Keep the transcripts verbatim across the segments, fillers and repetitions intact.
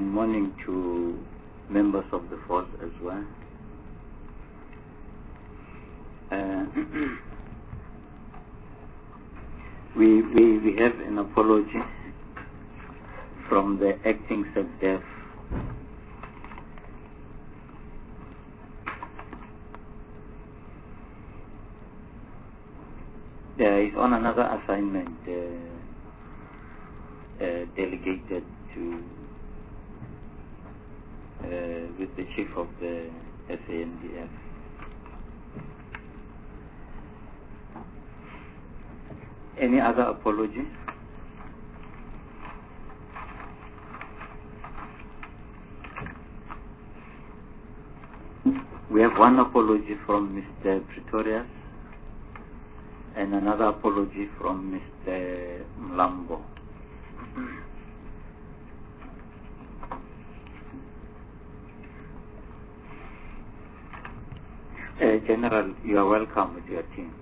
and morning to members of the force as well. Uh, we, we, we have an apology from the acting SecDef. There is on another assignment uh, uh, delegated to uh, with the chief of the S A N D F. Any other apology? We have one apology from Mister Pretorius and another apology from Mister Mlambo. Uh, General, you are welcome with your team.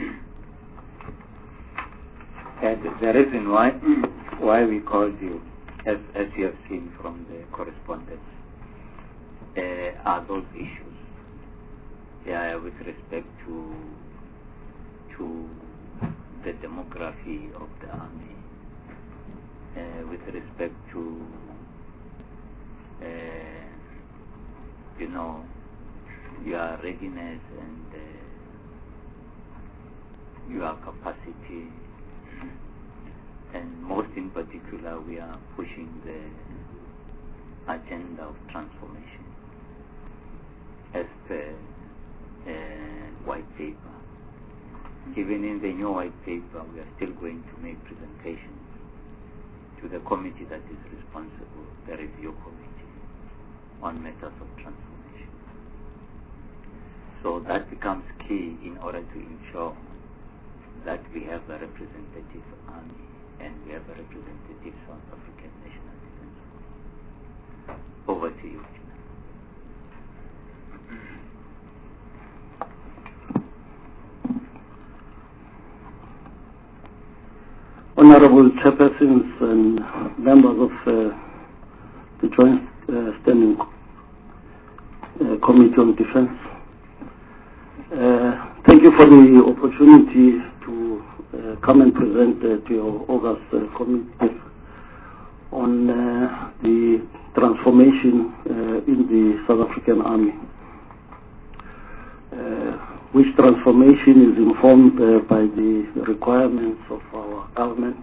And the reason why why we called you, as as you have seen from the correspondence, uh, are those issues. Yeah, with respect to to the demography of the army, uh, with respect to uh, you know your readiness and uh, your capacity. And most in particular, we are pushing the agenda of transformation as per uh, white paper. Even in the new white paper, we are still going to make presentations to the committee that is responsible, the review committee, on matters of transformation. So that becomes key in order to ensure that we have a representative army and we have a representative South African National Defence Force. Over to you, Gina. Honorable Chairpersons and members of uh, the Joint uh, Standing uh, Committee on Defence, uh, thank you for the opportunity to uh, come and present uh, to your August uh, committee on uh, the transformation uh, in the South African Army, uh, which transformation is informed uh, by the requirements of our government.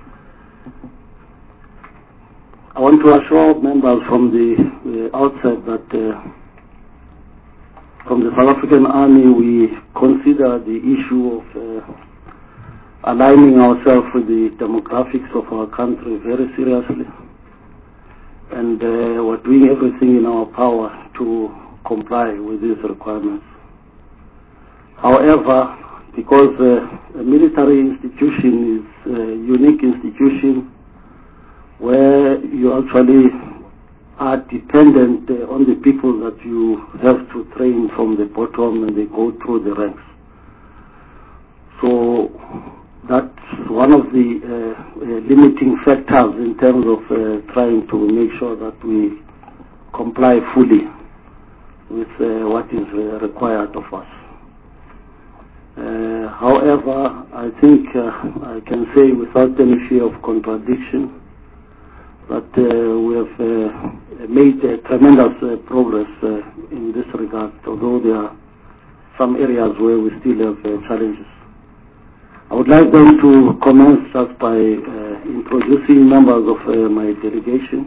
I want to assure members from the uh, outset that uh, from the South African Army, we consider the issue of uh, aligning ourselves with the demographics of our country very seriously. And uh, we're doing everything in our power to comply with these requirements. However, because uh, a military institution is a unique institution where you actually are dependent uh, on the people that you have to train from the bottom and they go through the ranks. So that's one of the uh, uh, limiting factors in terms of uh, trying to make sure that we comply fully with uh, what is uh, required of us. Uh, however, I think uh, I can say without any fear of contradiction that uh, we have uh, made uh, tremendous uh, progress uh, in this regard, although there are some areas where we still have uh, challenges. I would like then to commence just by uh, introducing members of uh, my delegation.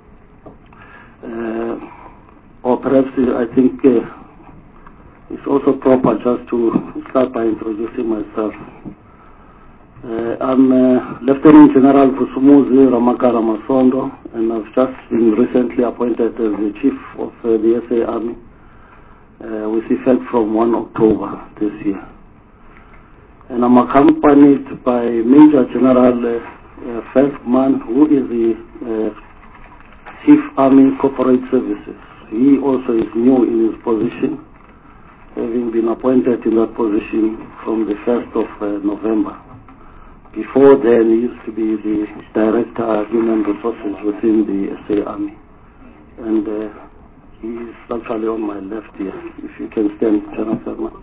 Uh, or perhaps uh, I think uh, it's also proper just to start by introducing myself. Uh, I'm uh, Lieutenant General Vusumuzi Ramakara Masondo, and I've just been recently appointed as the Chief of uh, the S A Army uh, with effect from the first of October this year. And I'm accompanied by Major General uh, uh, Feldman, who is the uh, Chief Army Corporate Services. He also is new in his position, having been appointed in that position from the first of uh, November. Before then, he used to be the Director of Human Resources within the S A Army. and uh, he's actually on my left here. If you can stand, General Ferman.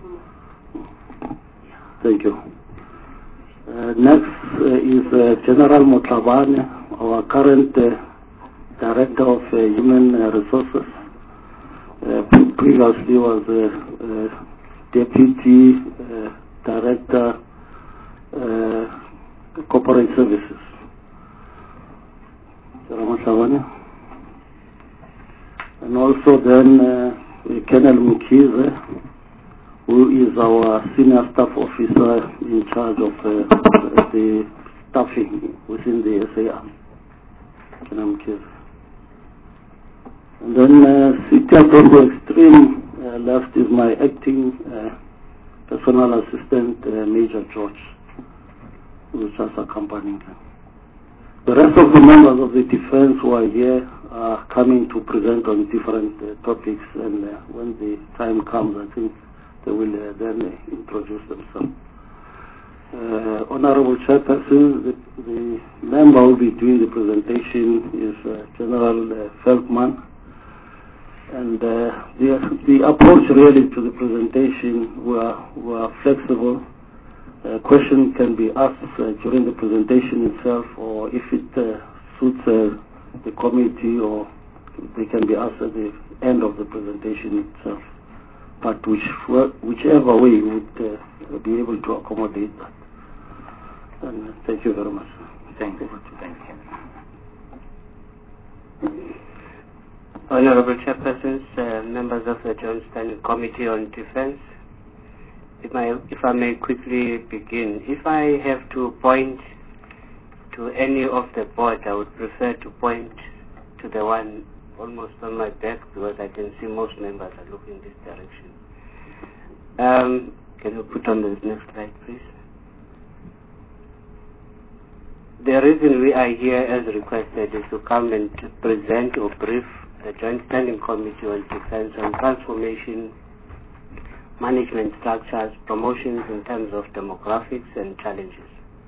Thank you. Uh, next uh, is uh, General Motlabane, our current uh, Director of uh, Human uh, Resources. Uh, previously was uh, uh, Deputy uh, Director uh, Corporate Services. General Motlabane. And also then uh, Colonel Mukize, who is our Senior Staff Officer in charge of uh, the staffing within the S A R. Colonel Mukize. And then uh, seated on the extreme uh, left is my acting uh, personal assistant, uh, Major George, who is just accompanying him. The rest of the members of the defense who are here are coming to present on different uh, topics, and uh, when the time comes, I think they will uh, then uh, introduce themselves. Uh, Honorable Chairperson, the, the member who will be doing the presentation is uh, General uh, Feldman. And uh, the, the approach really to the presentation were, were flexible. Uh, question can be asked uh, during the presentation itself, or if it uh, suits uh, the committee, or they can be asked at the end of the presentation itself. But which, whichever way we would uh, be able to accommodate that. And uh, thank you very much. Thank you. Thank you. Honorable Chairpersons, uh, members of the Joint Standing Committee on Defense, if I, if I may quickly begin, if I have to point to any of the board, I would prefer to point to the one almost on my back, because I can see most members are looking this direction. Um, can you put on the next slide, please? The reason we are here as requested is to come and to present or brief the Joint Standing Committee on Defense on transformation, management structures, promotions in terms of demographics and challenges.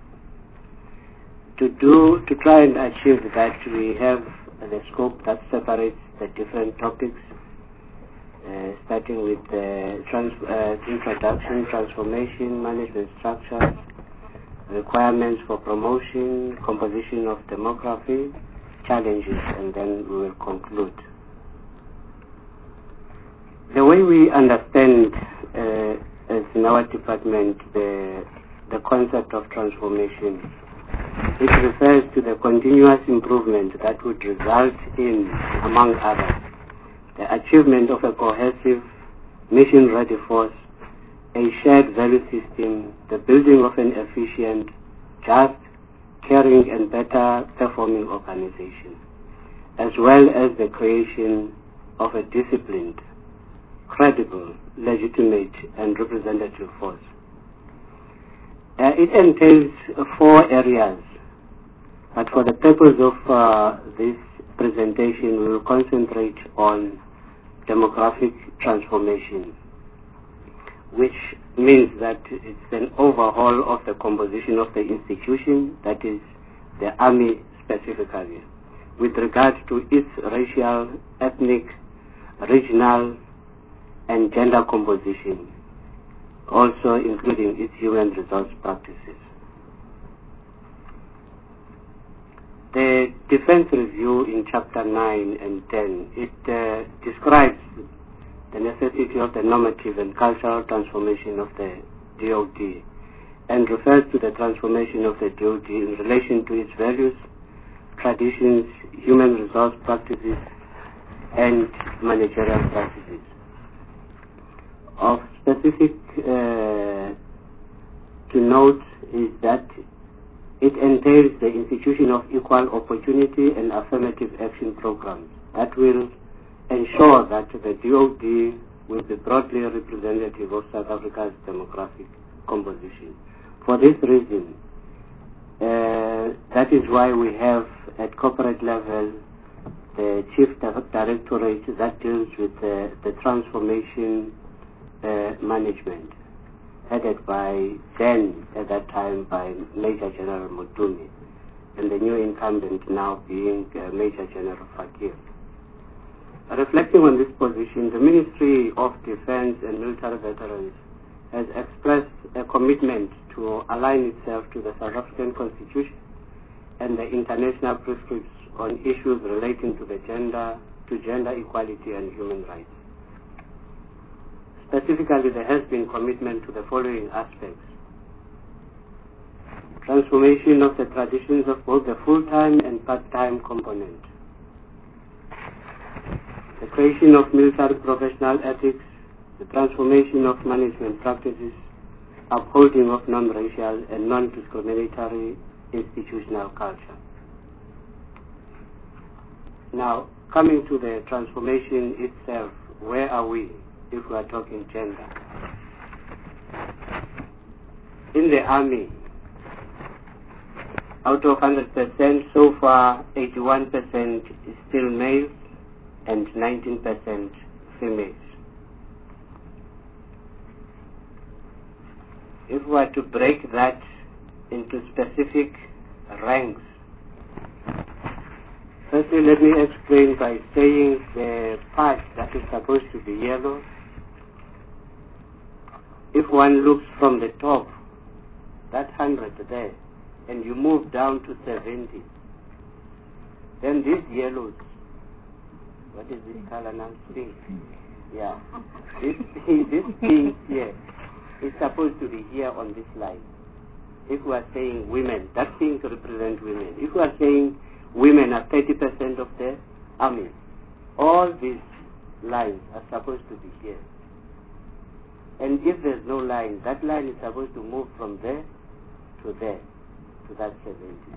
To do, to try and achieve that, we have the scope that separates the different topics, uh, starting with the trans uh, introduction, transformation, management structures, requirements for promotion, composition of demography, challenges, and then we will conclude. The way we understand uh, as in our department the, the concept of transformation, it refers to the continuous improvement that would result in, among others, the achievement of a cohesive, mission-ready force, a shared value system, the building of an efficient, just, caring and better performing organization, as well as the creation of a disciplined, credible, legitimate and representative force. Uh, it entails uh, four areas, but for the purpose of uh, this presentation we will concentrate on demographic transformation, which means that it's an overhaul of the composition of the institution, that is the army specifically, with regard to its racial, ethnic, regional and gender composition, also including its human resource practices. The Defense Review in Chapter nine and ten, it uh, describes the necessity of the normative and cultural transformation of the D O D and refers to the transformation of the D O D in relation to its values, traditions, human resource practices, and managerial practices. Of specific uh, to note is that it entails the institution of equal opportunity and affirmative action programs that will ensure that the D O D will be broadly representative of South Africa's demographic composition. For this reason, uh, that is why we have at corporate level the Chief Directorate that deals with the, the transformation uh, management, headed by then, at that time, by Major General Mutumi, and the new incumbent now being uh, Major General Fakir. reflecting on this position, the Ministry of Defense and Military Veterans has expressed a commitment to align itself to the South African Constitution and the international prescriptions on issues relating to the gender, to gender equality and human rights. Specifically, there has been commitment to the following aspects: transformation of the traditions of both the full-time and part-time component, the creation of military professional ethics, the transformation of management practices, upholding of non-racial and non-discriminatory institutional culture. Now, coming to the transformation itself, where are we if we are talking gender? In the Army, out of one hundred percent, so far eighty-one percent is still males and nineteen percent females. If we are to break that into specific ranks, firstly let me explain by saying the part that is supposed to be yellow, if one looks from the top, that one hundred there, and you move down to seventy, then these yellows, what is this color now? Pink. Yeah. This, this pink here is supposed to be here on this line. If we are saying women, that pink represents women. If we are saying women are thirty percent of the army, all these lines are supposed to be here. And if there's no line, that line is supposed to move from there to there, to that seventy.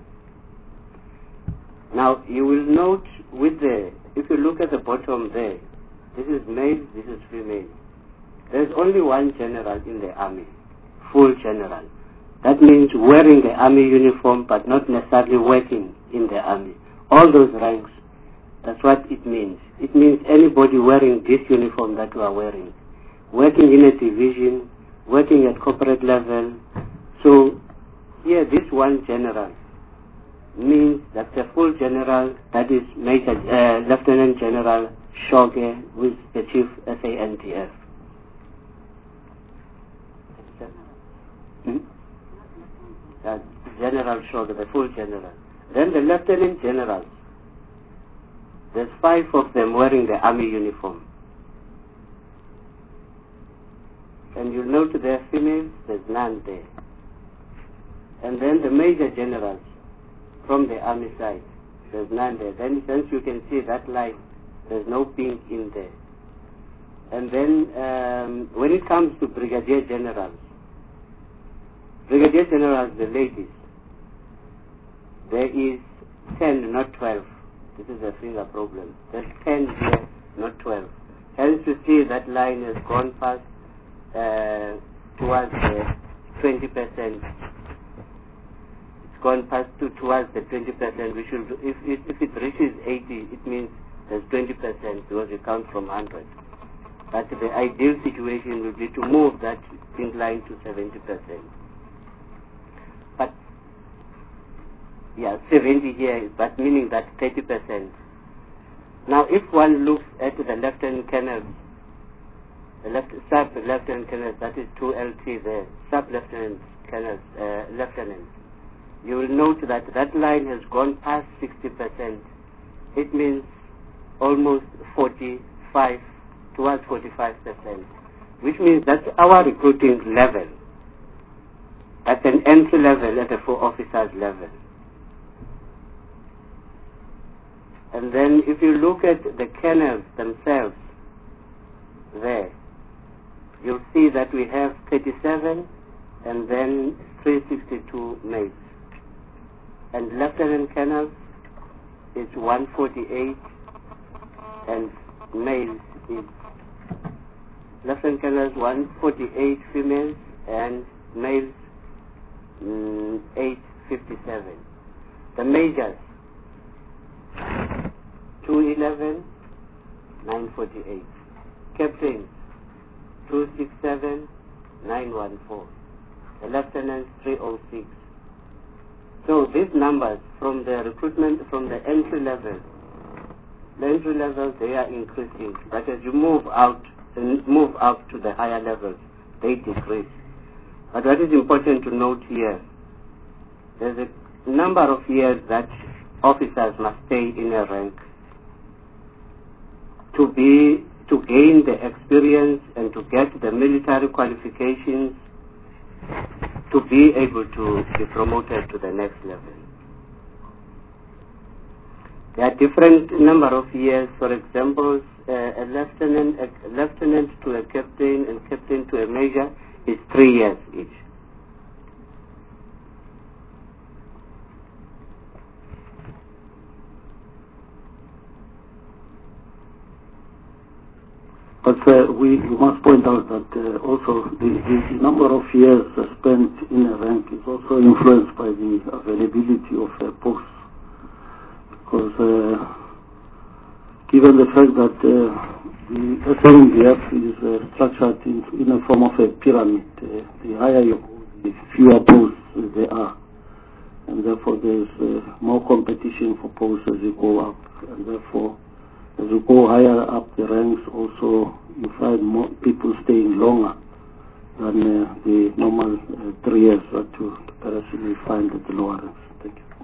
Now, you will note with the, if you look at the bottom there, this is male, this is female. There's only one general in the army, full general. That means wearing the army uniform but not necessarily working in the army. All those ranks, that's what it means. It means anybody wearing this uniform that we are wearing, working in a division, working at corporate level. So here this one general means that the full general, that is Major uh, Lieutenant General Shoge, who is the Chief S A N T F. Hmm? Uh, General Shoge, the full general. Then the Lieutenant Generals. There's five of them wearing the army uniform. And you'll note they're females, there's none there. And then the Major Generals from the army side, there's none there. Then since you can see that line, there's no pink in there. And then um, when it comes to Brigadier Generals, Brigadier Generals, the ladies, there is ten, not twelve. This is a finger problem. There's ten here, not twelve. Hence you see that line has gone past uh, towards the twenty percent. It's gone past to towards the twenty percent. We should, if, if, if it reaches eighty, it means there's twenty percent because you count from one hundred. But the ideal situation would be to move that pink line to seventy percent. But yeah, seventy here, but meaning that thirty percent. Now, if one looks at the lieutenant colonels, the left, sub-lieutenant colonels, that is two L T there, sub-lieutenant colonels, uh, lieutenants, you will note that that line has gone past sixty percent. It means almost forty-five, towards forty-five percent, which means that's our recruiting level. That's an entry level at the four officers level. And then if you look at the colonels themselves there, you'll see that we have thirty-seven and then three hundred sixty-two males. And lieutenant colonels is one hundred forty-eight and males is lieutenant colonels one hundred forty-eight females and males mm, eight hundred fifty-seven. The majors two eleven, nine forty-eight. Captains, two sixty-seven, nine fourteen. The lieutenants, three oh six. So these numbers from the recruitment, from the entry level the entry levels, they are increasing. But as you move out and move up to the higher levels, they decrease. But what is important to note here, there's a number of years that officers must stay in a rank to be to gain the experience and to get the military qualifications to be able to be promoted to the next level. There are different number of years. For example, uh, a lieutenant, a lieutenant to a captain and captain to a major is three years each. But uh, we, we must point out that uh, also the, the, the number of years uh, spent in a rank is also influenced by the availability of a post. Because uh, given the fact that uh, the S N D F is uh, structured in, in a form of a pyramid, uh, the higher you go, the fewer posts there are. And therefore there is uh, more competition for posts as you go up. And therefore, as you go higher up the ranks, also you find more people staying longer than uh, the normal uh, three years that you personally find at the lower ranks. Thank you.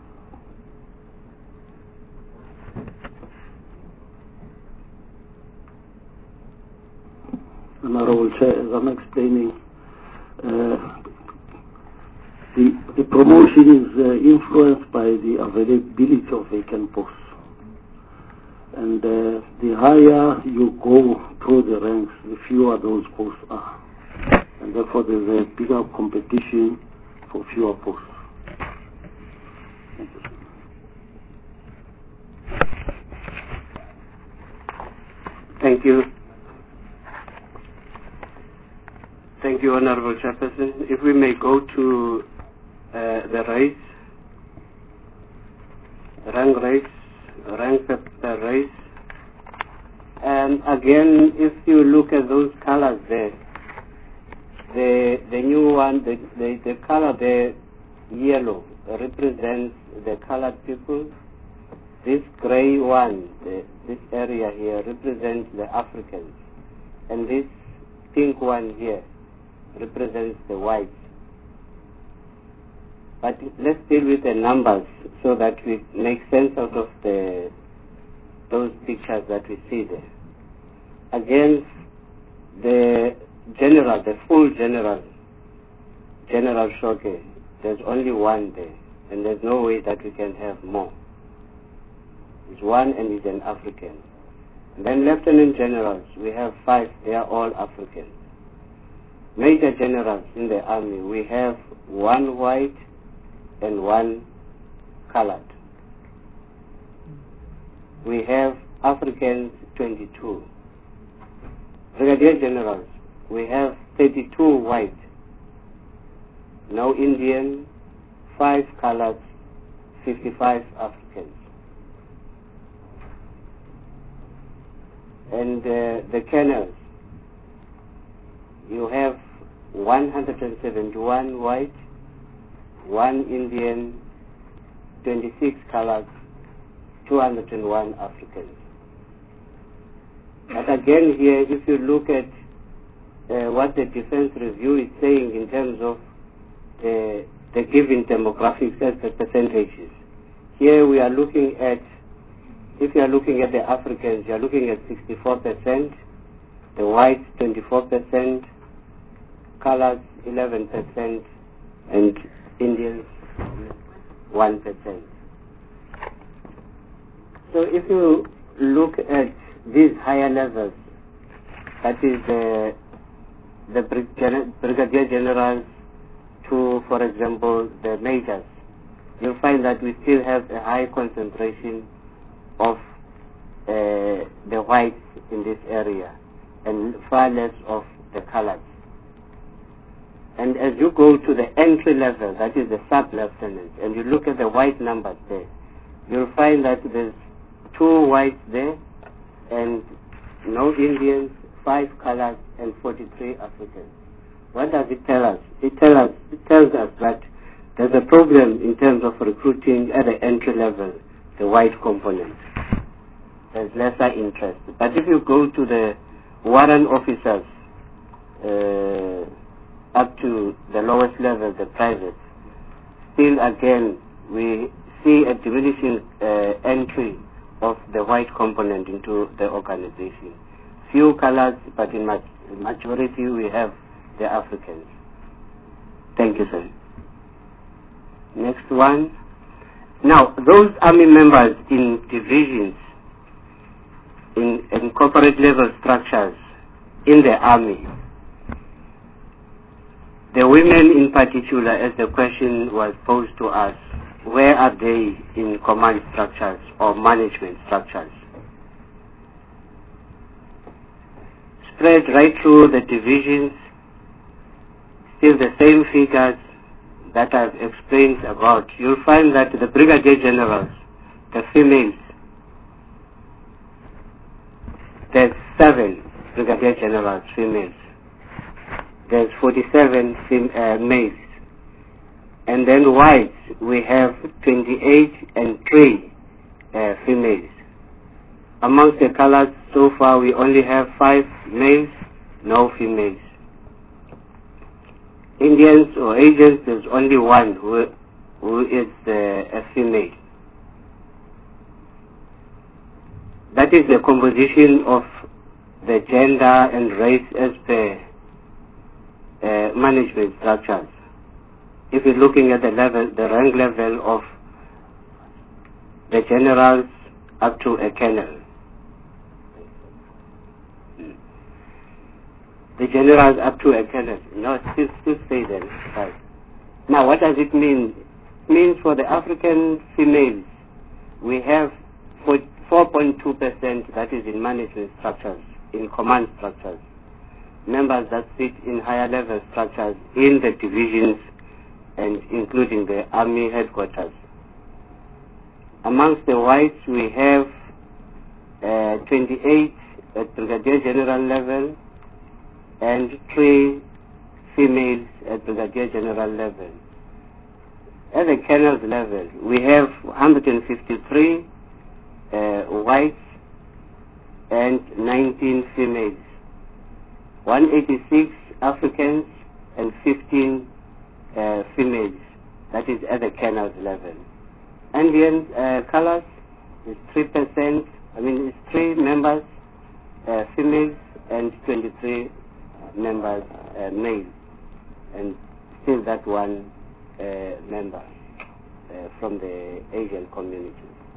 Honorable Chair, as I'm explaining, uh, the, the promotion is uh, influenced by the availability of vacant posts. And uh, the higher you go through the ranks, the fewer those posts are. And therefore there's a bigger competition for fewer posts. Thank you. Thank you, Honorable Chairperson. If we may go to uh, the race, rank race, rank per race. And again, if you look at those colors there, the the new one, the, the, the color there, yellow, represents the colored people. This gray one, the, this area here, represents the Africans. And this pink one here represents the whites. But let's deal with the numbers so that we make sense out of the those pictures that we see there. Again, the general, the full general, General Shoke, there's only one there, and there's no way that we can have more. It's one and he's an African. And then lieutenant generals, we have five, they are all Africans. Major generals in the army, we have one white and one colored. We have Africans twenty-two. Brigadier generals, we have thirty-two white, no Indian, five colored, fifty-five Africans. And uh, the colonels, you have one hundred seventy-one white, one Indian, twenty-six colored, two hundred one Africans. But again here, if you look at uh, what the Defense Review is saying in terms of the, the given demographics as the percentages, here we are looking at, if you are looking at the Africans, you are looking at sixty-four percent, the whites twenty-four percent, colors eleven percent, and Indians one percent. So if you look at these higher levels, that is the, the brigadier generals to, for example, the majors, you'll find that we still have a high concentration of uh, the whites in this area and far less of the colors. And as you go to the entry level, that is the sub-lieutenant, and you look at the white numbers there, you'll find that there's two whites there and no Indians, five colors, and forty-three Africans. What does it tell us? It, tell us? it tells us that there's a problem in terms of recruiting at the entry level, the white component. there's lesser interest. But if you go to the warrant officers, uh, up to the lowest level, the privates, still again we see a diminishing uh, entry of the white component into the organization. Few colors, but in majority we have the Africans. Thank you, sir. Next one. Now, those army members in divisions, in, in corporate level structures in the army, the women in particular, as the question was posed to us, where are they in command structures or management structures? Spread right through the divisions, still the same figures that I've explained about. You'll find that the brigadier generals, the females, there's seven brigadier generals, females. There's forty-seven fem uh, males. And then whites, we have twenty-eight and three uh, females. Amongst the colors, so far we only have five males, no females. Indians or Asians, there's only one who, who is uh, a female. That is the composition of the gender and race as per uh, management structures. If you're looking at the level, the rank level of the generals up to a colonel. The generals up to a colonel. No, still, still stay there. Right. Now, what does it mean? It means for the African females, we have four point two percent that is in management structures, in command structures. Members that sit in higher level structures in the divisions and including the army headquarters. Amongst the whites, we have uh, twenty-eight at brigadier general level and three females at brigadier general level. At the colonel's level, we have one hundred fifty-three uh, whites and nineteen females, one hundred eighty-six Africans and fifteen uh, females. That is at the colonel's level. Indian uh, colors is three percent, I mean it's three members, uh, females, and twenty-three members, uh, males, and still that one uh, member uh, from the Asian community.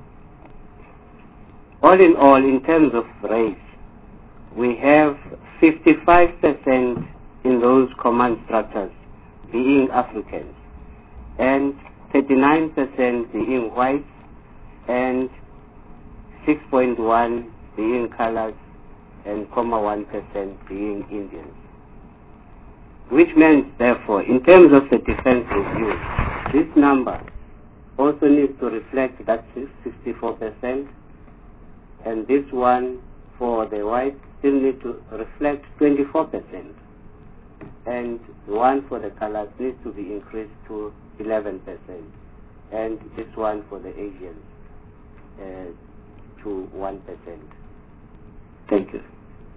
All in all, in terms of race, we have fifty-five percent in those command structures being Africans, and thirty-nine percent being whites, and six point one being colors, and comma one percent being Indians. Which means, therefore, in terms of the defense review, this number also needs to reflect that sixty-four percent, and this one for the whites still need to reflect twenty-four percent, and the one for the colors needs to be increased to eleven percent, and this one for the Asians uh, to one percent. Thank you.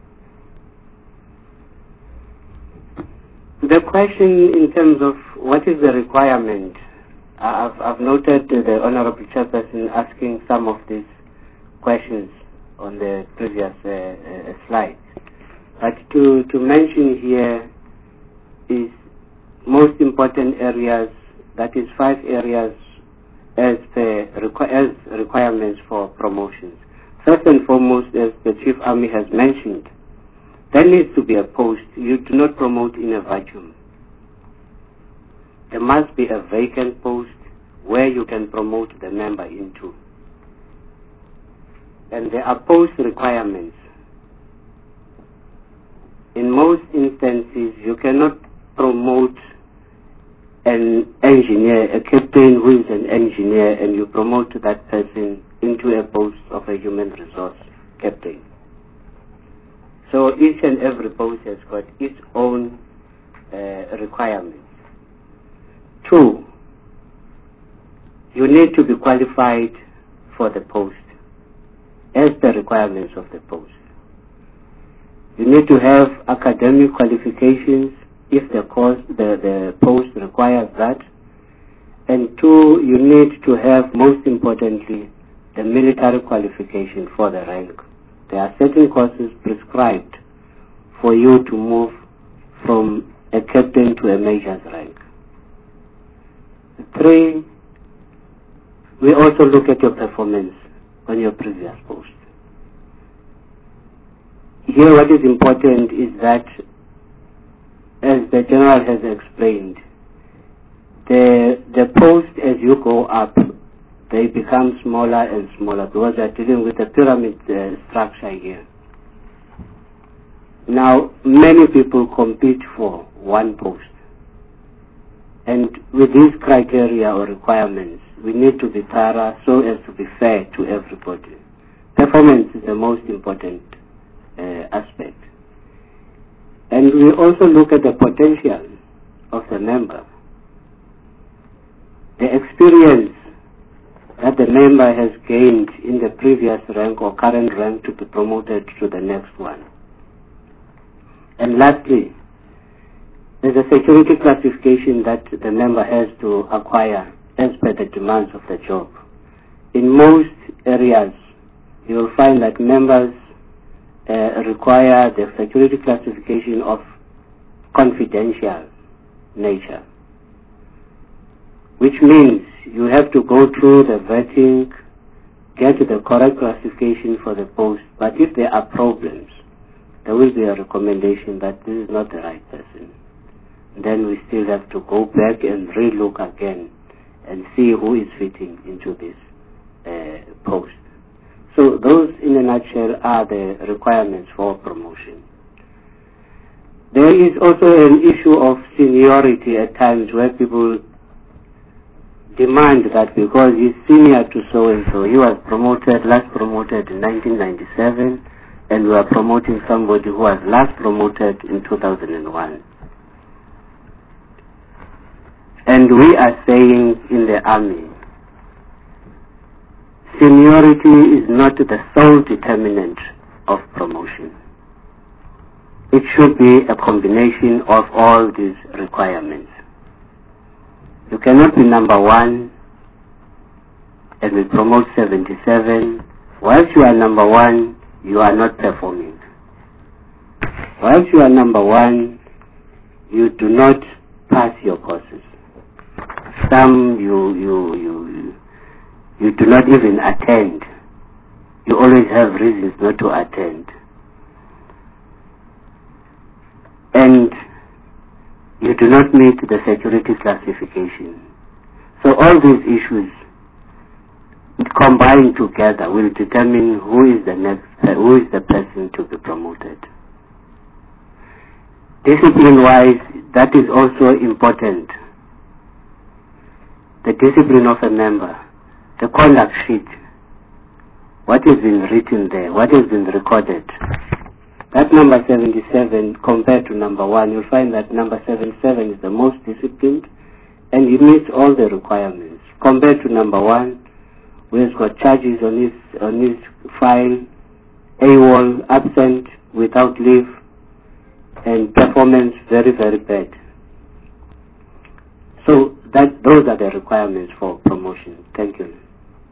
The question in terms of what is the requirement, I've, I've noted the Honorable Chairperson asking some of these questions on the previous uh, uh, slide. But to, to mention here is most important areas, that is five areas as, the requ as requirements for promotions. First and foremost, as the Chief Army has mentioned, there needs to be a post. You do not promote in a vacuum. There must be a vacant post where you can promote the member into. And there are post requirements. In most instances, you cannot promote an engineer, a captain who is an engineer, and you promote that person into a post of a human resource captain. So each and every post has got its own uh, requirements. Two, you need to be qualified for the post. as the requirements of the post. You need to have academic qualifications if the course, the, the post requires that. And two, you need to have, most importantly, the military qualification for the rank. There are certain courses prescribed for you to move from a captain to a major's rank. Three, we also look at your performance on your previous post. Here what is important is that, as the General has explained, the, the post as you go up, they become smaller and smaller because we are dealing with a pyramid uh, structure here. Now, many people compete for one post. And with these criteria or requirements, we need to be thorough so as to be fair to everybody. Performance is the most important uh, aspect. And we also look at the potential of the member. The experience that the member has gained in the previous rank or current rank to be promoted to the next one. And lastly, there's a security classification that the member has to acquire as per the demands of the job. In most areas, you will find that members uh, require the security classification of confidential nature, which means you have to go through the vetting, get the correct classification for the post, but if there are problems, there will be a recommendation that this is not the right person. Then we still have to go back and relook again and see who is fitting into this uh, post. So those, in a nutshell, are the requirements for promotion. There is also an issue of seniority at times where people demand that because he's senior to so-and-so, he was promoted, last promoted in nineteen ninety-seven, and we are promoting somebody who was last promoted in two thousand one. And we are saying in the army, seniority is not the sole determinant of promotion. It should be a combination of all these requirements. You cannot be number one and we promote seventy-seven. Whilst you are number one, you are not performing. Whilst you are number one, you do not pass your courses. Some you, you, you, you do not even attend. You always have reasons not to attend. And you do not meet the security classification. So all these issues combined together will determine who is the next, uh, who is the person to be promoted. Discipline-wise, that is also important. The discipline of a member, the conduct sheet, what has been written there, what has been recorded. That number seventy-seven compared to number one, you'll find that number seventy-seven is the most disciplined and it meets all the requirements. Compared to number one, who has got charges on his, on his file, AWOL, absent, without leave, and performance very, very bad. So that those are the requirements for promotion. Thank you.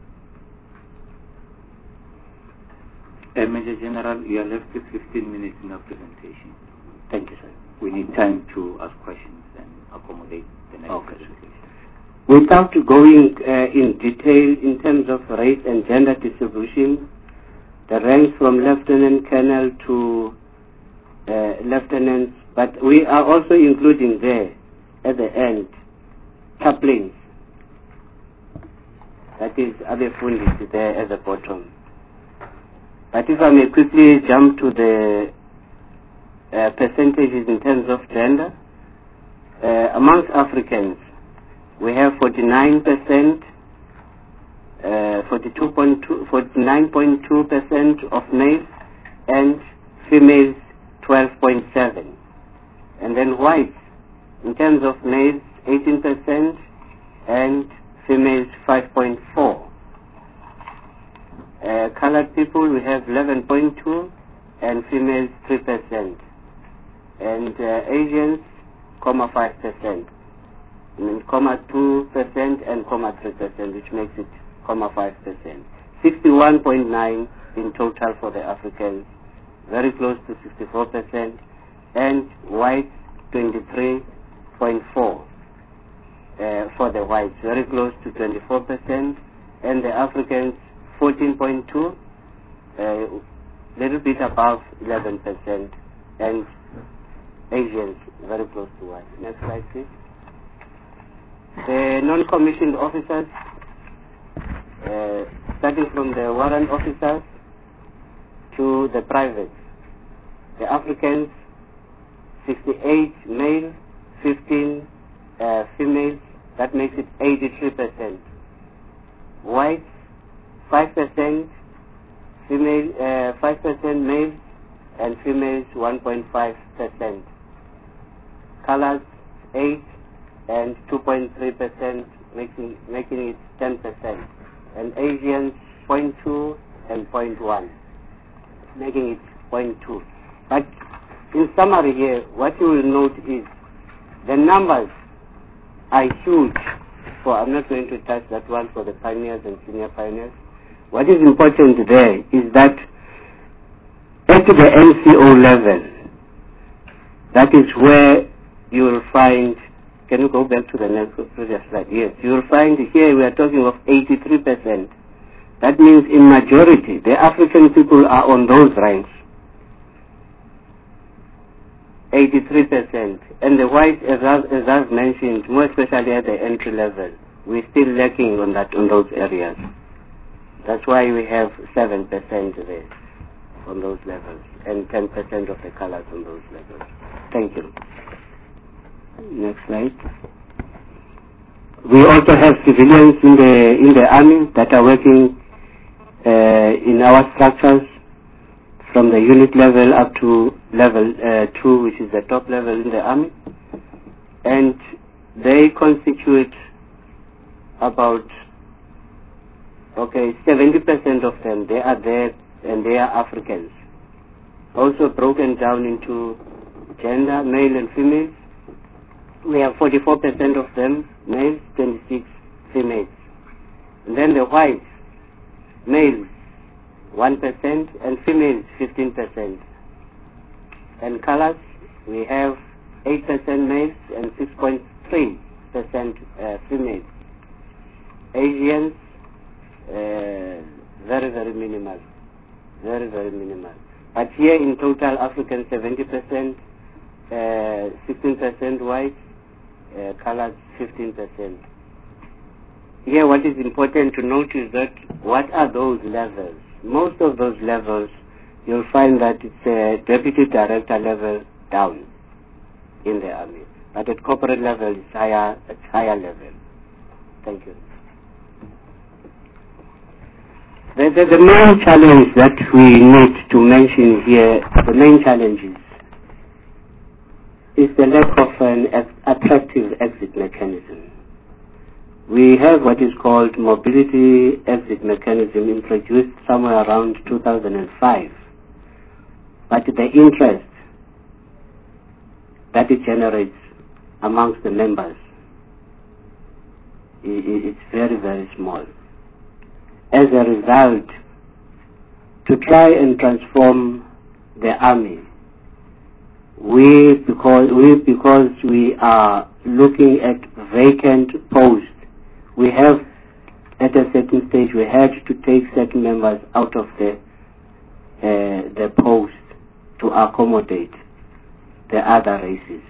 Uh, Major General, you are left with fifteen minutes in our presentation. Thank you, sir. We need time to ask questions and accommodate the next Okay. presentation. Without going uh, in detail in terms of race and gender distribution, the ranks from lieutenant colonel to uh, lieutenants, but we are also including there at the end chaplains. That is Abefundi is there at the bottom. But if I may quickly jump to the uh, percentages in terms of gender, uh, amongst Africans, we have forty-nine percent, uh, forty-two point two, forty-nine point two percent of males and females twelve point seven. And then whites, in terms of males, eighteen percent and females five point four. Uh, colored people people, we have eleven point two, and females three percent. And uh, Asians, comma five percent. And comma two percent and comma three percent, which makes it comma five percent. sixty-one point nine in total for the Africans, very close to sixty-four percent, and whites twenty-three point four uh, for the whites, very close to twenty-four percent, and the Africans fourteen point two, a uh, little bit above eleven percent, and Asians very close to whites. Next slide, please. The non-commissioned officers, uh, starting from the warrant officers to the privates. The Africans, sixty-eight male, fifteen uh, females, that makes it eighty-three percent. Whites, five percent female, uh, five percent males, and females one point five percent. Colors, eight and two point three percent, making making it ten percent. And Asians, zero point two and zero point one, making it zero point two. But in summary here, what you will note is the numbers are huge. For I'm not going to touch that one for the pioneers and senior pioneers. What is important there is that at the N C O level, that is where you will find. Can you go back to the next previous slide? Yes, you will find here we are talking of eighty-three percent. That means in majority, the African people are on those ranks. eighty-three percent. And the whites, as, as I've mentioned, more especially at the entry level, we're still lacking on that on those areas. That's why we have seven percent there on those levels and ten percent of the colors on those levels. Thank you. Next slide. We also have civilians in the in the army that are working uh, in our structures from the unit level up to level uh, two, which is the top level in the army, and they constitute about okay seventy percent of them. They are there and they are Africans. Also broken down into gender, male and female. We have forty-four percent of them males, twenty-six females. And then the whites, males one percent and females fifteen percent. And colors, we have eight percent males and six point three percent uh, females. Asians, uh, very, very minimal. Very, very minimal. But here in total, African seventy percent, uh, sixteen percent white, uh, colored fifteen percent. Here what is important to note is that what are those levels? Most of those levels, you'll find that it's a deputy director level down in the army. But at corporate level, it's higher, it's higher level. Thank you. The, the, the main challenge that we need to mention here, the main challenges, is the lack of an attractive exit mechanism. We have what is called mobility exit mechanism introduced somewhere around two thousand five. But the interest that it generates amongst the members is very, very small. As a result, to try and transform the army, we because we because we are looking at vacant posts, we have at a certain stage we had to take certain members out of the uh, the post to accommodate the other races.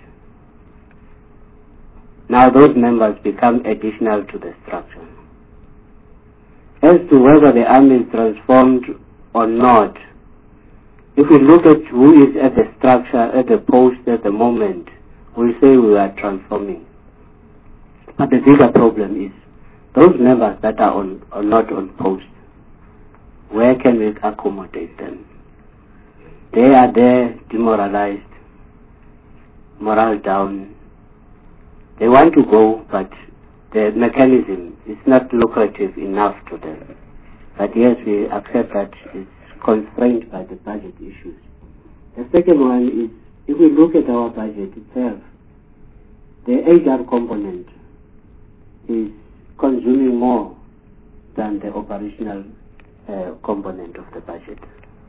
Now those members become additional to the structure. As to whether the army is transformed or not, if we look at who is at the structure, at the post at the moment, we'll say we are transforming. But the bigger problem is those members that are, on, are not on post, where can we accommodate them? They are there demoralized, morale down. They want to go, but the mechanism is not lucrative enough to them. But yes, we accept that it's constrained by the budget issues. The second one is, if we look at our budget itself, the H R component is consuming more than the operational uh, component of the budget.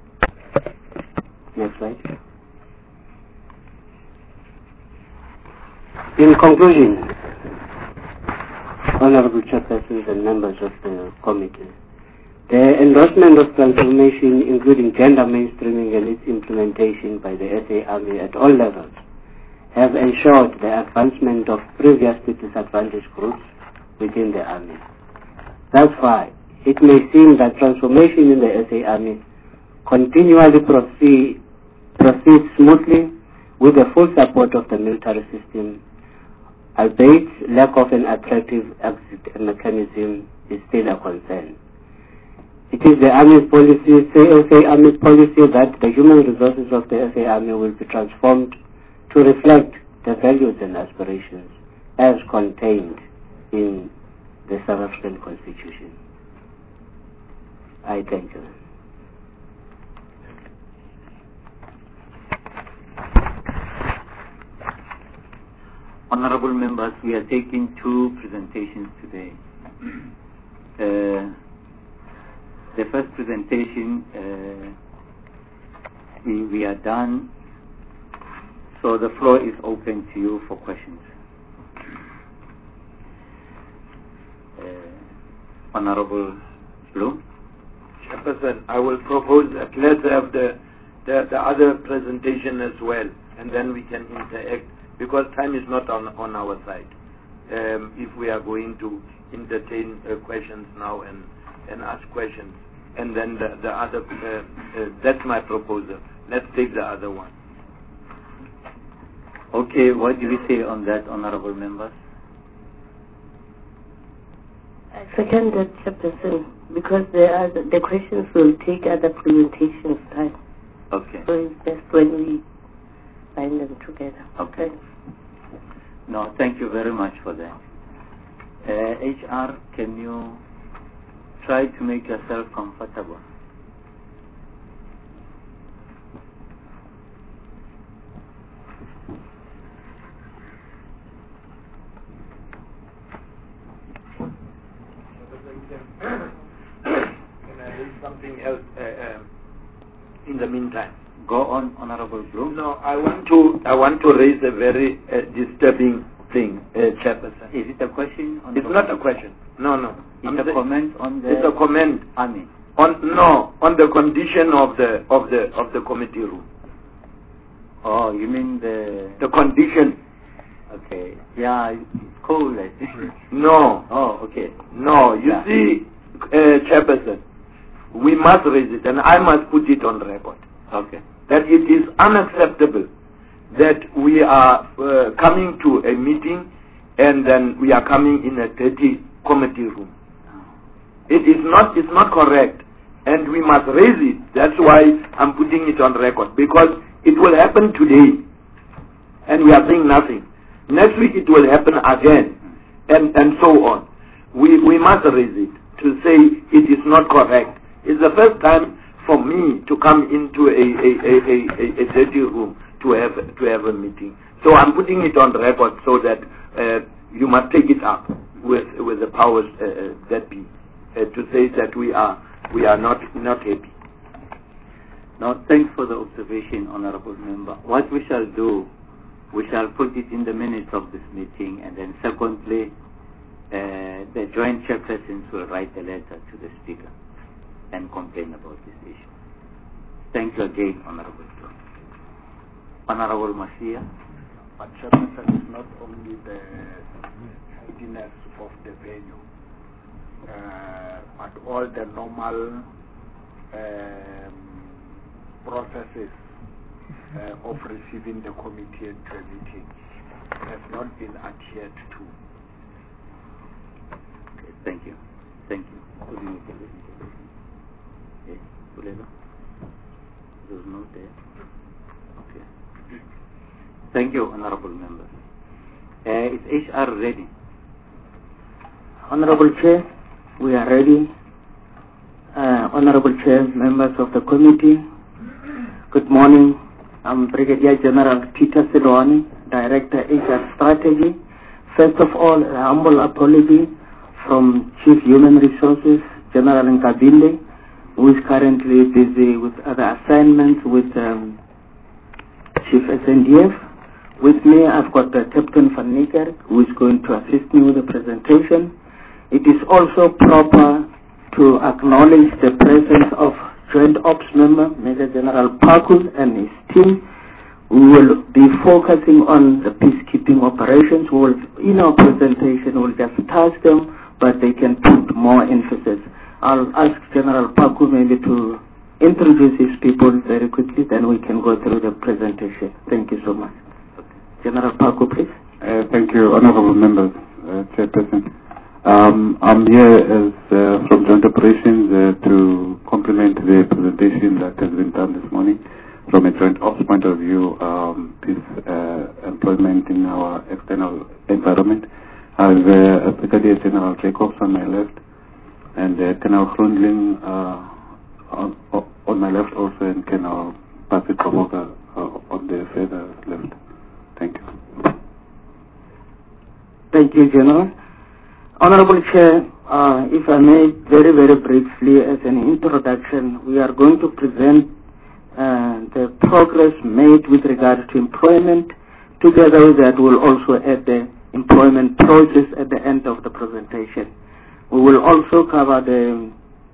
Next slide. In conclusion, Honorable Chairpersons and members of the committee, the endorsement of transformation, including gender mainstreaming and its implementation by the S A Army at all levels, have ensured the advancement of previously disadvantaged groups within the Army. Thus far, it may seem that transformation in the S A Army continually proceed, proceeds smoothly with the full support of the military system, albeit lack of an attractive exit mechanism is still a concern. It is the Army's policy, S A Army's policy, that the human resources of the S A Army will be transformed to reflect the values and aspirations as contained in the South African Constitution. I thank you. Honorable members, we are taking two presentations today. Uh, the first presentation, uh, we, we are done, so the floor is open to you for questions. Uh, Honorable Blue. Chairperson, I will propose that let's have the, the, the other presentation as well, and then we can interact, because time is not on, on our side. Um, if we are going to entertain uh, questions now and, and ask questions, and then the, the other, uh, uh, that's my proposal. Let's take the other one. Okay, what do you say on that, honorable members? I second that, Chairperson, because the, other, the questions will take other presentations time. Okay. So it's best when we bind them together. Okay. No, thank you very much for that. Uh, H R, can you try to make yourself comfortable? Can I raise something else uh, uh, in the meantime? Go on, Honorable Blue. No, I want to I want to raise a very uh, disturbing thing, uh, Chairperson. Is it a question? On it's not a question. No, no. It's I'm a saying, comment on the It's a comment. Army. On no, on the condition of the of the of the committee room. Oh, you mean the the condition? Okay. Yeah, it's cold, I think. No. Oh, okay. No, you yeah. see, uh, Chairperson, we must raise it, and I must put it on record. Okay. That it is unacceptable that we are uh, coming to a meeting and then we are coming in a dirty committee room. It is not, it's not correct, and we must raise it. That's why I'm putting it on record, because it will happen today, and we are saying nothing. Next week it will happen again, and, and so on. We, we must raise it to say it is not correct. It's the first time for me to come into a, a, a, a, a dirty room to have, to have a meeting. So I'm putting it on record so that uh, you must take it up with, with the powers uh, that be. Uh, to say that we are we are not not happy. Now, thanks for the observation, honorable member. What we shall do, we shall put it in the minutes of this meeting, and then secondly, uh, the joint chairpersons will write a letter to the speaker and complain about this issue. Thank you again, honorable John. Honorable Masia. But chairperson is not only the tidiness of the venue, Uh, but all the normal um, processes uh, of receiving the committee into a meeting have not been adhered to. Okay, thank you. Thank you. Yes, Tulelo? There's no there. Okay. Thank you, honorable members. Uh, is H R ready? Honorable Chair, we are ready. Uh, Honorable Chair, members of the committee, good morning. I'm Brigadier General Peter Silwani, Director H R Strategy. First of all, a humble apology from Chief Human Resources, General Nkabinde, who is currently busy with other assignments with um, Chief S N D F. With me, I've got uh, Captain Van Niekerk, who is going to assist me with the presentation. It is also proper to acknowledge the presence of Joint Ops Member, Major General Pakul, and his team. We will be focusing on the peacekeeping operations. We will, in our presentation, we'll just touch them, but they can put more emphasis. I'll ask General Pakul maybe to introduce his people very quickly, then we can go through the presentation. Thank you so much. General Pakul, please. Uh, thank you, Honorable Members, uh, Chairperson. Um, I'm here as uh, from Joint Operations uh, to complement the presentation that has been done this morning. From a Joint Ops point of view, um, peace uh, employment in our external environment. I have uh, Brigadier General Jacobs on my left, and uh, Colonel Grundling uh, on, on my left also, and Colonel Patrick Kaboga uh, on the further left. Thank you. Thank you, General. Honorable Chair, uh, if I may very, very briefly as an introduction, we are going to present uh, the progress made with regard to employment. Together with that, we'll also add the employment process at the end of the presentation. We will also cover the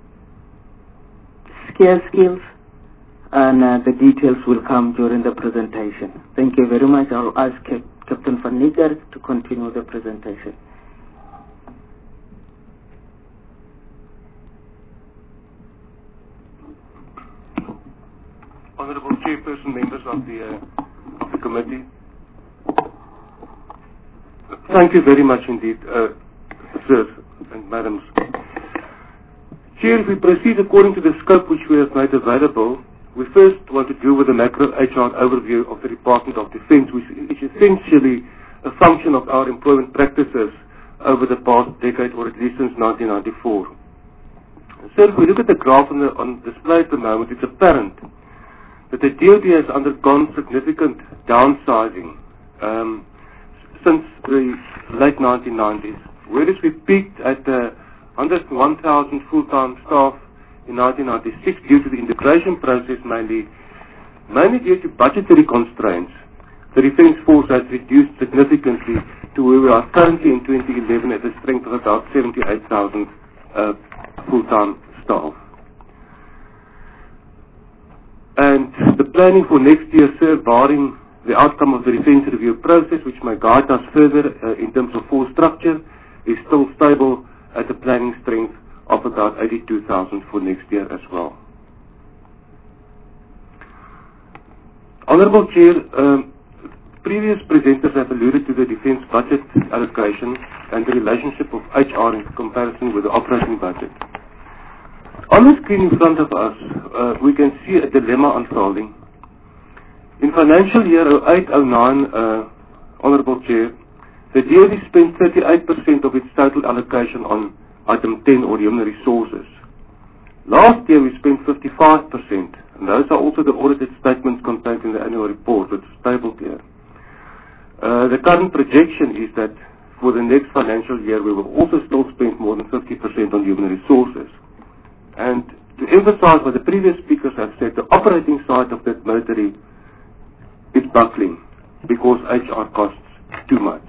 scarce skills, and uh, the details will come during the presentation. Thank you very much. I'll ask Cap Captain Van Niekerk to continue the presentation. Honorable Chairperson, members of the, uh, of the committee. Thank you very much indeed, uh, sirs and madams. Chair, if we proceed according to the scope which we have made available, we first want to deal with the macro H R overview of the Department of Defence, which is essentially a function of our employment practices over the past decade, or at least since nineteen ninety-four. So if we look at the graph on, the, on display at the moment, it's apparent that the D O D has undergone significant downsizing um, since the late nineteen nineties, whereas we peaked at uh, one hundred one thousand full-time staff in nineteen ninety-six due to the integration process mainly, mainly due to budgetary constraints. The Defence Force has reduced significantly to where we are currently in twenty eleven at a strength of about seventy-eight thousand uh, full-time staff. And the planning for next year, sir, barring the outcome of the defence review process, which may guide us further uh, in terms of force structure, is still stable at a planning strength of about eighty-two thousand for next year as well. Honourable Chair, um, previous presenters have alluded to the defence budget allocation and the relationship of H R in comparison with the operating budget. On the screen in front of us, uh, we can see a dilemma unfolding. In financial year oh eight oh nine, uh, Honourable Chair, the D O D spent thirty-eight percent of its total allocation on item ten, or human resources. Last year we spent fifty-five percent, and those are also the audited statements contained in the annual report, which is tabled here. Uh, the current projection is that for the next financial year we will also still spend more than fifty percent on human resources. And to emphasize what the previous speakers have said, the operating side of that military is buckling because H R costs too much.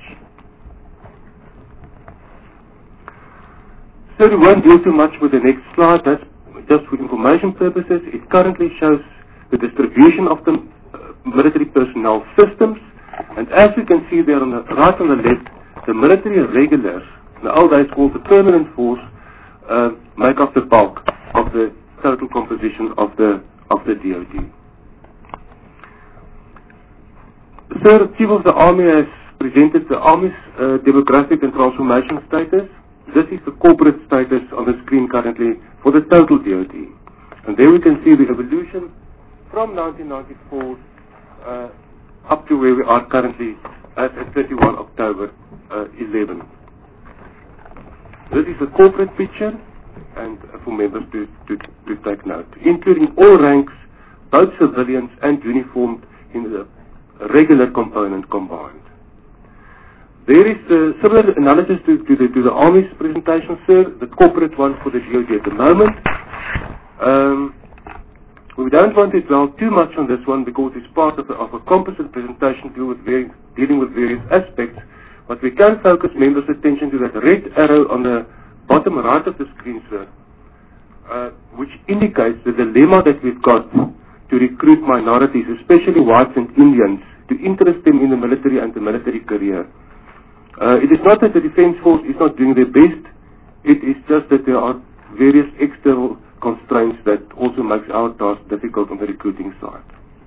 So we won't deal too much with the next slide. That's just for information purposes. It currently shows the distribution of the uh, military personnel systems. And as you can see there on the right on the left, the military regulars, in the old days called the permanent force, uh, make up the bulk of the total composition of the of the D O D. Sir, Chief of the Army has presented the Army's uh, demographic and transformation status. This is the corporate status on the screen currently for the total D O D. And there we can see the evolution from nineteen ninety-four uh, up to where we are currently as at thirty-first October uh, eleven. This is the corporate picture. and for members to, to, to take note, including all ranks, both civilians and uniformed in the regular component combined. There is a similar analysis to, to, the, to the Army's presentation, sir, the corporate one for the D O D at the moment. Um, we don't want to dwell too much on this one because it's part of a, of a composite presentation deal with very, dealing with various aspects, but we can focus members' attention to that red arrow on the bottom right of the screen, sir, uh, which indicates the dilemma that we've got to recruit minorities, especially whites and Indians, to interest them in the military and the military career. Uh, it is not that the Defence Force is not doing their best, it is just that there are various external constraints that also makes our task difficult on the recruiting side.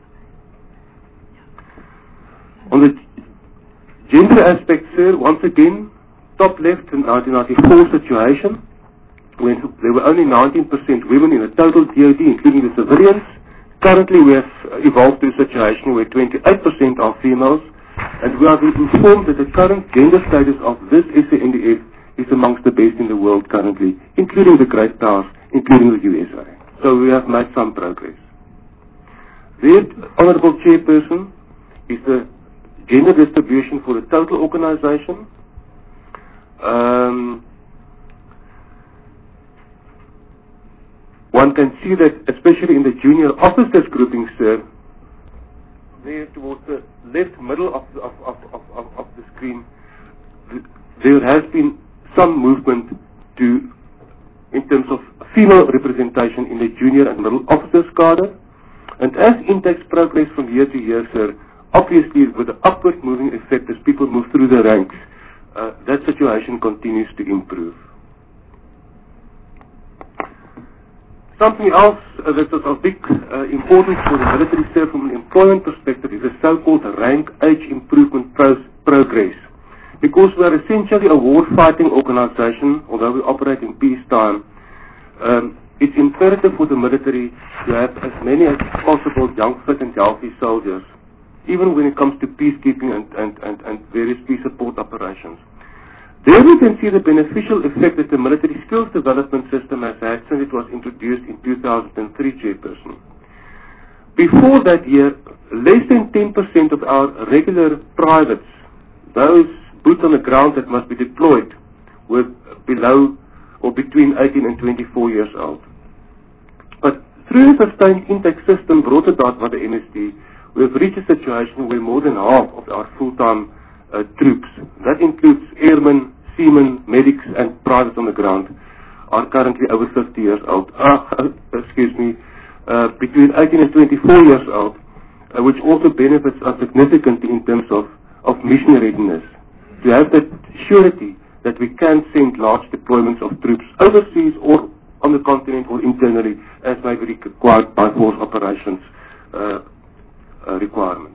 On the gender aspect, sir, once again, top left in nineteen ninety-four situation, when there were only nineteen percent women in the total D O D, including the civilians. Currently we have evolved to a situation where twenty-eight percent are females, and we have been informed that the current gender status of this S A N D F is amongst the best in the world currently, including the great powers, including the U S A. So we have made some progress. The Honourable Chairperson is the gender distribution for the total organisation. Um, one can see that, especially in the junior officers grouping, sir, there towards the left middle of the, of, of, of, of, of the screen, th there has been some movement to, in terms of female representation in the junior and middle officers cadre. And as intakes progress from year to year, sir, obviously with the upward moving effect as people move through the ranks, uh, that situation continues to improve. Something else uh, that is of big uh, importance for the military, sir, from an employment perspective is the so-called rank age improvement pro progress. Because we are essentially a war-fighting organization, although we operate in peacetime, um, it's imperative for the military to have as many as possible young, fit and healthy soldiers, even when it comes to peacekeeping and, and, and, and various peace support operations. There we can see the beneficial effect that the military skills development system has had since it was introduced in two thousand three, Chairperson. Before that year, less than ten percent of our regular privates, those boots on the ground that must be deployed, were below or between eighteen and twenty-four years old. But through the sustained intake system brought about by the M S D, we have reached a situation where more than half of our full-time Uh, troops, that includes airmen, seamen, medics and privates on the ground, are currently over fifty years old, uh, excuse me, uh, between eighteen and twenty-four years old, uh, which also benefits us significantly in terms of, of mission readiness, to have that surety that we can send large deployments of troops overseas or on the continent or internally as may be required by force operations uh, uh, requirements.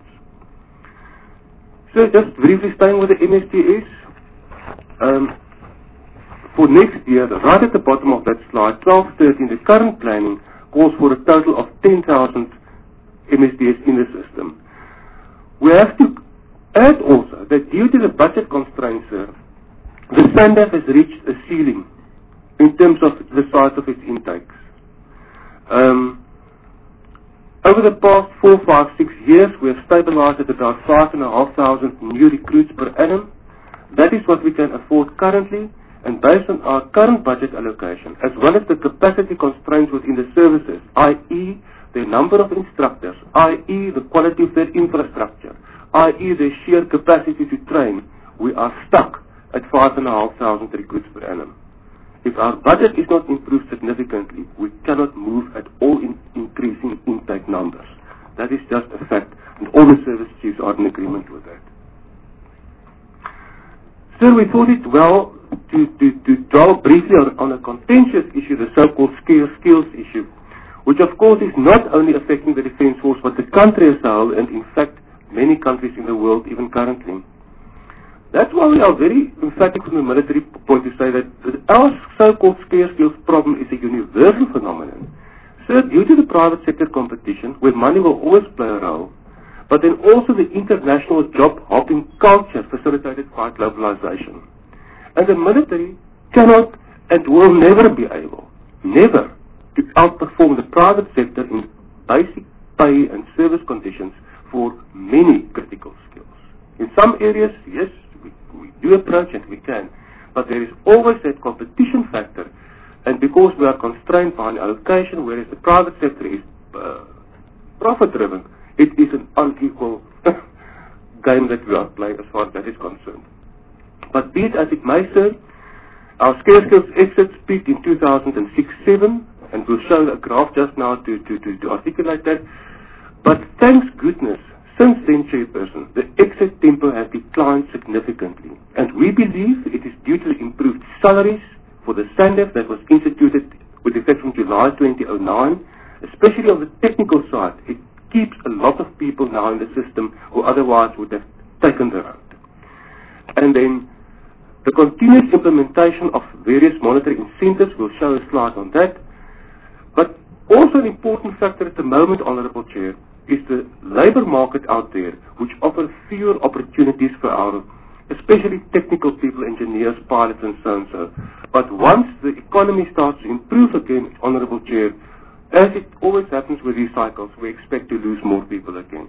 So just briefly staying with the M S D S, um, for next year, right at the bottom of that slide, twelve thirteen, the current planning calls for a total of ten thousand M S D S in the system. We have to add also that due to the budget constraints, uh, the SANDF has reached a ceiling in terms of the size of its intakes. Um, Over the past four, five, six years, we have stabilized at about five and a half thousand new recruits per annum. That is what we can afford currently, and based on our current budget allocation, as well as the capacity constraints within the services, that is the number of instructors, that is the quality of their infrastructure, that is the sheer capacity to train, we are stuck at five and a half thousand recruits per annum. If our budget is not improved significantly, we cannot move at all in increasing intake numbers. That is just a fact, and all the service chiefs are in agreement with that. Sir, we thought it well to, to, to dwell briefly on, on a contentious issue, the so-called skills, skills issue, which of course is not only affecting the Defence Force, but the country as a whole, and in fact many countries in the world even currently. That's why we are very emphatic from the military point to say that our so-called scarce skills problem is a universal phenomenon. So due to the private sector competition, where money will always play a role, but then also the international job hopping culture facilitated by globalization. And the military cannot and will never be able never to outperform the private sector in basic pay and service conditions for many critical skills. In some areas, yes, we, we do approach and we can, but there is always that competition factor, and because we are constrained by an allocation, whereas the private sector is uh, profit-driven, it is an unequal game that we are playing as far as that is concerned. But be it as it may, sir, our scarce skills exits peaked in two thousand six seven, and we'll show a graph just now to, to, to, to articulate that. But thanks goodness, since then, Chairperson, the exit tempo has declined significantly, and we believe it is due to the improved salaries for the SANDF that was instituted with effect from July twenty oh nine, especially on the technical side. It keeps a lot of people now in the system who otherwise would have taken the road. And then the continuous implementation of various monetary incentives, we'll show a slide on that. But also an important factor at the moment, Honourable Chair, is the labour market out there, which offers fewer opportunities for our, especially technical people, engineers, pilots, and so and so. But once the economy starts to improve again, Honourable Chair, as it always happens with these cycles, we expect to lose more people again.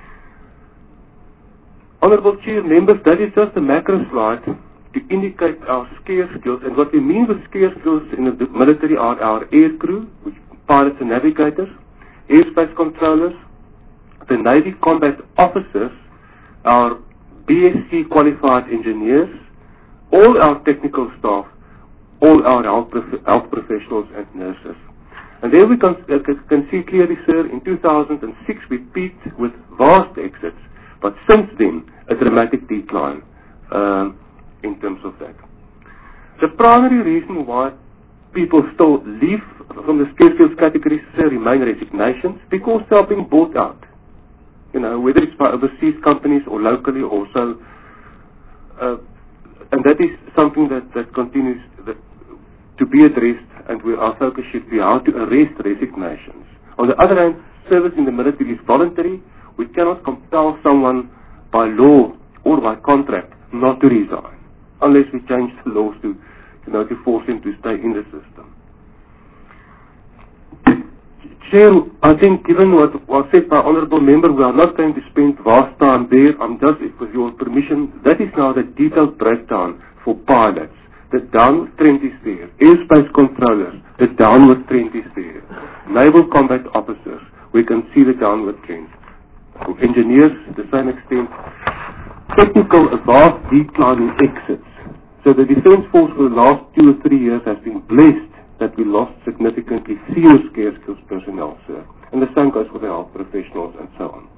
Honourable Chair, members, that is just a macro slide to indicate our scarce skills, and what we mean with scarce skills in the military are our air crew, which pilots and navigators, airspace controllers, the Navy combat officers, our B S c qualified engineers, all our technical staff, all our health, prof health professionals and nurses. And there we can, uh, can see clearly, sir, in two thousand six we peaked with vast exits, but since then a dramatic decline um, in terms of that. The primary reason why people still leave from the scarce skills categories, sir, remain resignations, because they are being bought out. You know, whether it's by overseas companies or locally or so. Uh, and that is something that, that continues that, to be addressed, and we, our focus should be how to arrest resignations. On the other hand, service in the military is voluntary. We cannot compel someone by law or by contract not to resign, unless we change the laws to, you know, to force him to stay in the system. Chair, I think given what was said by Honourable Member, we are not going to spend vast time there. I'm just, with your permission, that is now the detailed breakdown for pilots. The downward trend is there. Airspace controllers, the downward trend is there. Naval combat officers, we can see the downward trend. For engineers, to the same extent. Technical, a vast decline in exits. So the Defence Force for the last two or three years has been blessed that we lost significantly fewer scarce skills personnel, sir. And the same goes for the health professionals and so on.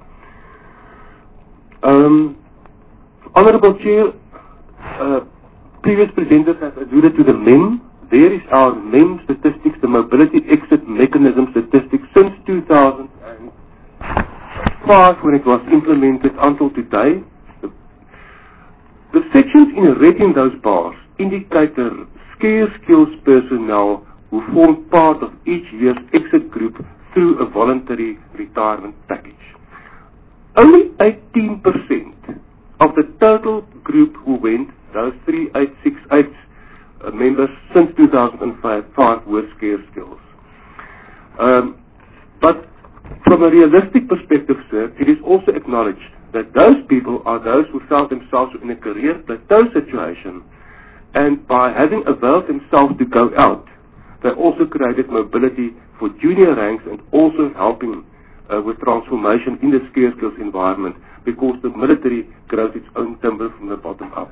Um, Honourable Chair, uh, previous presenters have alluded to the M E M. There is our M E M statistics, the mobility exit mechanism statistics since two thousand five when it was implemented until today. The, the sections in red in those bars indicate the scarce skills personnel who form part of each year's exit group through a voluntary retirement package. Only eighteen percent of the total group who went, those three eight six eight uh, members since two thousand five, were scarce skills. Um, but from a realistic perspective, sir, it is also acknowledged that those people are those who found themselves in a career plateau situation, and by having availed themselves to go out, they also created mobility for junior ranks and also helping uh, with transformation in the scarce skills environment, because the military grows its own timber from the bottom up.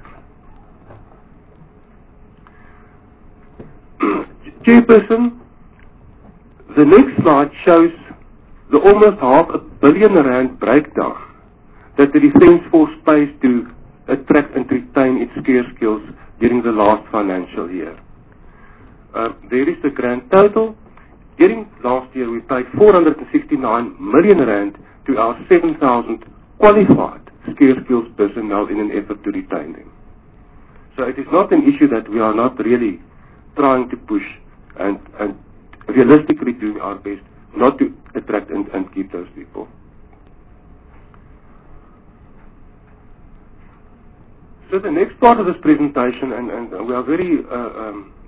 Chairperson, the next slide shows the almost half a billion rand breakdown that the Defence Force pays to attract and retain its scarce skills during the last financial year. Uh, there is the grand total. During last year, we paid four hundred sixty-nine million rand to our seven thousand qualified scarce skills personnel in an effort to retain them. So it is not an issue that we are not really trying to push and, and realistically doing our best not to attract and, and keep those people. So the next part of this presentation, and, and we are very uh, um,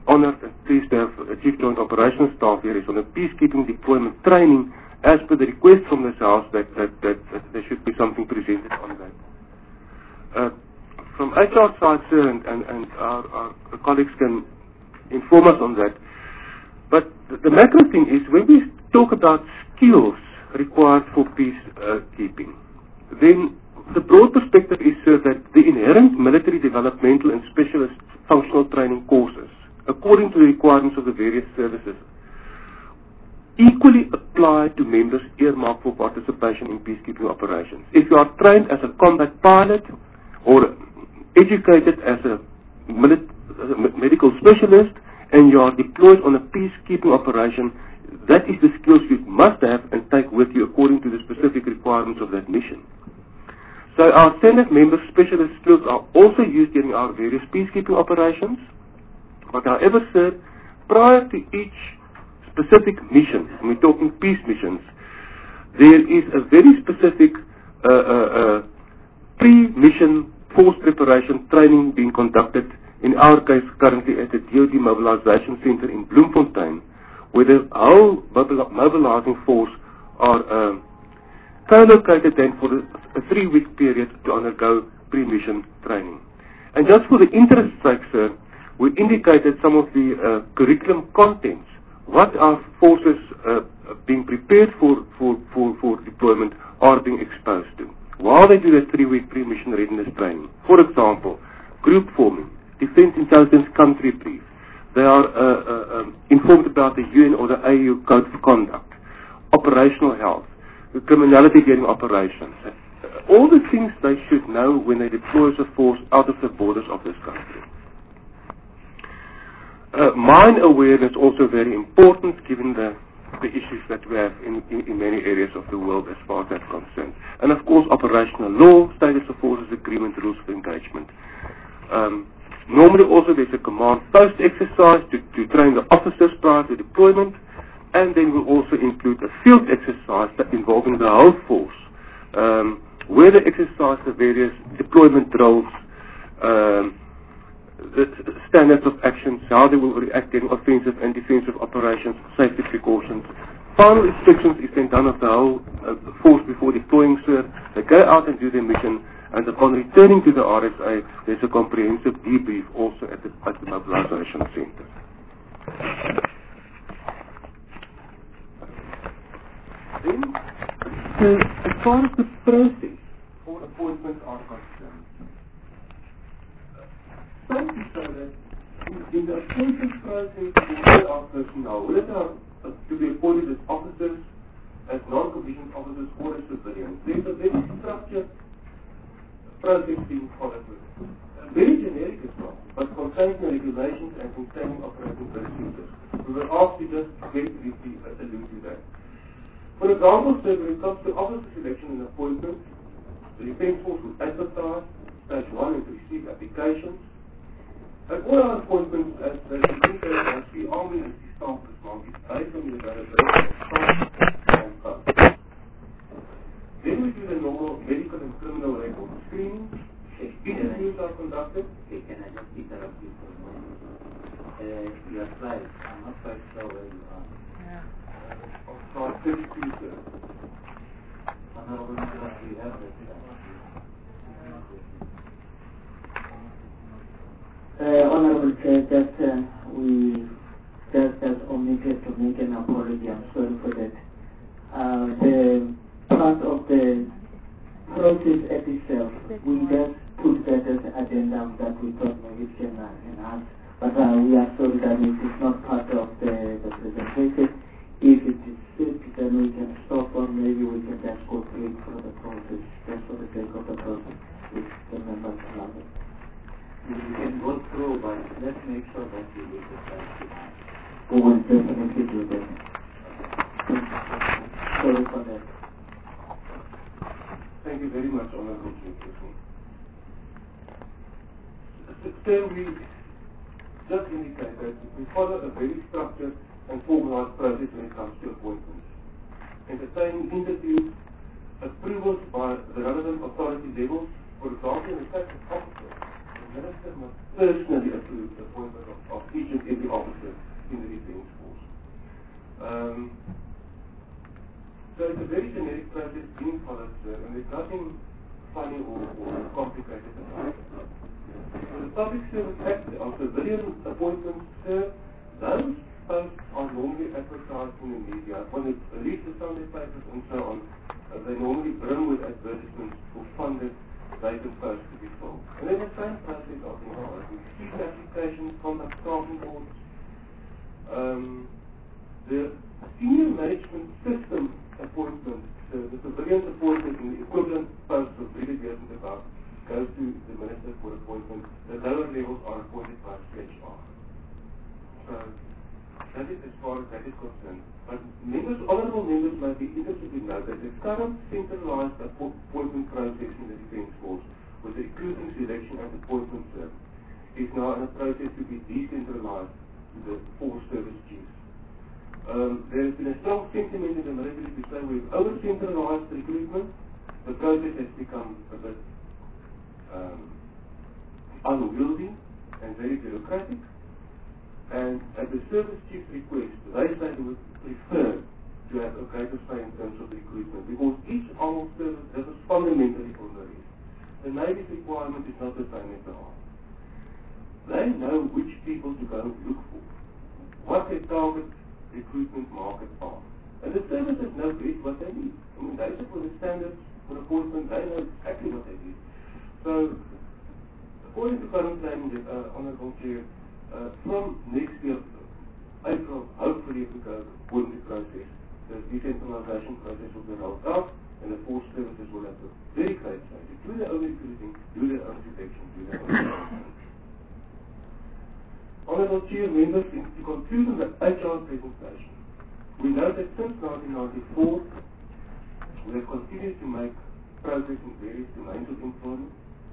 honored and pleased to have a Chief Joint Operations Staff here is on a peacekeeping deployment training. As per the request from this House, that, that, that, that there should be something presented on that. Uh, from H R side, sir, and, and, and our, our colleagues can inform us on that. But the, the macro thing is, when we talk about skills required for peacekeeping, uh, then the broad perspective is, sir, that the inherent military developmental and specialist functional training courses, according to the requirements of the various services, equally apply to members earmarked for participation in peacekeeping operations. If you are trained as a combat pilot or educated as a, as a medical specialist and you are deployed on a peacekeeping operation, that is the skills you must have and take with you according to the specific requirements of that mission. So our standard member specialist skills are also used during our various peacekeeping operations. But however, sir, prior to each specific mission, when we're talking peace missions, there is a very specific uh, uh, uh, pre-mission force preparation training being conducted, in our case currently at the D O D Mobilization Center in Bloemfontein, where the whole mobilizing force are uh, co-located then for a three-week period to undergo pre-mission training. And just for the interest sake, sir, we indicated some of the uh, curriculum contents, what our forces uh, being prepared for, for, for, for deployment are being exposed to while they do that three-week pre-mission readiness training. For example, group forming, defense intelligence country brief. They are uh, uh, um, informed about the U N or the A U Code of Conduct, operational health, the criminality during operations. Uh, all the things they should know when they deploy a force out of the borders of this country. Uh, mine awareness also very important given the, the issues that we have in, in, in many areas of the world as far as that's concerned. And of course operational law, status of forces agreement, rules of engagement. Um, normally also there's a command post exercise to, to train the officers prior to deployment, and then we'll also include a field exercise that involving the whole force, um, where they exercise the various deployment drills, um, the standards of actions, how they will react in offensive and defensive operations, safety precautions. Final instructions is then done of the whole uh, force before deploying, sir. They go out and do their mission, and upon returning to the R S A, there's a comprehensive debrief also at the, at the mobilization center. Then, so as far as the process for appointments are concerned, thank you, sir, that in, in the appointment process, all our personnel, whether they are uh, to be appointed as officers, as non-commissioned officers, or as civilians, there's a very structured process being followed. Uh, very generic as well, but contains the regulations and containing operating procedures. We were asked to just very briefly allude to that. For example, sir, when it comes to officer selection and appointment, the Defence Force will advertise stage one and receive applications. And all our appointments as the indicated as the Army and the Staff Command is based on the availability of staff and funds. Then we do the normal medical and criminal record screening. Interviews are conducted. Okay, can I just interrupt you for a moment? Uh, you are right. I'm not quite sure where you are. Yeah. Of Class thirty-two, sir. Honorable Member, you have the Uh, Honorable Chair, just uh, we just as omitted to make an apology. I'm sorry for that. Uh, the part of the process at itself, we just put that as an addendum that we thought maybe it can uh, enhance, but uh, we are sorry that it is not part of the, the presentation. If it is fit, then we can stop, or maybe we can just go straight for the process, just for the sake of the process, if the members allow it. You can go through, but let's make sure that you do the right. We will definitely do that. Sorry for that. Thank you very much, Honorable Chairperson. Still, we just indicate that we follow a very structured and formalized process when it comes to appointments. Entertaining interviews, approvals by the relevant authority levels, for example, in the case of officers, Minister must personally approve the appointment of, of each and every officer in the Defence Force. Um, so it's a very generic process being followed, sir, and there's nothing funny or, or complicated about it. So the Public Service Act of civilian appointments, sir, those posts are normally advertised in the media. When it releases Sunday papers and so on, uh, they normally brim with advertisements for funded vacant posts to be filled. And then the same process of the seat applications, conduct staffing boards, um, the senior management system appointment, so the civilian appointment in the equivalent posts of brigadiers and above, goes to the Minister for appointment. The lower levels are appointed by C H R. So that is as far as that is concerned. But members, honourable members might be interested to know that the current centralised appointment process in the Defence Force with the recruiting, selection and appointment service is now in a process to be decentralised to the Force Service Chiefs. Um, there has been a strong sentiment in the military to say we've over-centralised recruitment. The process has become a bit um, unwieldy and very bureaucratic. And at the service chief's request, they say they would prefer to have a greater say in terms of recruitment because each armed service differs fundamentally from the rest. The Navy's requirement is not the same as the Army. They know which people to go and look for, what their target recruitment market are. And the services know best what they need. I mean, they for the standards for appointment, they know exactly what they need. So, according to current planning, uh, Honourable Chair, Uh, from next year, April, hopefully we go with the process. The decentralization process will be rolled out, and the force services will have a very great say to do their own recruiting, do their own selection, do their own selection. Honourable Chair, members, in to conclude on the H R presentation, we know that since nineteen ninety-four, we have continued to make progress in various domains of employment.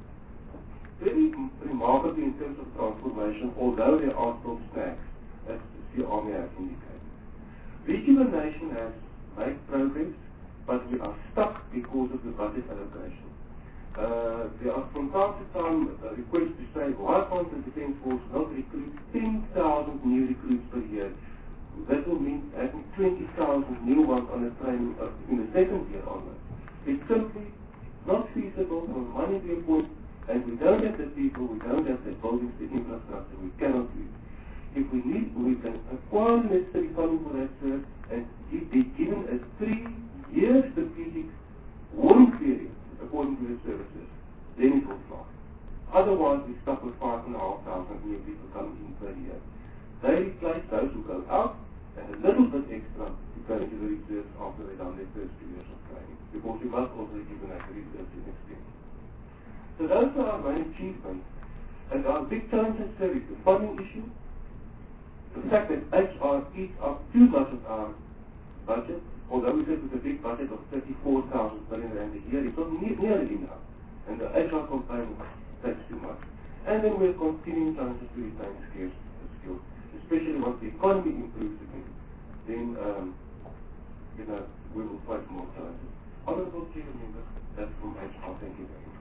Very remarkably in terms of transformation, although there are still snags, as the Army has indicated. Rejuvenation has made progress, but we are stuck because of the budget allocation. Uh, there are from time to time uh, requests to say, why can't the Defence Force not recruit ten thousand new recruits per year? That will mean having twenty thousand new ones on a training uh, in the second year onwards. It's simply not feasible from a money viewpoint. And we don't have the people, we don't have the buildings, the infrastructure, we cannot do it. If we need, we can acquire necessary funding for that, sir, and be given a three-year strategic warning period according to the services. Then it will fly. Otherwise, we're stuck with five and a half thousand new people coming in per year. They replace those who go out, and a little bit extra to go into the reserves after they've done their first two years of training. Because we must also rejuvenate the reserves in extent. So those are our main achievements. And our big challenges, sir, is the funding issue. The fact that H R eats up too much of our budget, although we said with a big budget of thirty-four thousand billion rand a year, it's not ne nearly enough. And the H R component takes too much. And then we're continuing challenges to retain skills, skills, especially once the economy improves again. Then, um, you know, we will face more challenges. Honourable Chair members, that's from H R. Thank you very much.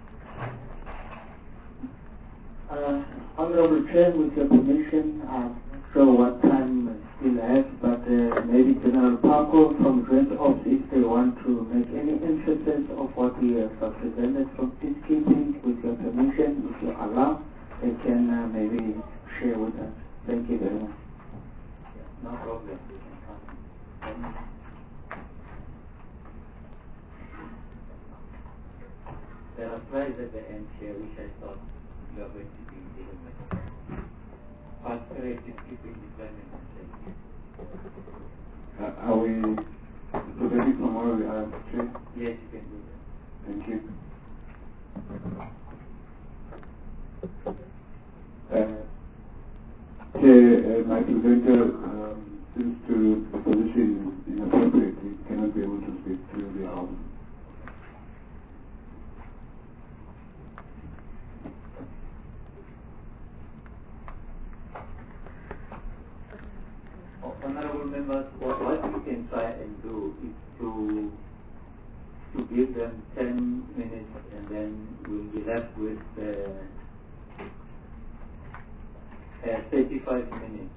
Uh, Honorable Chair, with your permission, I'm not sure what time I still have, but uh, maybe General Parko from Joint Ops, if they want to make any emphasis of what we have presented from peacekeeping, with your permission, if you allow, they can uh, maybe share with us. Thank you very much. Yeah, no problem. You can come. There are slides at the end here which I thought you are going to be dealing with. Fast creative keeping deployment and safety. Uh, are we proceeding from where we are, Chair? Yes, you can do that. Thank you. Uh, Chair, uh, my presenter um, seems to the position inappropriate. He cannot be able to speak to the House. Honourable members, what, what we can try and do is to to give them ten minutes, and then we'll be left with uh, uh, thirty-five minutes.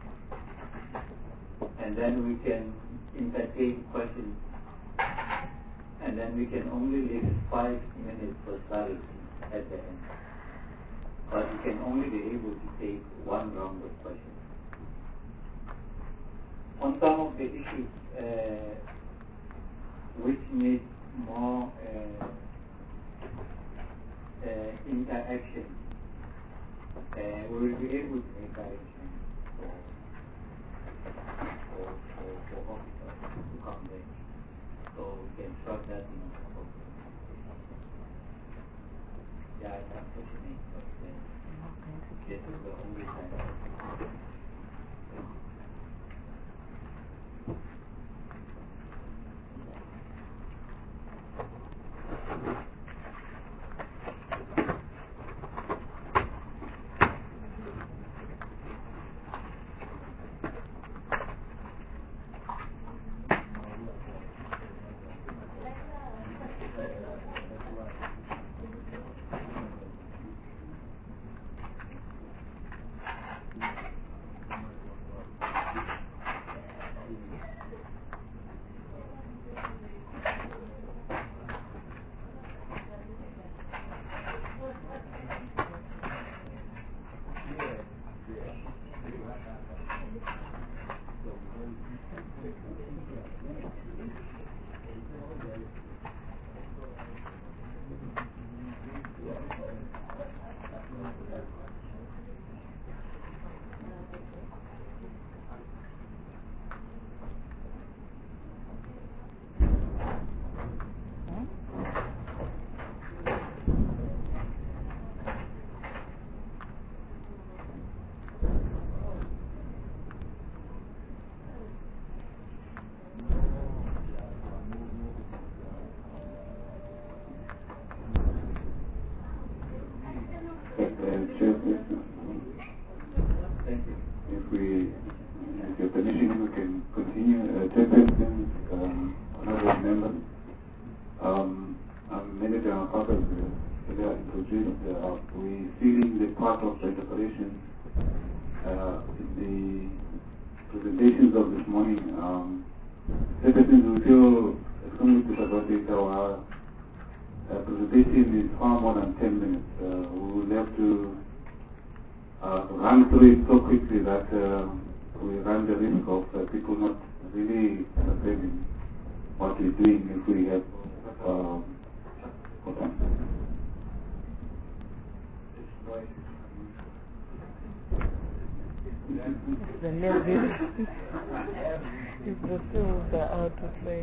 And then we can entertain questions. And then we can only leave five minutes for clarity at the end. But we can only be able to take one round of questions. On some of the issues uh, which need more uh, uh, interaction, uh, we will be able to make direction for, for, for, for officers to come there. So we can start that in a couple of days. Yeah, it's unfortunate, but uh, this is the only time. If we, if you're permission, we can continue. Uh, Chairperson, um, honorable members, um, I'm Manager of Office, earlier introduced. Uh, we feeling the part of the operations uh, in the presentations of this morning. Um, Chairperson, we feel extremely disadvantaged. Our uh, presentation is far more than ten minutes. Uh, we will have to Uh, run through it so quickly that uh, we run the risk of uh, people not really understanding what we're doing if we have uh, time. The level is the tools that are out to play.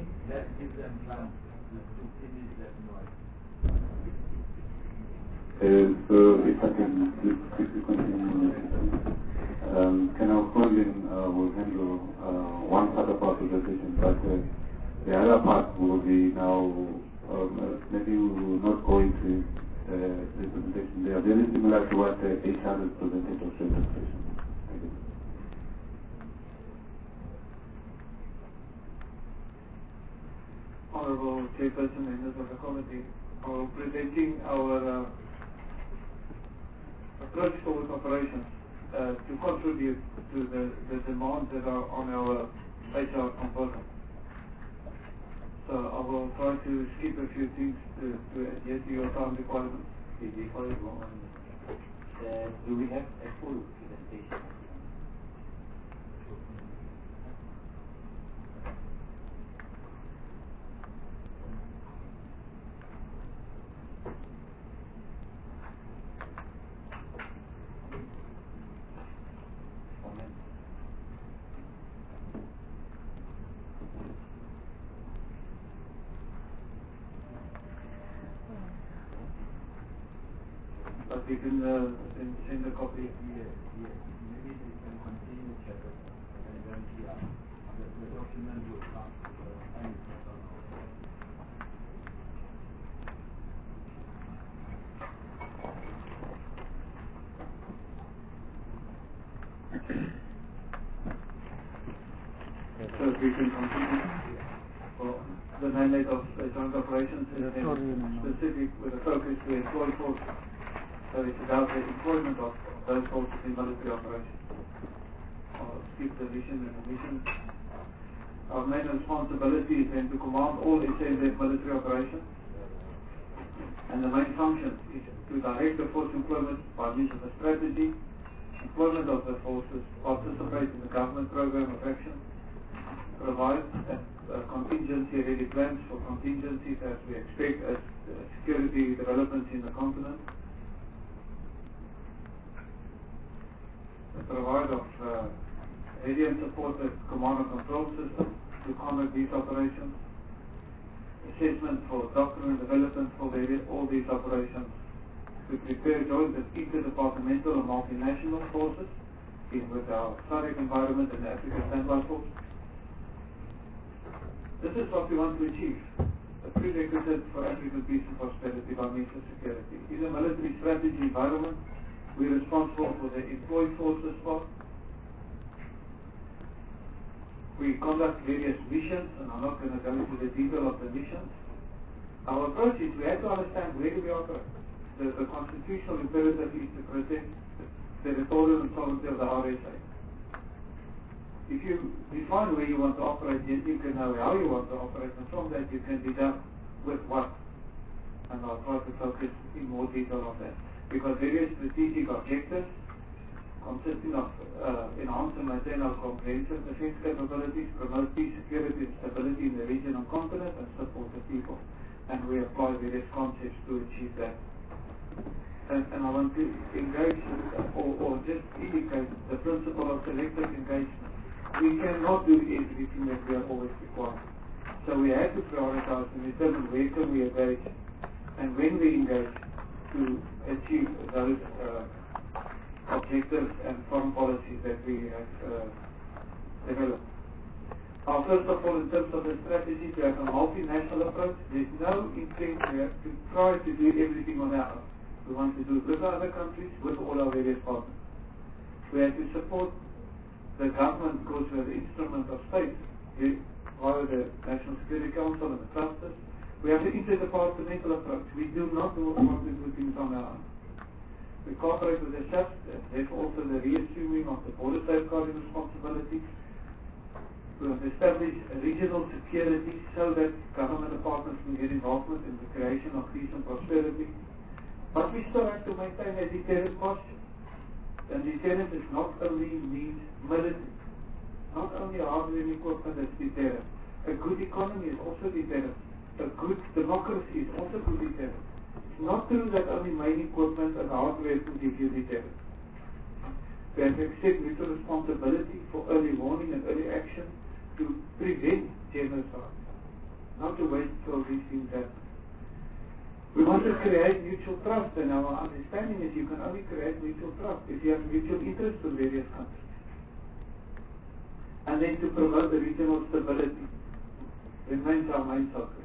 Uh, so if I can just quickly continue, um, can our colleague uh, will handle uh, one part of our presentation, but uh, the other part will be now, um, uh, maybe we will not go into uh, the presentation. They are very similar to what uh, H R has presented of the presentation. Thank you. Honorable Chairperson, members of the committee, for presenting our uh, approach towards operations uh, to contribute to the, the demands that are on our H R component. So I will try to skip a few things to, to adhere to your time requirements. Before you go on, uh, do we have a full presentation? But we can uh, send, send a copy. Yes, yes. Maybe we can continue chapter and then yeah, the, the document will come to the time is not on our side. So we can continue. Well, the mandate of uh, joint operations is specific with a focus to employ force. So it's about the employment of those forces in military operations. I'll skip the vision and the mission. Our main responsibility is then to command all S A N Z military operations, and the main function is to direct the force employment by means of a strategy, employment of the forces, participate in the government program of action, provide uh, uh, contingency ready plans for contingencies as we expect as uh, security developments in the continent, the provide of uh, ready and supported command and control system to conduct these operations, assessment for doctrine and development for the, all these operations, to prepare joint and interdepartmental and multinational forces in with our SADC environment and the African Standby Force. This is what we want to achieve, a prerequisite for African peace and prosperity by means of security. In a military strategy environment, we are responsible for the employed forces part. We conduct various missions, and I'm not going to go into the detail of the missions. Our approach is we have to understand where we operate. The, the constitutional imperative is to protect the territorial and sovereignty of the R S A. If you define where you want to operate, then you can know how you want to operate, and from that you can deduct with what. And I'll try to focus in more detail on that. Because various strategic objectives consisting of uh, enhance and maintain our comprehensive defense capabilities, promote peace, security and stability in the region and continent, and support the people. And we apply various concepts to achieve that. And, and I want to engage or, or just indicate the principle of selective engagement. We cannot do everything that we are always required. So we have to prioritize and determine where can we engage and when we engage to achieve those uh, objectives and foreign policies that we have uh, developed. Uh, first of all, in terms of the strategy, to have a multinational approach. There's no intent here to try to do everything on our own. We want to do it with other countries, with all our various partners. We have to support the government because we are the instrument of state via the National Security Council and the clusters. We have the interdepartmental approach. We do not want to do things on our own. We cooperate with the S A P, therefore also the reassuming of the border safeguarding responsibilities. We have established regional security so that government departments can get involvement in the creation of peace and prosperity. But we still have to maintain a deterrent posture. And deterrent is not only means military, not only hardware and equipment that's deterrent. A good economy is also deterrent. A good democracy is also good deterrent. It's not true that only main equipment and hardware can give you deterrent. We have to accept mutual responsibility for early warning and early action to prevent genocide, not to wait till these things happen. We want to create mutual trust, and our understanding is you can only create mutual trust if you have mutual interest in various countries. And then to promote the regional stability remains our main focus.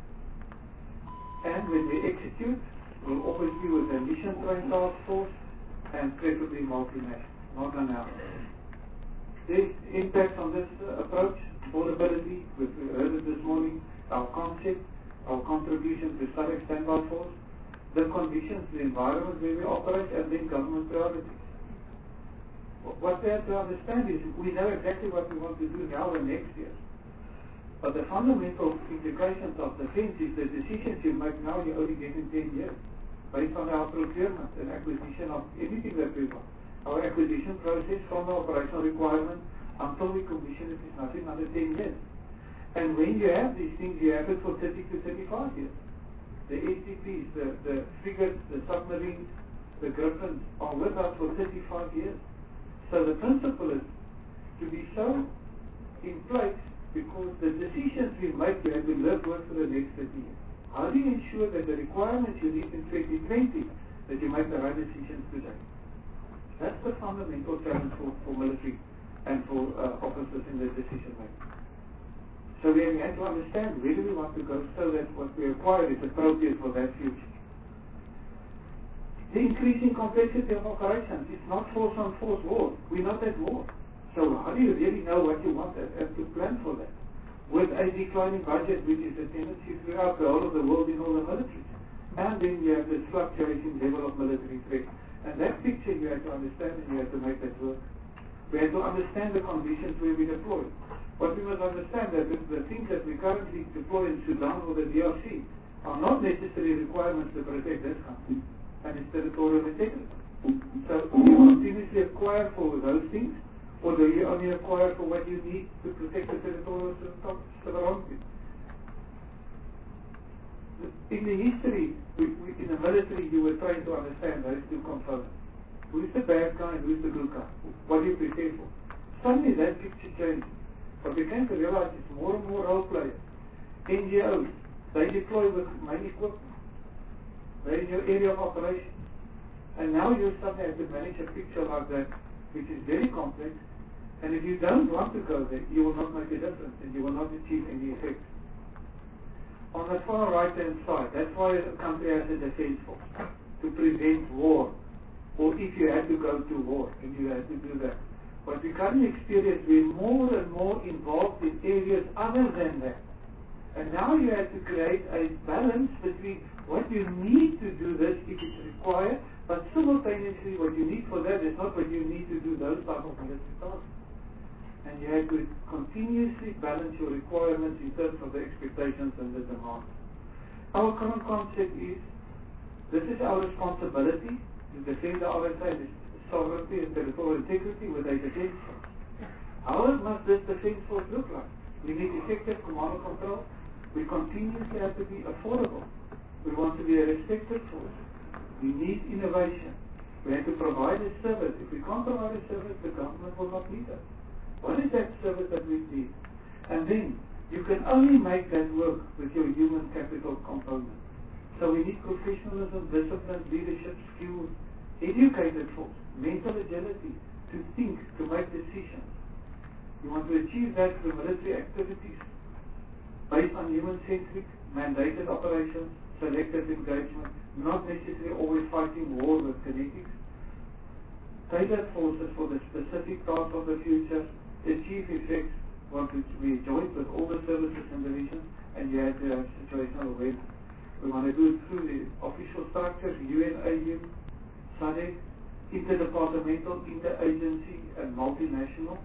And when we execute, we'll always be with a mission-trained task force and preferably multinational, not an hour. There's impact on this uh, approach, affordability, we heard it this morning, our concept, our contribution to S A D C Standby Force, the conditions, the environment where we operate, and then government priorities. What we have to understand is we know exactly what we want to do now and next year. But the fundamental implications of defense is the decisions you make now you only get in ten years, based on our procurement and acquisition of anything that we want. Our acquisition process from the operational requirement until we commission it is nothing under ten years. And when you have these things, you have it for thirty to thirty-five years. The S T Ps, the, the frigates, the submarines, the Griffins are with us for thirty-five years. So the principle is to be so in place because the decisions we make you have to live with for the next thirty years. How do you ensure that the requirements you need in twenty twenty, that you make the right decisions today? That's the fundamental challenge for, for military and for uh, officers in the decision making. So we have to understand where do we want to go so that what we acquire is appropriate for that future. The increasing complexity of operations is not force on force war. We're not at war. So how do you really know what you want and have to plan for that? With a declining budget, which is a tendency throughout the whole of the world in all the militaries. And then you have this fluctuating level of military threat. And that picture you have to understand, and you have to make that work. We have to understand the conditions where we deploy. But we must understand that the, the things that we currently deploy in Sudan or the D R C are not necessarily requirements to protect this country and its territorial integrity. So do you continuously acquire for those things, or do you only acquire for what you need to protect the territorial sovereignty? In the history, we, we, in the military, you were trying to understand those two components. Who's the bad guy and who's the good guy? What do you prepare for? Suddenly that picture changed. But we came to realize it's more and more role players. N G Os, they deploy with main equipment. They're in your area of operation. And now you suddenly have to manage a picture like that, which is very complex. And if you don't want to go there, you will not make a difference and you will not achieve any effect. On the far right-hand side, that's why a country has a defense force, to prevent war. Or if you had to go to war, and you had to do that. But we currently experience we're more and more involved in areas other than that. And now you have to create a balance between what you need to do this if it's required, but simultaneously what you need for that is not what you need to do those type of military tasks. And you have to continuously balance your requirements in terms of the expectations and the demands. Our current concept is, this is our responsibility to defend the R S A, sovereignty and territorial integrity with a defense force. How must this defense force look like? We need effective command and control. We continuously have to be affordable. We want to be a respected force. We need innovation. We have to provide a service. If we can't provide a service, the government will not need us. What is that service that we need? And then, you can only make that work with your human capital component. So we need professionalism, discipline, leadership, skills, educated force, mental agility, to think, to make decisions. You want to achieve that through military activities based on human-centric, mandated operations, selective engagement, not necessarily always fighting war with kinetics. Tailored forces for the specific task of the future, achieve effects, want to be joined with all the services in the region, and you have to have situational awareness. We want to do it through the official structures, U N, A U, S A D C, interdepartmental, interagency, and multinational.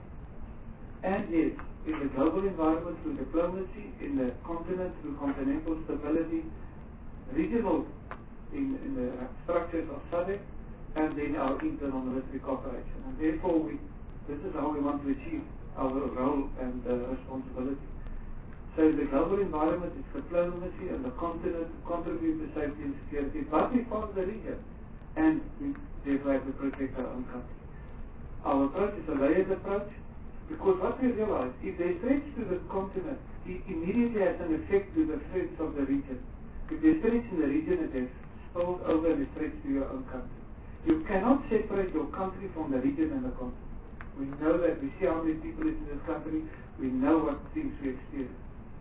And yes, in the global environment through diplomacy, in the continent through continental stability, regional in, in the structures of S A D C, and then our internal military cooperation. And therefore, we, this is how we want to achieve our role and uh, responsibility. So in the global environment, it's diplomacy, and the continent contribute to safety and security, but we part of the region, and we therefore have to protect our own country. Our approach is a layered approach, because what we realize, if there's threats to the continent, it immediately has an effect to the threats of the region. If there's threats in the region, it has spilled over the threats to your own country. You cannot separate your country from the region and the continent. We know that, we see how many people is in this country, we know what things we experience.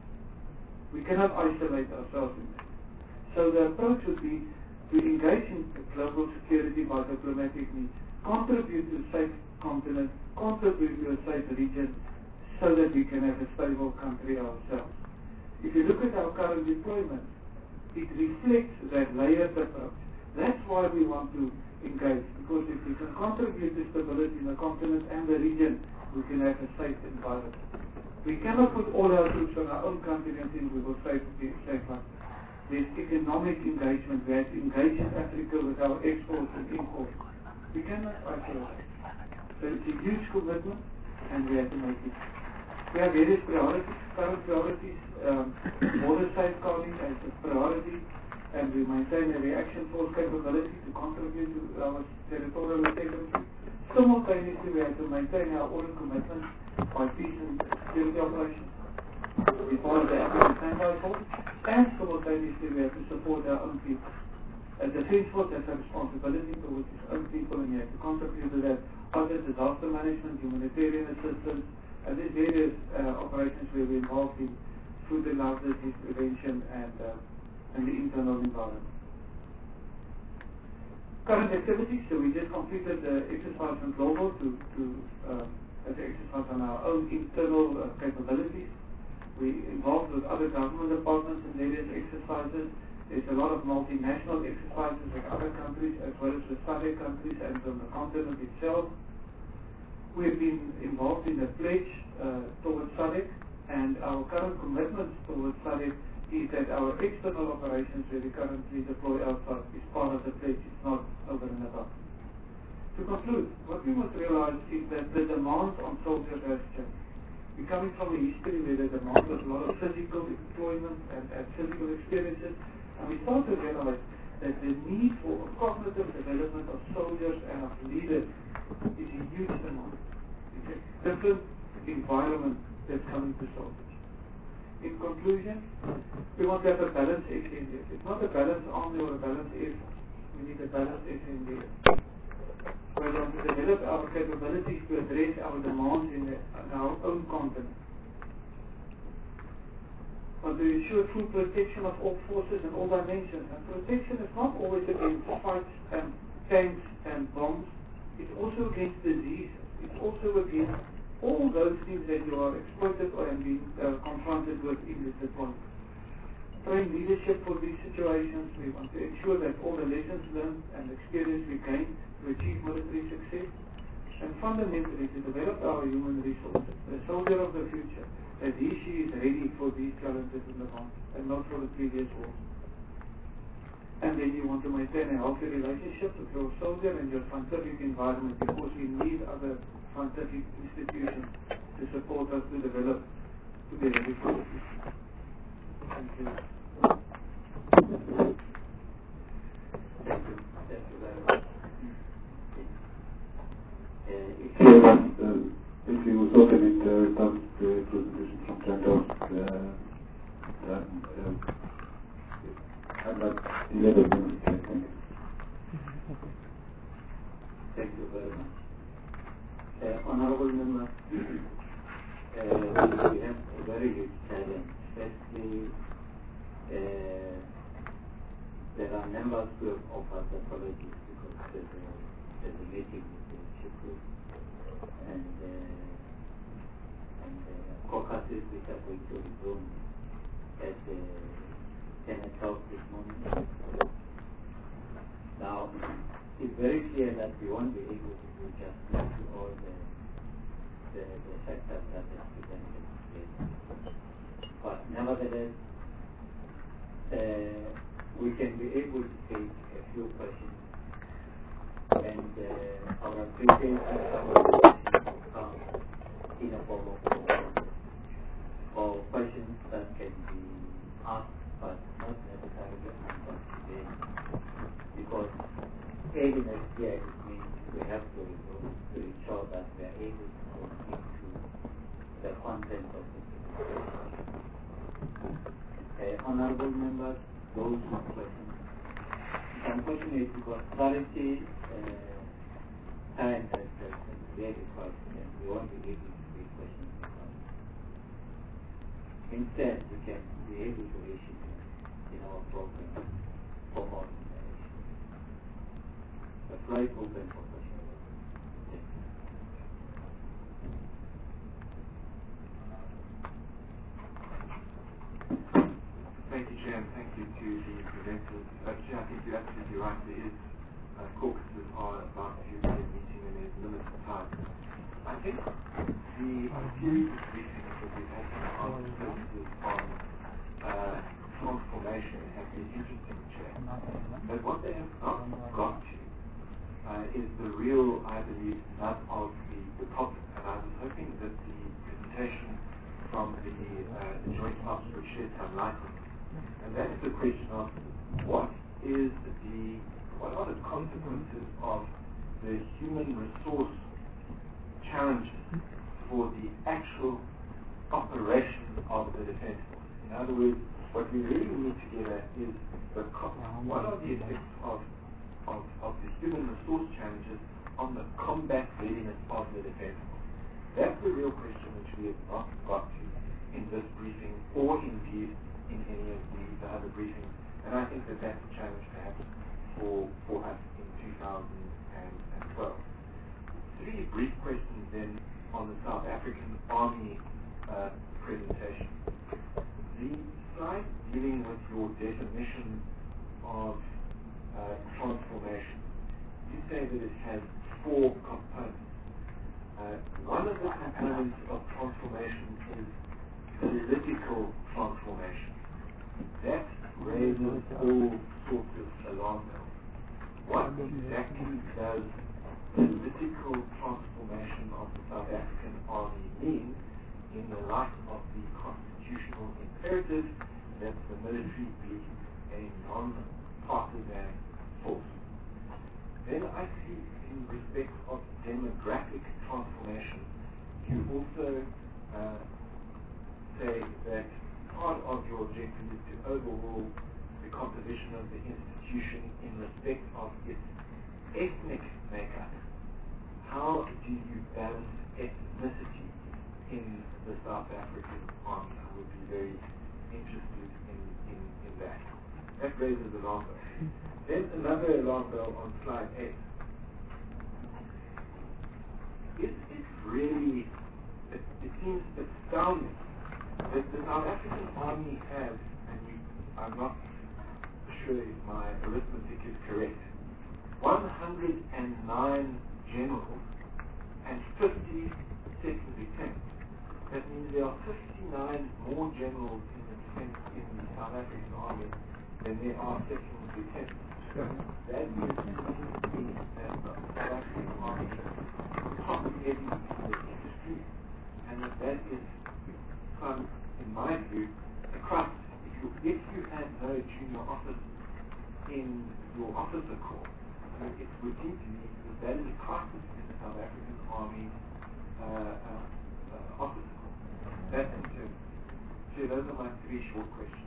We cannot isolate ourselves in that. So the approach would be to engage in global security by diplomatic means, contribute to a safe continent, contribute to a safe region, so that we can have a stable country ourselves. If you look at our current deployment, it reflects that layered approach. That's why we want to engage, because if we can contribute to stability in the continent and the region, we can have a safe environment. We cannot put all our troops on our own country and think we will save the safe country. There's economic engagement. We have to engage in Africa with our exports and imports. We cannot isolate. So it's a huge commitment, and we have to make it. We have various priorities, current priorities, um, border safeguarding as a priority, and we maintain a reaction force capability to contribute to our territorial integrity. Simultaneously, we have to maintain our own commitment by peace and security operations. We part of the African Standby Force, and simultaneously we have to support our own people. A defense force has a responsibility towards its own people, and you have to contribute to that. Other disaster management, humanitarian assistance, and these various uh, operations where we're involved in food and health disease prevention and, uh, and the internal environment. Current activities, so we just completed the exercise on global to, to uh, as an exercise on our own internal uh, capabilities. We involved with other government departments in various exercises, There's a lot of multinational exercises with other countries as well as with SADC countries and on the continent itself. We've been involved in the pledge uh, towards SADC, and our current commitments towards SADC is that our external operations where we currently deploy outside is part of the pledge, it's not over and above. To conclude, what we must realize is that the demands on soldiers has changed. We're coming from a history where the demand was a lot of physical employment and, and physical experiences, and we start to realize that the need for cognitive development of soldiers and of leaders is a huge demand. It's a different environment that's coming to soldiers. In conclusion, we want to have a balanced S N D F. It's not a balanced army or a balanced air force. We need a balanced S N D F. We want to develop our capabilities to address our demands in, the, in our own continent. But to ensure full protection of all forces and all dimensions. And protection is not always against fights and tanks and bombs. It's also against disease. It's also against all those things that you are exploited or and being uh, confronted with in this deployment. Train leadership for these situations. We want to ensure that all the lessons learned and experience we gain to achieve military success. And fundamentally to develop our human resources, the soldier of the future, that he, she is ready for these challenges in the past and not for the previous wars. And then you want to maintain a healthy relationship with your soldier and your scientific environment, because we need other scientific institutions to support us to develop to be ready for the future. Thank you. Thank you. Thank you very much. Uh, if you uh, if you was open in the response to the presentation from Chandos, uh, um, uh, about eleven minutes, I think. Thank you very much. Uh, honorable members, uh, we have a very huge challenge. Firstly, uh, there are members who have offered apologies because there's a, there's a meeting with the chief group and, uh, and uh, caucuses which are going to resume at uh, ten o'clock this morning. Now, it's very clear that we won't be able to do justice to all the, the, the sectors that are presented today. But nevertheless, uh, we can be able to take a few questions, and uh, our appreciation some of the questions will come in a form of questions, or questions that can be asked but not necessarily answered today, because early next year it means we have to resolve to ensure that we are able to go into the content of the presentation. Uh, honorable members, those with questions. It's unfortunate because clarity uh, time has been very quite, and we won't be able to take questions because instead we can be able to issue in our program for more information. The floor is open for questions. Thank you. Thank you, Chair, and thank you to the presenters. Uh, Chair, I think you're absolutely right. There is uh, caucuses are about to be a meeting and there's limited time. I think the series of briefings that we've had on services on uh, transformation have been interesting, Chair. But what they have not got to uh, is the real, I believe, nut of the, the problem. And I was hoping that the presentation from the, uh, the Joint Ops would shed some light on it. And that is the question of what is the, what are the consequences of the human resource challenges for the actual operation of the defense force. In other words, what we really need to get at is the co- what are the effects of, of, of the human resource challenges on the combat readiness of the defense force. That's the real question which we have not got to in this briefing or indeed in any of the, the other briefings. And I think that that's a challenge perhaps for, for us in two thousand twelve. Three brief questions then on the South African Army uh, presentation. The slide dealing with your definition of uh, transformation. You say that it has four components. Uh, one of the components of transformation is political transformation. That raises all sorts of alarm bells. What exactly does political transformation of the South African Army mean in the light of the constitutional imperative that the military be a non-partisan force? Then I see, in respect of demographic transformation, you also uh, say that part of your objective is to overhaul the composition of the institution in respect of its ethnic makeup. How do you balance ethnicity in the South African Army? I would be very interested in, in, in that. That raises alarm bell. Then another alarm bell on slide eight. Is it really, it, it seems astounding that the South African Army has, and we, I'm not sure if my arithmetic is correct, one hundred nine generals and fifty second lieutenants. That means there are fifty-nine more generals in the defense in the South African Army than there are second lieutenants. That is the South African Army top heavy in the industry, and that that is some, in my view, a crisis. If you, if you had no junior officers in your officer corps, I mean, it would seem to me that that is a crisis in the South African Army uh, uh, uh, officer corps. That's in terms. So those are my three short questions.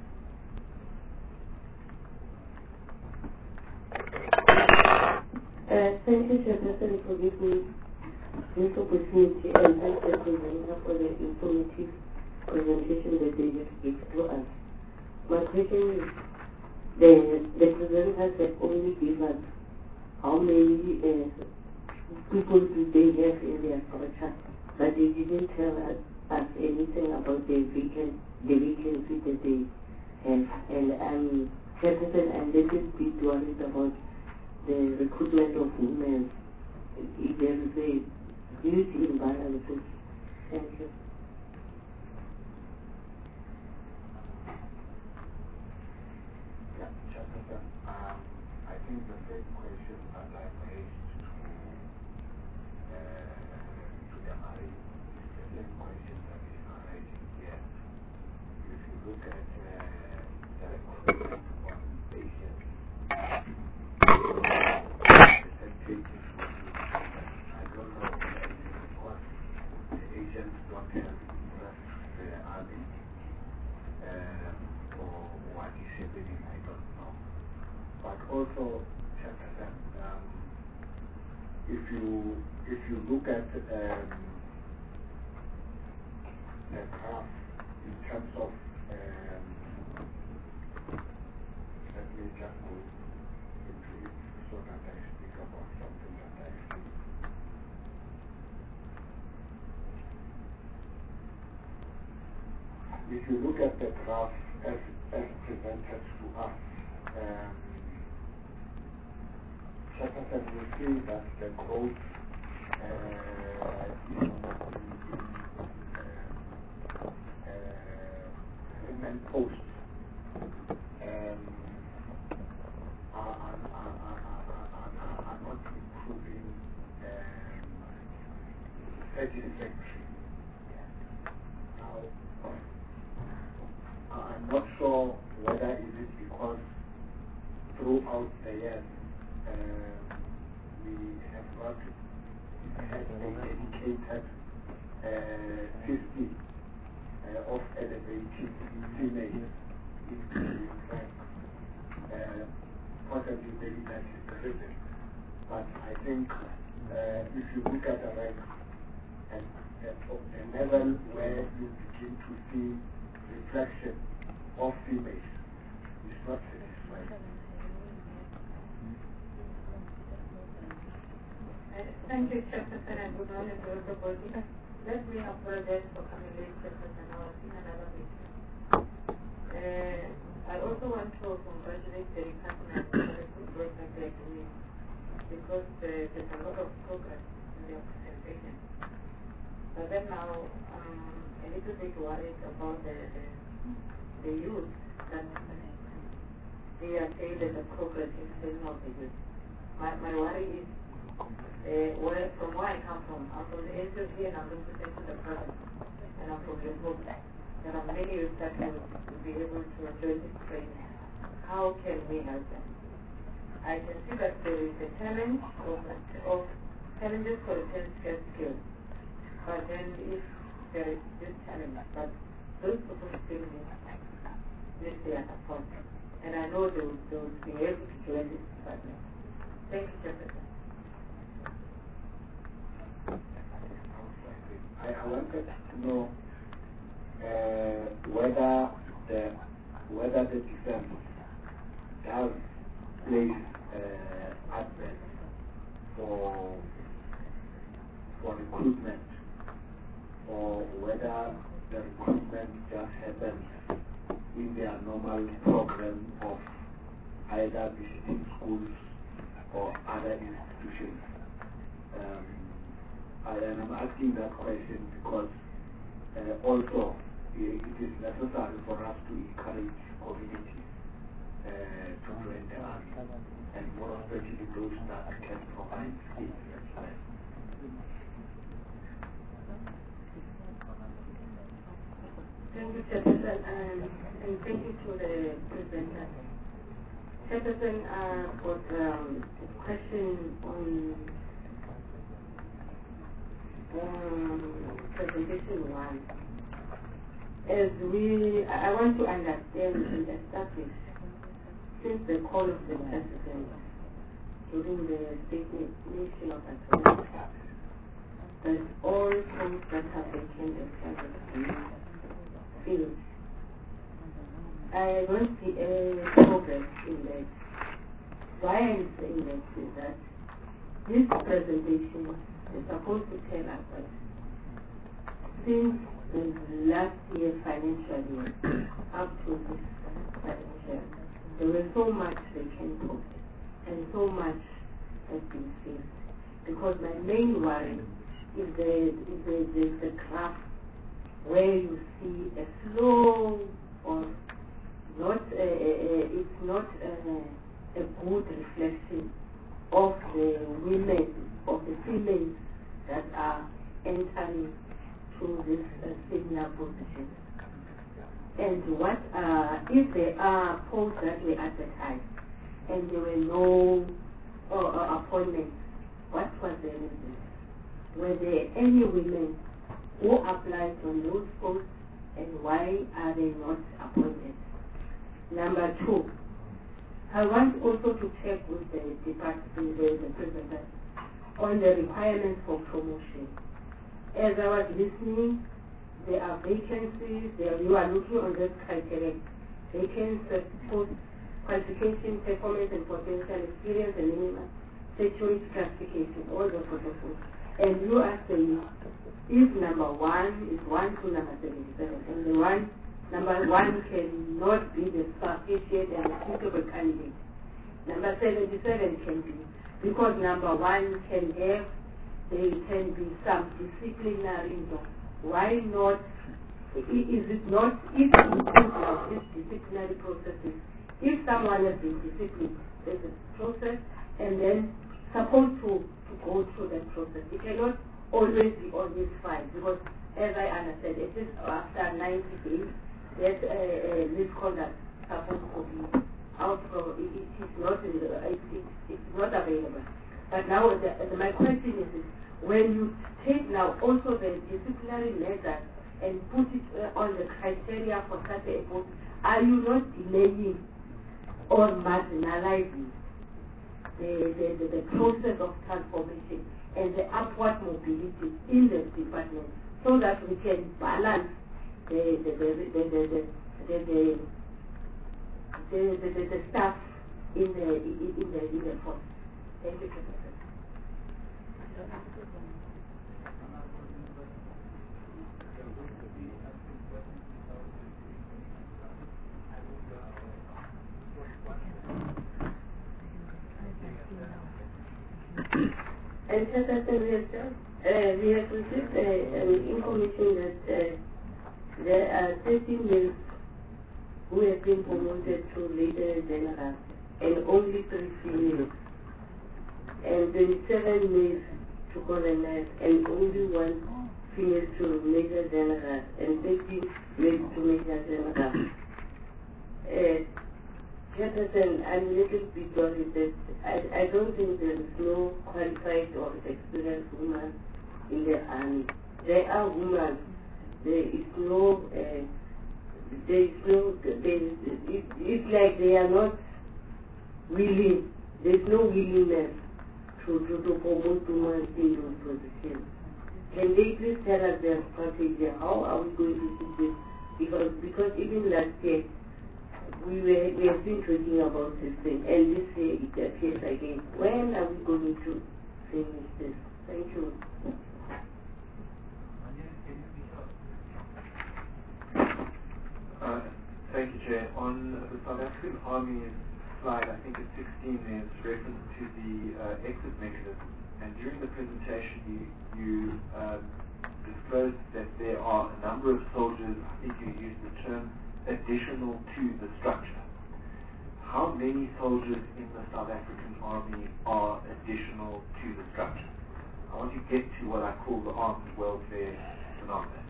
Uh, thank you, Chairperson, for giving me this opportunity, and thank the presenter for the informative presentation that they just gave to us. My question is, the, the presenters have only given us how many uh, people do they have in their structure, but they didn't tell us, us anything about the vacant, the vacancy that they have. And um, Chairperson, I'm a little bit worried about the recruitment of women. If there is a huge imbalance. Thank you. Yeah, Chairperson, um, I think the first question that I raised to, uh, to the Mari is the same question that is raising here. If you look at uh, the recruitment on patients, I don't know if it's because the agents don't have trust the army uh, or what is happening, I don't know. But also, um, if you if you look at um, the graph in terms of um, let me just go into it so that I speak about something that I see. If you look at the graph as, as presented to us, um, Chairperson, we see that the growth uh, in, in, in uh, uh, women posts um, are, are, are, are, are, are, are not improving um, satisfactory. Now, I'm not sure whether it is because throughout the years um, we have not had a dedicated uh, system uh, of elevating females into rank. Uh, possibly maybe that is the reason. But I think uh, if you look at the ranks and at the level where you begin to see reflection of females is not satisfying. Thank you, Chairperson, and good morning to everybody. Let me apologize for coming late, Chairperson. I was in another meeting. Uh, I also also want to congratulate the department for the good work that they are doing, because uh, there's a lot of progress in their presentation. But then now I'm a little bit worried about the, the, the youth, that they are saying that the progress is still not the youth. My, my worry is, uh, where, from where I come from, I'm from the S L G and I'm representing the province, and I'm from Limpopo. There are many youth that will, will be able to enjoy this training. How can we help them? I can see that there is a challenge of, of challenges for the healthcare skills. But then if there is this challenge, but those people still need, need their support. And I know they will, they will be able to join this department. Thank you, Jefferson. I, I wanted to know uh, whether the whether the defense does place uh, advert for for recruitment, or whether the recruitment just happens in their normal program of either visiting schools or other institutions. Um, I am asking that question because uh, also it is necessary for us to encourage communities uh, to join the army, and more especially those that can provide skills as well. Thank you, Jefferson, um, and thank you to the presenter. Jefferson uh, got um, a question on um, presentation one. As we, I want to understand and establish, since the call of the president during the statement nation of authority, that all posts that have been changed as fields. I don't see any progress in that. Why I'm saying that is that this presentation is supposed to tell us that since the last year financial year up to this financial year, there was so much vacant posts and so much has been filled. Because my main worry is the, is the, the, the graph where you see a slow or not, uh, uh, it's not uh, a good reflection of the women, of the females that are entering through this uh, senior position. And what, uh, if there are posts that were advertised and there were no uh, uh, appointments, what was the reason? Were there any women who applied on those posts, and why are they not appointed? Number two, I want also to check with the department, the, the president, on the requirements for promotion. As I was listening, there are vacancies, there, you are looking on this criteria, vacancies, post, qualification, performance and potential experience and minimum security classification, all those sort of things. And you are saying, if number one is one to number seventy-seven, and the one, number one cannot be the sufficient and suitable candidate, number seventy-seven can be, because number one can have, there can be some disciplinary involved. Why not, is it not, if it includes like this disciplinary processes, if someone has been disciplined, there's a process, and then supposed to, to go through that process. It cannot always be on this file, because as I understand, it is after ninety days that uh, uh, misconduct supposed to be out from, it, it is not, in the, it, it, it's not available. But now the, the, my question is, is, when you take now also the disciplinary measures and put it uh, on the criteria for such a post, are you not delaying or marginalizing the, the, the, the process of transformation and the upward mobility in the department, so that we can balance the the the the the the, the, the, the, the, the, the staff in the in, in the in the force? Thank you, Professor. And Chairperson, we have just, uh, we have received uh, um, information that uh, there are thirteen males who have been promoted to Major General and only three females, and twenty-seven males to colonel and only one female to Major General and thirty males to Major General. Uh, Chairperson, I'm a little bit worried that I, I don't think there is no qualified or experienced woman in the army. There are women. There is no, uh, there is no, there is, it, it's like they are not willing. There is no willingness to, to, to promote women in those positions. Can they please tell us their strategy? How are we going to do this? Because, because even last year, We, were, we have been talking about this thing, and this year it appears again. When are we going to finish this? Thank you. Uh, thank you, Chair. On the South African Army slide, I think it's sixteen, there's reference to the uh, exit mechanism. And during the presentation, you, you uh, disclosed that there are a number of soldiers, I think you used the term, additional to the structure. How many soldiers in the South African Army are additional to the structure? I want to get to what I call the armed welfare phenomenon.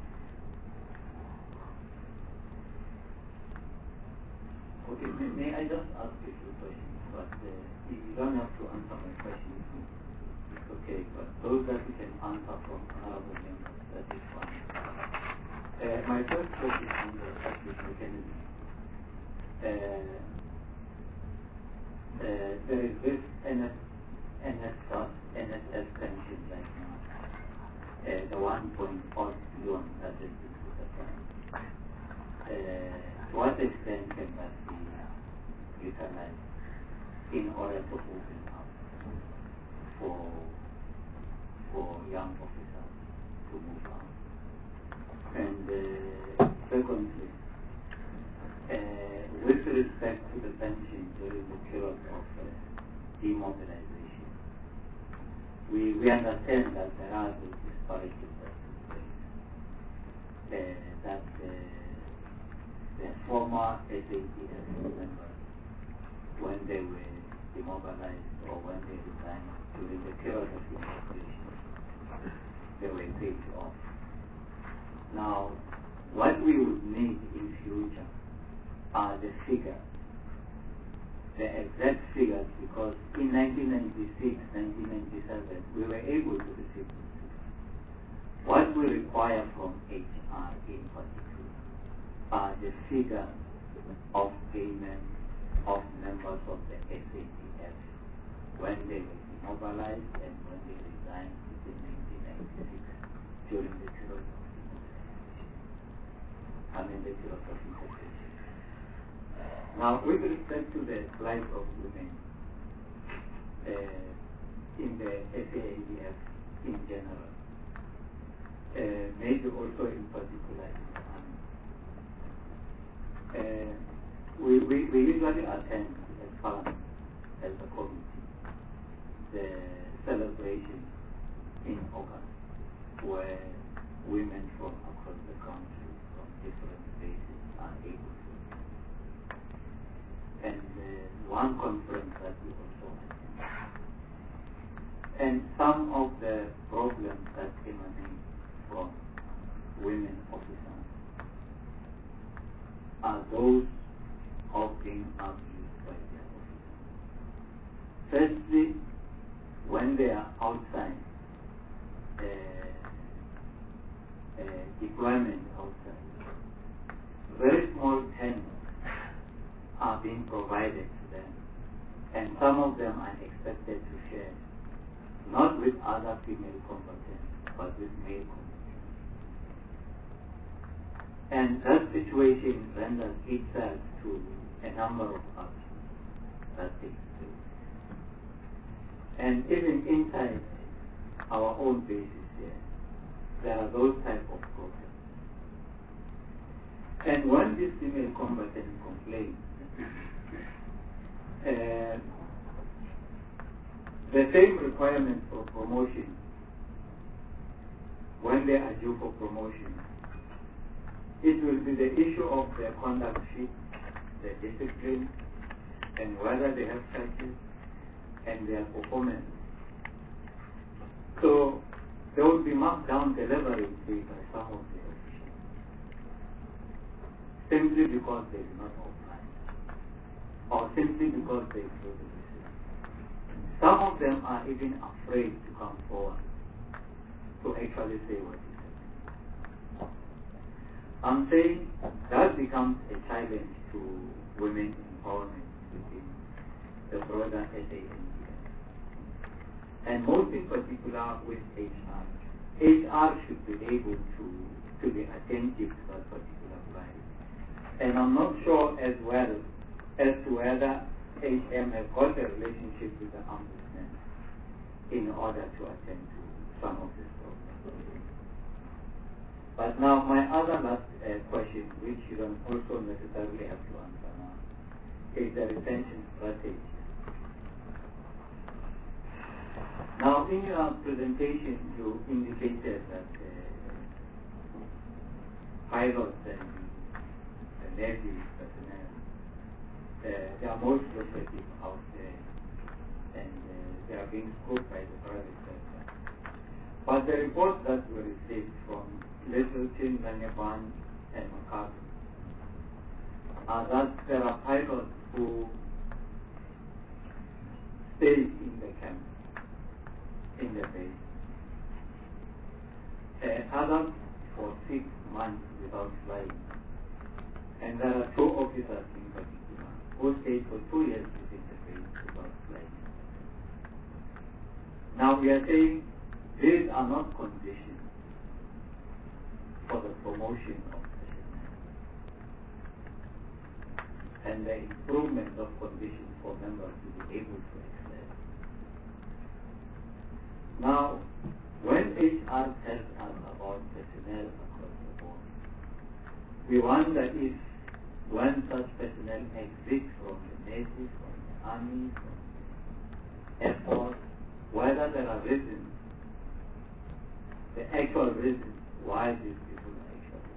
Okay, may, may I just ask you two questions? But uh, if you don't have to answer my question, it's okay. But those that you can answer from honorable members, that is fine. Uh, my first question is on the exit mechanism. Uh, uh, there is this N S, N S S pension right now, uh, the one point four billion that is being put aside. Uh, to what extent can that be utilized in order to open up for for young officers to move out? And uh, secondly, uh, with respect to the pension during the period of uh, demobilization, we, we understand that there are those disparities that took place. Uh, that uh, the former S A D F members, when they were demobilized or when they resigned during the period of demobilization, they were paid off. Now, what we would need in future are the figures, the exact figures, because in nineteen ninety-six, nineteen ninety-seven, we were able to receive those figures. What we require from H R in particular are the figures of payment of members of the S A D F when they were demobilized and when they resigned in nineteen ninety-six during the period of I mean the period of integration. Now, with respect to the plight of women uh, in the S A D F in general, uh, maybe also in particular in the army, uh, we, we, we usually attend as Parliament, as a committee, the celebration in August where women from across the country different places are able to. And uh, one conference that we also attend. And some of the problems that emanate from women officers are those of being abused by their officers. Firstly, when they are outside, uh, uh, deployment outside, very small tents are being provided to them, and some of them are expected to share, not with other female combatants, but with male combatants. And that situation renders itself to a number of actions that take place. And even inside our own bases here, there are those type of problems. And when this female combatant complains, uh, the same requirements for promotion, when they are due for promotion, it will be the issue of their conduct sheet, their discipline, and whether they have touches, and their performance. So there will be marked down deliberately by some of the officials, simply because they do not apply, or simply because they feel the decision. Some of them are even afraid to come forward to actually say what is happening. I'm saying that becomes a challenge to women empowerment within the broader S A N D F. And most in particular with H R. H R should be able to, to be attentive to that particular client. And I'm not sure as well as to whether H M has got a relationship with the ombudsman in order to attend to some of these problems. But now my other last uh, question, which you don't also necessarily have to answer now, is the retention strategy. Now in your presentation you indicated that uh, pilots and the Navy personnel, uh, they are most lucrative out there, and uh, they are being scoped by the private sector. But the reports that were received from Littleton, Langeban, and MacArthur are that there are pilots who stay in the camp, in the base, uh, others for six months without flying. And there are two officers in particular who stayed for two years within the base without flying. Now we are saying these are not conditions for the promotion of personnel and the improvement of conditions for members to be able to excel. Now, when H R tells us about personnel across the board, we wonder if when such personnel exit from the Navy, from the Army, from the Air Force, whether there are reasons, the actual reasons why these people are actually.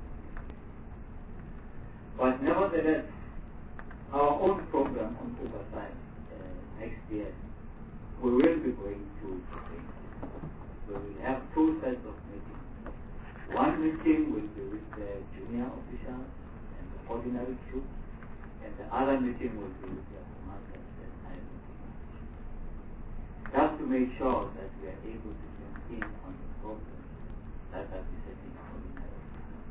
But nevertheless, our own program on oversight uh, next year, we will be going to things. We will have two sets of meetings. One meeting will be with the junior officials and the ordinary troops, and the other meeting will be with their commanders and high meetings. Just to make sure that we are able to jump in on the problems that are besetting ordinary officers.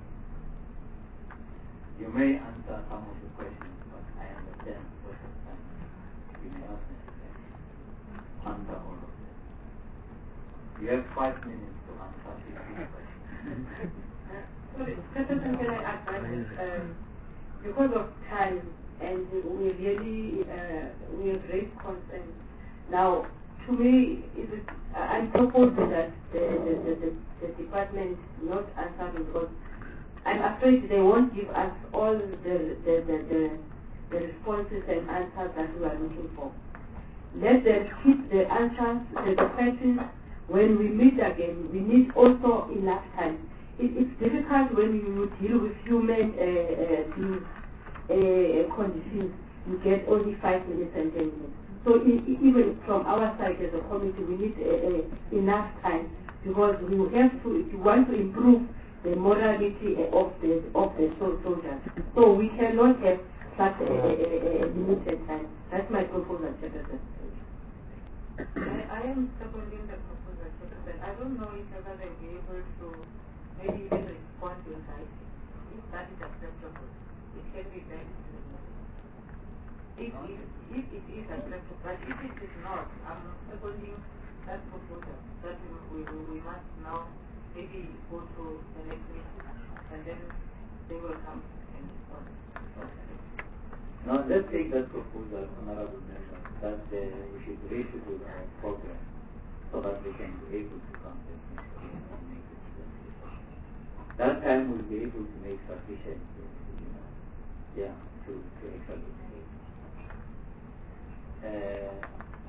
You may answer some of the questions, but I understand because of time. You may not necessarily answer all of them. You have five minutes to answer fifteen questions. Sorry, Secretary, can I advise, um, because of time, and we really, uh, we have raised concerns. Now, to me, is it, I propose that the, the, the, the, the department not answer, because I'm afraid they won't give us all the, the, the, the, the responses and answers that we are looking for. Let them keep the answers, the, the questions. When we meet again, we need also enough time. It, it's difficult when you deal with human uh, uh, beings, uh, conditions. You get only five minutes and ten minutes. So I, even from our side as a committee, we need uh, uh, enough time, because we have to, if you want to improve the morality of the of the soldiers, so we cannot have such a, a, a limited time. That's my proposal, Secretary. I, I am supporting the proposal, Secretary. I don't know if ever they'll be able to maybe even respond in writing. If that is acceptable, it can be very simple. If, if, if it is acceptable, but if it is not, I'm supporting that proposal that we, we, we must now maybe go to the next meeting and then they will come and respond. Now let's take that proposal, honorable member, that uh, we should reschedule our program so that we can be able to come and make it. That time we'll be able to make sufficient, uh, you know, yeah, to, to actually make. Uh,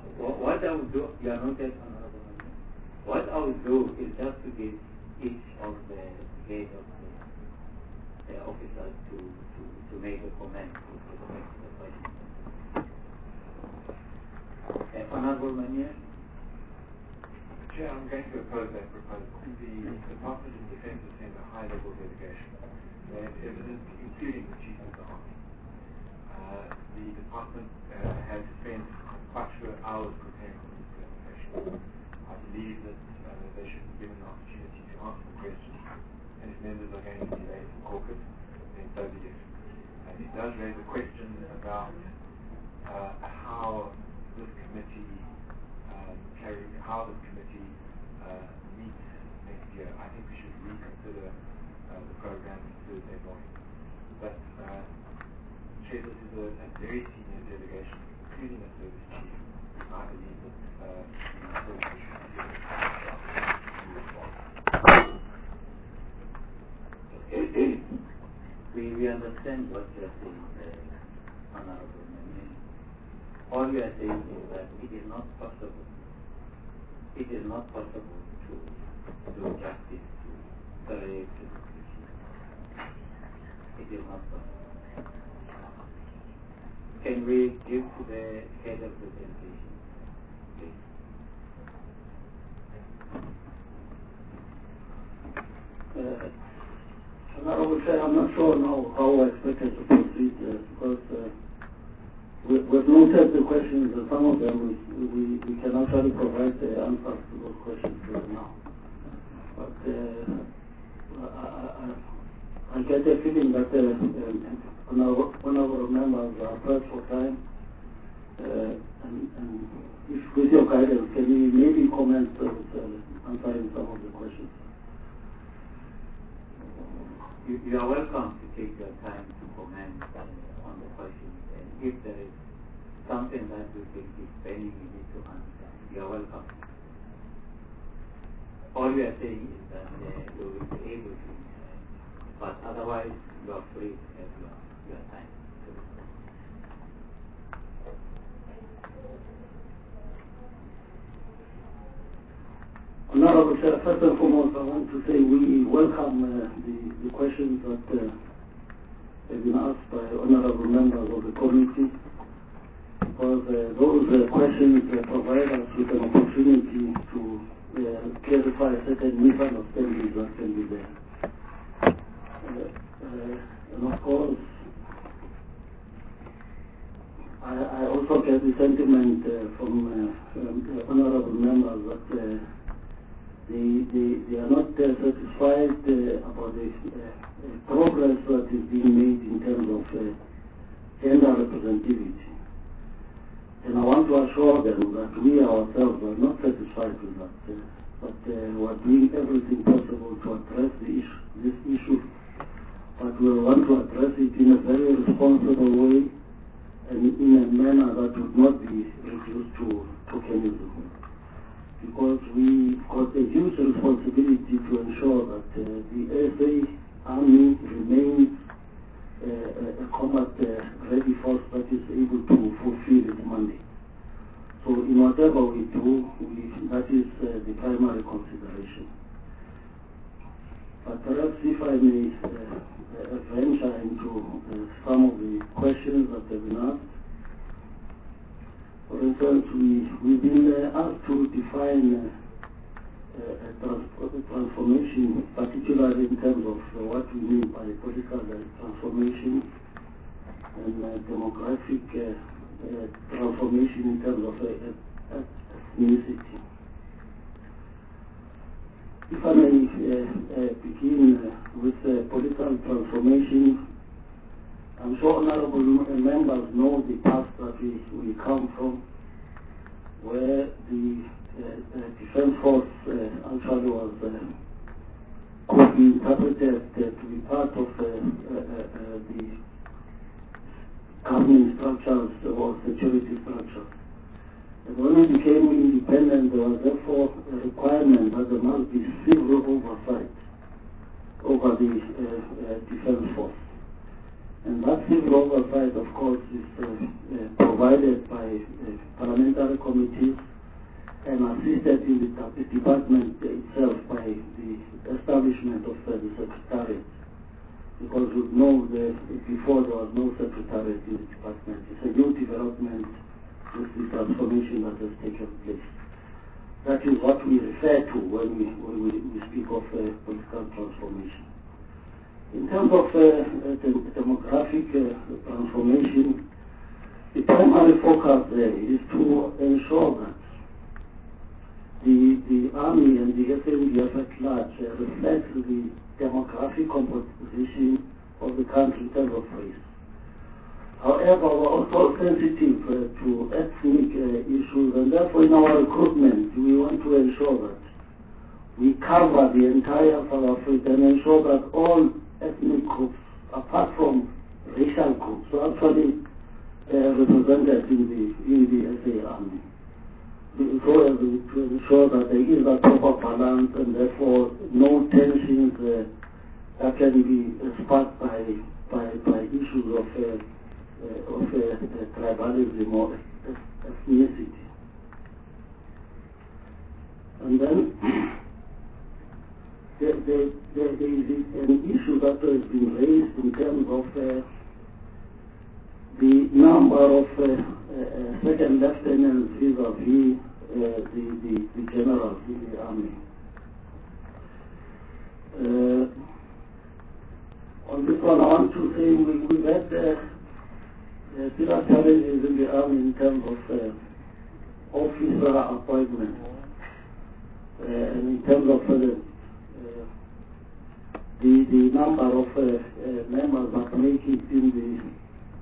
What, what I will do, you are not that honorable. What I will do is just to give each of the head of the, the officers to, to, to make a comment with respect to the question. Uh, Honorable Manier? Chair, I'm going to oppose that proposal. The Department of Defense has sent a high-level delegation. They have evidence, including the Chief of the Army. Uh, the Department uh, has spent quite a few hours preparing for this presentation. I believe that uh, they should be given the opportunity to answer the questions. And if members are going to be late for caucus, then so be it. And it does raise a question about uh, how this committee um, carry, how this committee uh, meets next year. I think we should reconsider uh, the program Thursday morning. But uh, Chair, this is a, a very senior delegation, including a service chief. I believe that uh, the service should be given to respond. we, we understand what you are saying, uh, Honorable Manier. All we are saying is that it is not possible. It is not possible to do justice to the rape to the species. It is not possible. Can we give to the head of the presentation, please? Uh, Honorable Chair, I'm not sure now how I expected to proceed uh, because uh, we, we've noted the questions and some of them we, we, we can actually provide the answers to those questions right now. But uh, I, I, I get a feeling that uh, um, honorable members are pressed for time uh, and, and if with your guidance, can we maybe comment with uh, answering some of the questions? You, you are welcome to take your time to comment uh, on the questions, and if there is something that you think is pending you need to answer, you are welcome. All we are saying is that uh, you will be able to, uh, but otherwise you are free to have your, your time to respond. Honorable Chair, first and foremost, I want to say we welcome uh, the, the questions that uh, have been asked by honorable members of the committee, because uh, those uh, questions uh, provide us with an opportunity to uh, clarify certain misunderstandings that can be there. Uh, uh, and of course, I, I also get the sentiment uh, from, uh, from uh, honorable members that uh, They, they, they are not uh, satisfied uh, about the uh, uh, progress that is being made in terms of uh, gender representativity. And I want to assure them that we ourselves are not satisfied with that, uh, but uh, we are doing everything possible to address the issue, this issue. But we want to address it in a very responsible way and in a manner that would not be reduced to tokenism. Because we got a huge responsibility to ensure that uh, the S A Army remains uh, a combat-ready uh, force that is able to fulfill its mandate. So in whatever we do, we, that is uh, the primary consideration. But perhaps if I may uh, uh, venture into uh, some of the questions that have been asked. For instance, we, we've been uh, asked to define uh, uh, a trans transformation, particularly in terms of uh, what we mean by political uh, transformation and uh, demographic uh, uh, transformation in terms of uh, uh, ethnicity. If I may uh, uh, begin uh, with uh, political transformation, I'm sure honorable members know the past that we, we come from, where the uh, uh, defense force uh, actually was uh, could be interpreted uh, to be part of uh, uh, uh, the governing structures or security structures. And when we became independent, there was therefore a requirement that there must be civil oversight over the uh, uh, defense force. And that civil oversight, of course, is uh, uh, provided by uh, parliamentary committees and assisted in the, the department itself by the establishment of uh, the secretariat. Because we know that before there was no secretariat in the department. It's a new development with the transformation that has taken place. That is what we refer to when we, when we, we speak of uh, political transformation. In terms of uh, uh, the demographic uh, transformation, the primary focus there is to ensure that the, the Army and the S A N D F at large uh, reflect the demographic composition of the country in terms of race. However, we're also sensitive uh, to ethnic uh, issues, and therefore in our recruitment we want to ensure that we cover the entire South Africa and ensure that all ethnic groups, apart from racial groups, are actually uh, represented in the in the S A Army. So as to ensure that there is a proper balance and therefore no tensions uh, that can be uh, sparked by by by issues of uh, uh, of uh, uh, tribalism or ethnicity. And then there, there, there, there is an issue that has been raised in terms of uh, the number of uh, uh, second lieutenants vis-a-vis uh, the, the, the generals in the army. Uh, on this one, I want to say we, we've had uh, uh, serious challenges in the army in terms of uh, officer appointment uh, and in terms of uh, uh, the the number of uh, uh, members that make it in the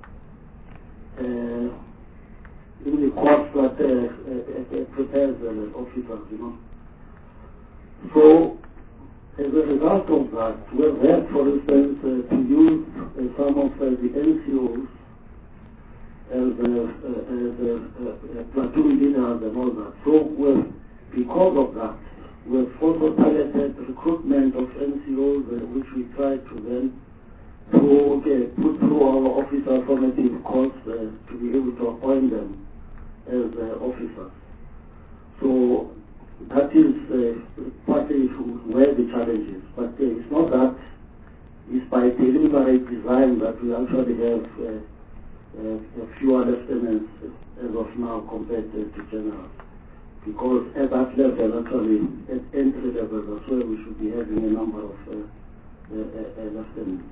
Uh, in the course that uh, uh, uh, prepares the uh, officers, you know. So, as a result of that, we've had, for instance, uh, to use uh, some of uh, the N C Os as uh, uh, as uh, uh, platoon leaders and all that. So, we've, because of that, we've also targeted recruitment of N C Os, uh, which we try to then to okay, put through our officer formative course uh, to be able to appoint them as uh, officers. So that is uh, partly where the challenge is. But uh, it's not that. It's by deliberate design that we actually have uh, uh, fewer lieutenants as of now compared to, to generals. Because at that level, actually, at entry level, that's where we should be having a number of uh, uh, uh, lieutenants.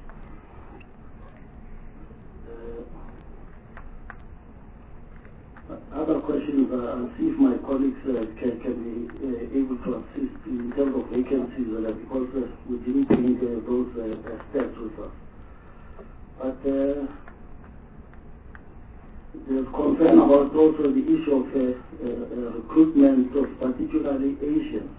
Uh, other questions, uh, I'll see if my colleagues uh, can, can be uh, able to assist in terms of vacancies uh, because uh, we didn't bring uh, those uh, stats with us. But uh, there's concern about also the issue of uh, uh, recruitment of particularly Asians.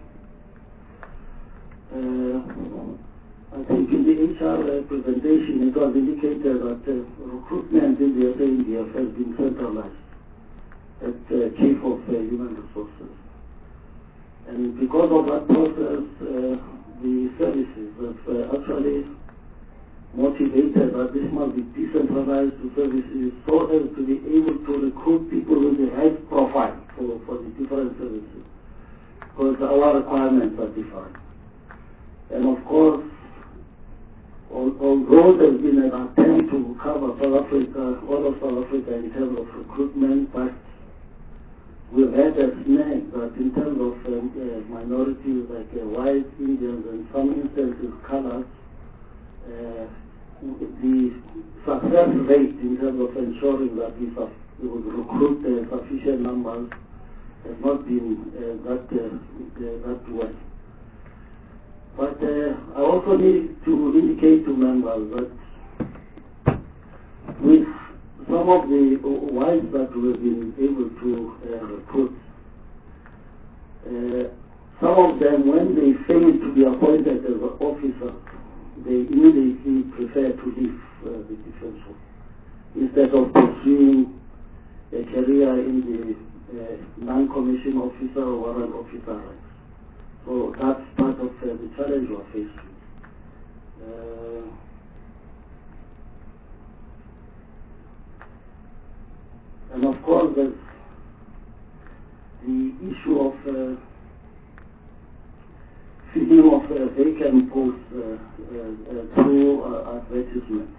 Uh, I think in the H R uh, presentation it was indicated that uh, recruitment in the S A N D F has been centralized at uh, Chief of uh, Human Resources. And because of that process, uh, the services have uh, actually motivated that this must be decentralized to services so as to be able to recruit people with the right profile for, for the different services. Because our requirements are different. And of course, although there's been an attempt to cover South Africa, all of South Africa in terms of recruitment, but we've had a snag that in terms of um, uh, minorities like uh, white, Indians, and some instances colors, uh, the success rate in terms of ensuring that we, we would recruit uh, sufficient numbers has not been uh, that, uh, uh, that well. But uh, I also need to indicate to members that with some of the whites that we've been able to uh, recruit, uh, some of them, when they fail to be appointed as an officer, they immediately prefer to leave uh, the defense force instead of pursuing a career in the uh, non-commissioned officer or warrant officer ranks. So that's part of uh, the challenge we're facing. Uh, uh, advertisements.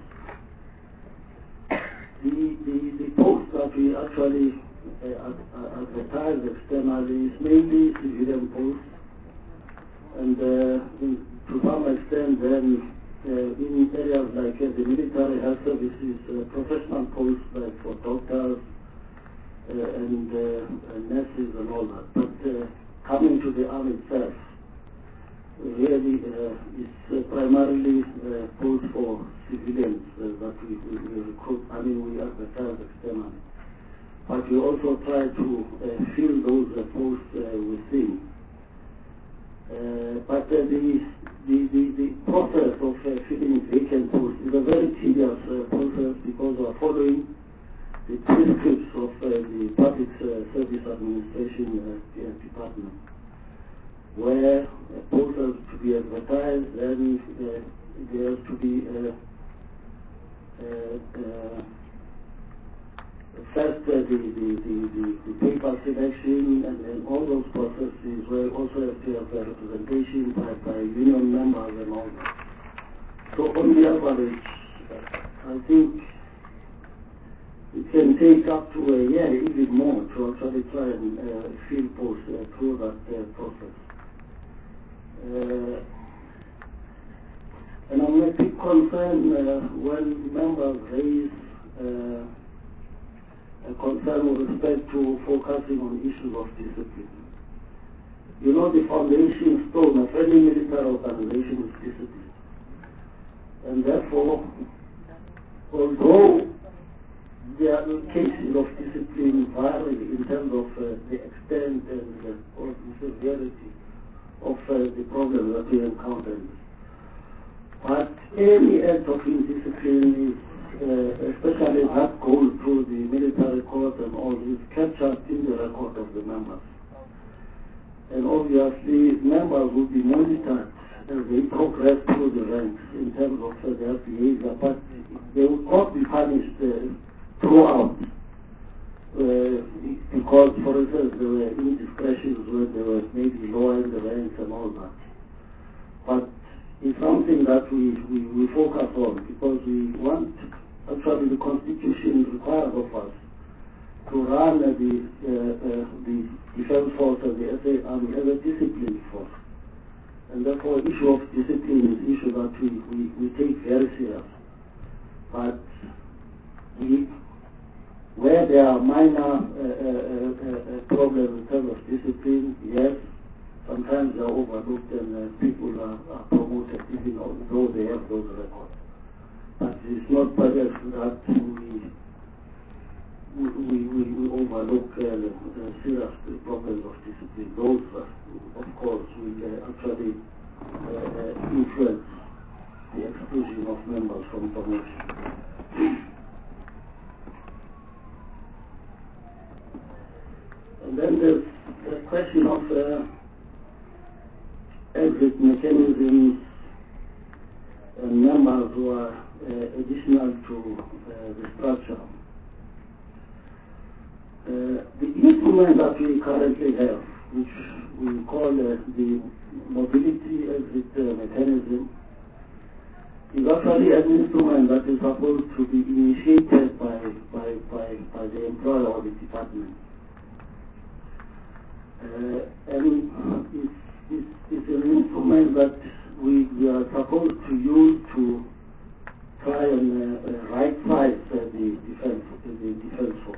The, the, the posts that we actually uh, advertise externally is mainly civilian posts, and uh, in, to some extent then uh, in areas like uh, the military health services, uh, professional posts like for doctors uh, and, uh, and nurses and all that. But uh, coming to the army itself, really uh, it's uh, primarily uh, posts for civilians uh, that we, we, we recruit, I mean we advertise externally. But we also try to uh, fill those uh, posts uh, within. Uh, but uh, the, the, the, the process of uh, filling vacant posts is a very tedious uh, process because we are following the prescripts of uh, the Public uh, Service Administration uh, Department, where uh, posts are to be advertised and uh, there has to be uh, uh, uh, first uh, the, the, the, the, the paper selection and, and all those processes where also have to have a representation by, by union members and all that. So on the average, uh, I think it can take up to a year, even more, to actually try and uh, fill posts uh, through that uh, process. Uh, and I'm a bit concerned uh, when members raise uh, a concern with respect to focusing on issues of discipline. You know, the foundation stone of any military organization is discipline. And therefore, although there are cases of discipline vary in terms of uh, the extent and uh, or the severity of uh, the problem that we encounter, but any act of indiscipline is Uh, especially that goes through the military court and all, is captured in the record of the members. And obviously, members will be monitored as they progress through the ranks in terms of uh, their behavior, but they will not be punished uh, throughout. Uh, because, for instance, there were indiscretions where they were maybe lower in the ranks and all that. But it's something that we, we, we focus on because we want. Actually, the Constitution requires of us to run uh, the, uh, uh, the Defense Force and the S A Army as a discipline force. And therefore, issue of discipline is an issue that we, we, we take very serious. But we, where there are minor uh, uh, uh, uh, problems in terms of discipline, yes, sometimes they are overlooked and uh, people are, are promoted even though they have those records. But it's not perhaps that we, we, we, we overlook uh, uh, serious problems of discipline. Those, uh, of course, will uh, actually uh, uh, influence the exclusion of members from promotion. And then there's the question of uh, exit mechanisms and members who are uh, additional to uh, the structure. Uh, the instrument that we currently have, which we call uh, the mobility exit uh, mechanism, is actually an instrument that is supposed to be initiated by, by, by, by the employer or the department. Uh, and it's, it's, it's an instrument that we, we are supposed to use to try and uh, uh, right-size uh, the defense, uh, the defense force.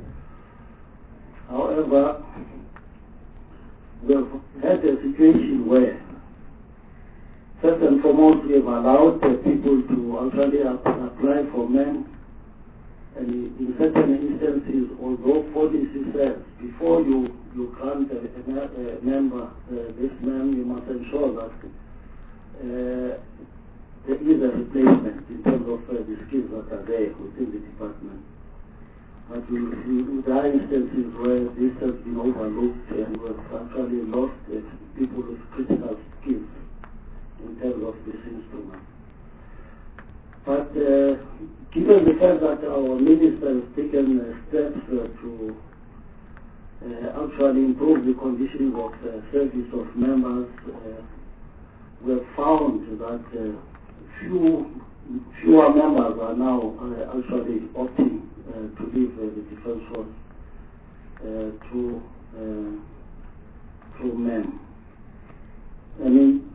However, we have had a situation where, first and foremost, we have allowed uh, people to actually apply for men, and in certain instances, although policy says before you, you grant a, a, a member uh, this man, you must ensure that uh, there is a replacement in terms of uh, the skills that are there within the department. But we, we, there are instances where this has been overlooked and we have actually lost uh, people with critical skills in terms of this instrument. But uh, given the fact that our minister has taken uh, steps uh, to uh, actually improve the conditions of uh, service of members, uh, we have found that uh, few fewer members are now uh, actually opting uh, to leave uh, the defense force uh, to uh, to men. I mean,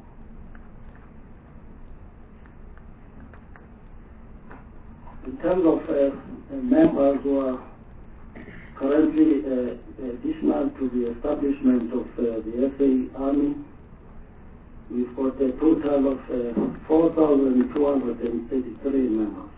in terms of uh, members who are currently uh, additional to the establishment of uh, the S A Army, we've got a total of uh, four thousand two hundred eighty-three members.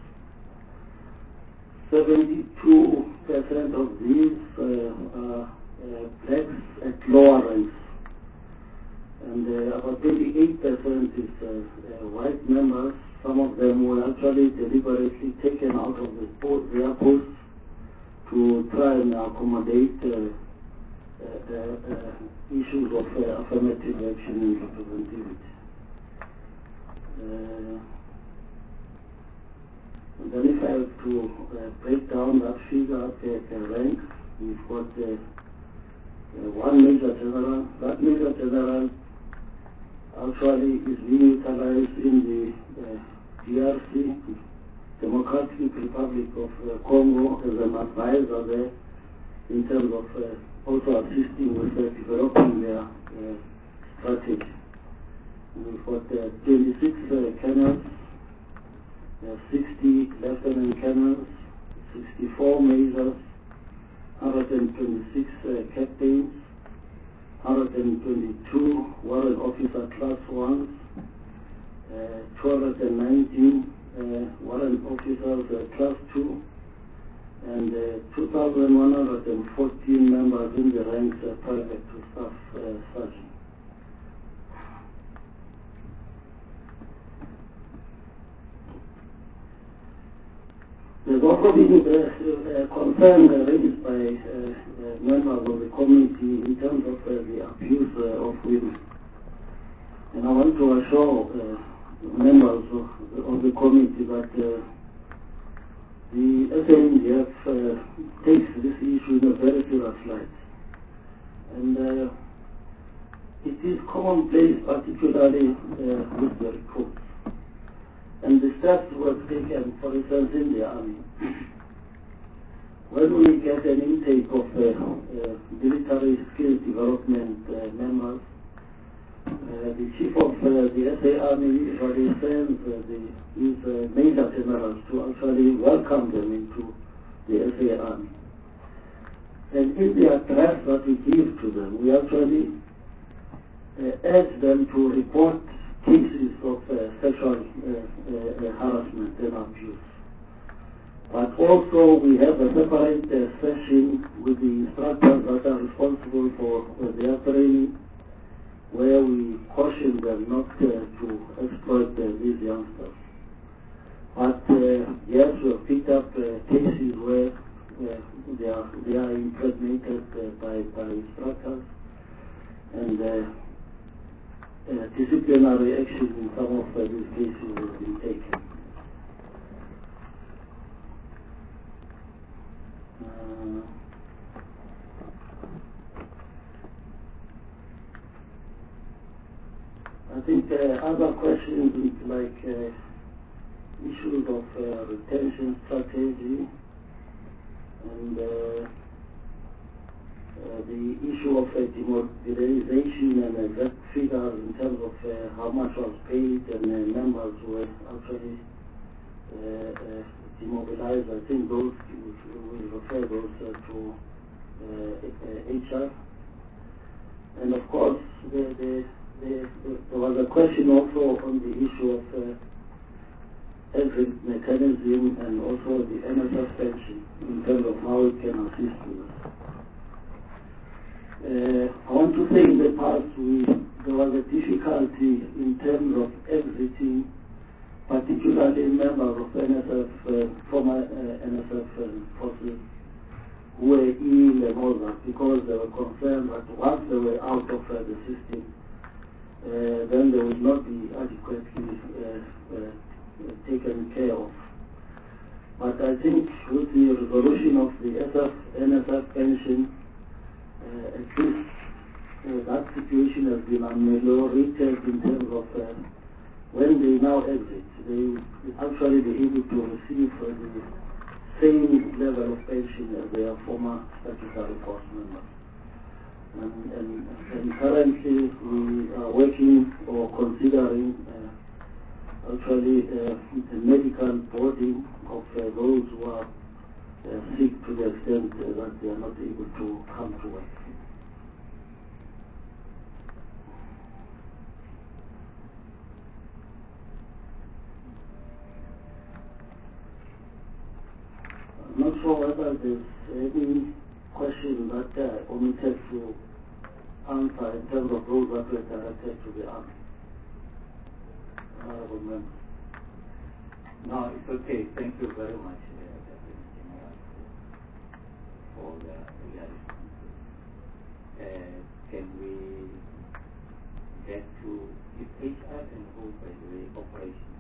seventy-two percent of these uh, are uh, blacks at lower ranks, and uh, about twenty-eight percent is uh, uh, white members. Some of them were actually deliberately taken out of the post, their posts to try and accommodate uh, uh, uh, uh, issues of uh, affirmative action and representativity. Uh, and then if I have to uh, break down that figure per, per ranks, we've got uh, uh, one Major General. That Major General actually is being utilized in the uh, D R C, Democratic Republic of uh, Congo, as an advisor there in terms of uh, also assisting with uh, developing their uh, strategy. We've got uh, twenty-six uh, colonels, uh, sixty lieutenant colonels, sixty-four majors, one hundred twenty-six uh, captains, one hundred twenty-two warrant officer class ones, uh, two hundred nineteen uh, warrant officers uh, class two, and uh, two thousand one hundred fourteen members in the ranks uh, private to staff uh, sergeant. There's also been uh, uh, concern uh, raised by uh, uh, members of the committee in terms of uh, the abuse uh, of women. And I want to assure uh, members of, of the committee that uh, the S A N D F uh, takes this issue in a very serious light. And uh, it is commonplace, particularly uh, with the recruits. And the steps were taken, for instance, in the army. When we get an intake of uh, uh, military skills development uh, members, uh, the chief of uh, the S A Army usually sends uh, the, his uh, major generals to actually welcome them into the S A Army. And in the address that we give to them, we actually uh, urge them to report cases of uh, sexual uh, uh, harassment and abuse. But also we have a separate uh, session with the instructors that are responsible for uh, their training, where we caution them not uh, to exploit uh, these youngsters. But uh, yes, we have picked up uh, cases where uh, they, are, they are impregnated uh, by, by instructors, and uh, Uh, disciplinary action in some of uh, these cases has been taken. Uh, I think uh, other questions like uh, issues of uh, retention strategy and uh, Uh, the issue of uh, demobilization and exact figures in terms of uh, how much was paid and uh, members were actually uh, uh, demobilized. I think those we refer those uh, to uh, uh, H R. And of course, the, the, the, the, there was a question also on the issue of uh, exit mechanism and also the N S F pension in terms of how it can assist with us. Uh, I want to say in the past we, there was a difficulty in terms of exiting, particularly members of N S F, uh, former uh, N S F uh, forces who were ill and all that, because they were concerned that once they were out of uh, the system, uh, then they would not be adequately uh, uh, taken care of. But I think with the resolution of the S F, N S F pension, Uh, at least uh, that situation has been ameliorated in terms of uh, when they now exit, they actually be able to receive uh, the same level of pension as their former statutory force members. And, and, and currently we are working or considering uh, actually uh, the medical boarding of uh, those who are uh, sick to the extent uh, that they are not able to come to work. I'm not sure whether there's any question that uh, omitted to answer in terms of those that were directed to the army. Honorable Member. No, it's okay. Thank you very much, uh, Deputy General, for the your responses. Uh, can we get to H R and who, by the way, operations?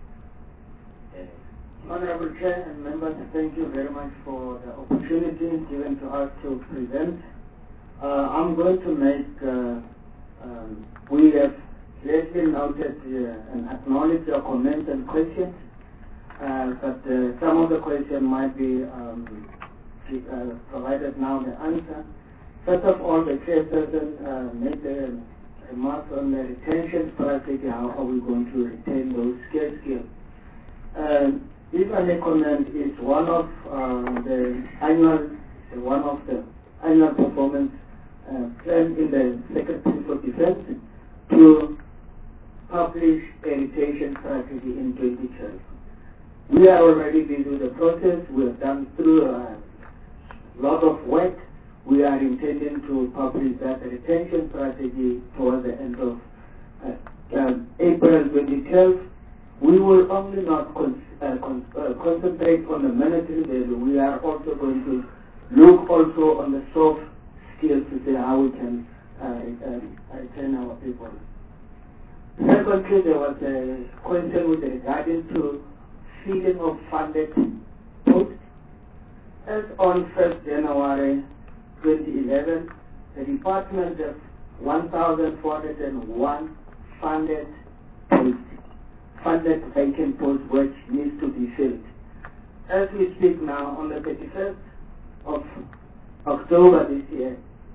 Uh, Honorable Chair and members, thank you very much for the opportunity given to us to present. Uh, I'm going to make, uh, um, we have lately noted uh, and acknowledged your comments and questions, uh, but uh, some of the questions might be um, uh, provided now the answer. First of all, the chairperson uh, made the remarks on the retention strategy. How are we going to retain those scarce skills? Uh, If I may comment, is one of uh, the annual, one of the annual performance uh, plan in the Secretary for Defense to publish a retention strategy in twenty twelve. We are already busy with the process. We have done through a lot of work. We are intending to publish that retention strategy towards the end of uh, uh, April twenty twelve. We will only not con uh, con uh, concentrate on the military value. We are also going to look also on the soft skills to see how we can uh, uh, retain our people. Secondly, there was a question with regarding to filling of funded posts. As on first January twenty eleven, the department has one thousand four hundred one funded posts. Funded vacant posts which needs to be filled. As we speak now, on the thirty-first of October this year,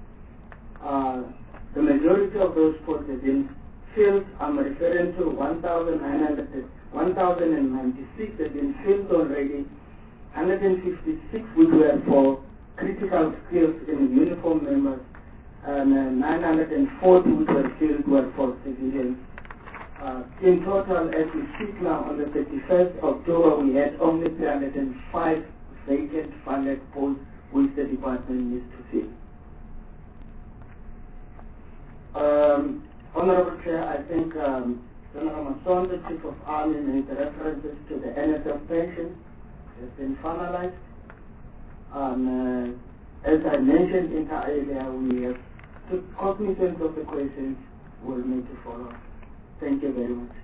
uh, the majority of those posts have been filled. I'm referring to one thousand ninety-six have been filled already, one hundred fifty-six which were for critical skills in uniform members, and uh, nine hundred forty which were filled were for civilians. Uh, in total, as we speak now, on the thirty-first of October, we had only three hundred five vacant funded posts which the department needs to fill. Um, Honorable Chair, I think um, General Mason, the Chief of Army, made references to the N S F pension. It has been finalized. Um, uh, as I mentioned in earlier, we have took cognizance of the questions we'll need to follow. Thank you very much.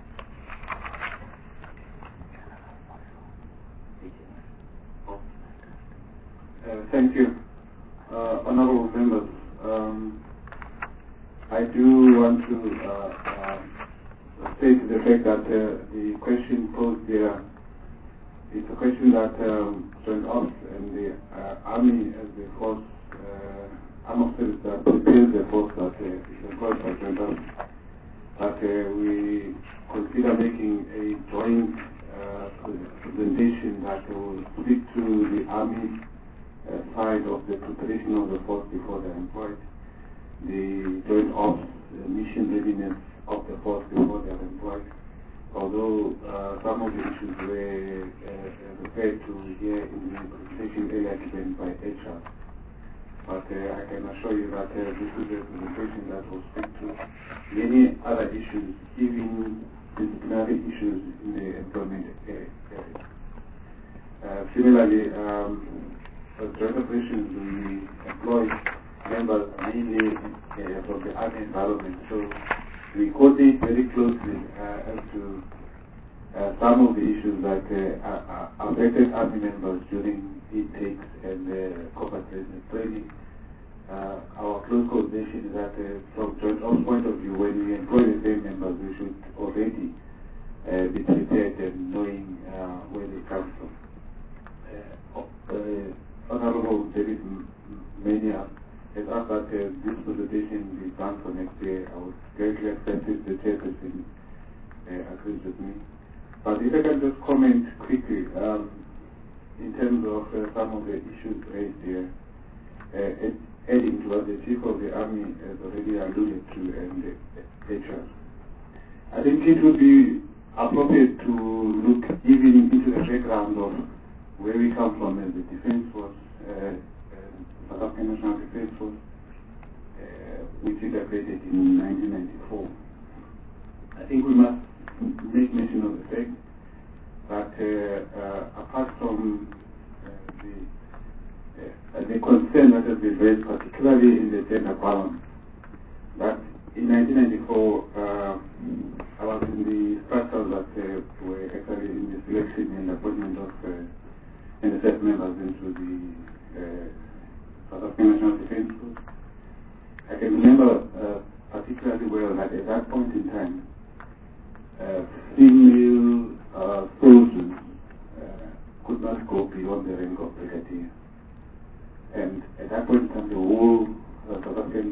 Uh, thank you. Uh, honorable members, um, I do want to uh, uh, state the fact that uh, the question posed there is a question that um, Joint Ops and the uh, Army as the force, uh, armed officers that prepares the force that uh, is employed by Joint Ops. But uh, we consider making a joint uh, presentation that will speak to the Army uh, side of the preparation of the force before they're employed, the joint ops, the mission readiness of the force before they're employed. Although uh, some of the issues were uh, referred to here in the presentation earlier given by H R. But uh, I can assure you that uh, this is a presentation that will speak to many other issues, even disciplinary issues in the employment area. Uh, similarly, um, for joint operations, we employ members mainly uh, from the army environment. So we coordinate very closely uh, as to uh, some of the issues that uh, affected army members during intakes and uh, combat readiness training. Uh, our close coordination is that uh, from Joint Ops point of view, when we employ the same members, we should already uh, be prepared and knowing uh, where they come from. Uh, uh, Honorable David Mania has asked that uh, this presentation be done for next year. I would greatly accept it. The chairperson uh, agrees with me. But if I can just comment quickly um, in terms of uh, some of the issues raised here, uh, adding to what the Chief of the Army has already alluded to and uh, H R. I think it would be appropriate to look even into the background of where we come from as the Defence Force, uh, uh, South African National Defence Force, uh, which integrated in nineteen ninety-four. I think we must make mention of the fact that uh, uh, apart from uh, the, uh, the concern that has been raised, particularly in the gender balance, that in nineteen ninety-four uh, I was in the structures that uh, were actually in the selection and appointment of uh, N S F members into the uh, South African National Defence Force. I can remember uh, particularly well that at that point in time, uh, female uh, soldiers uh, could not go beyond the rank of brigadier. And at that point in time, the whole uh, South African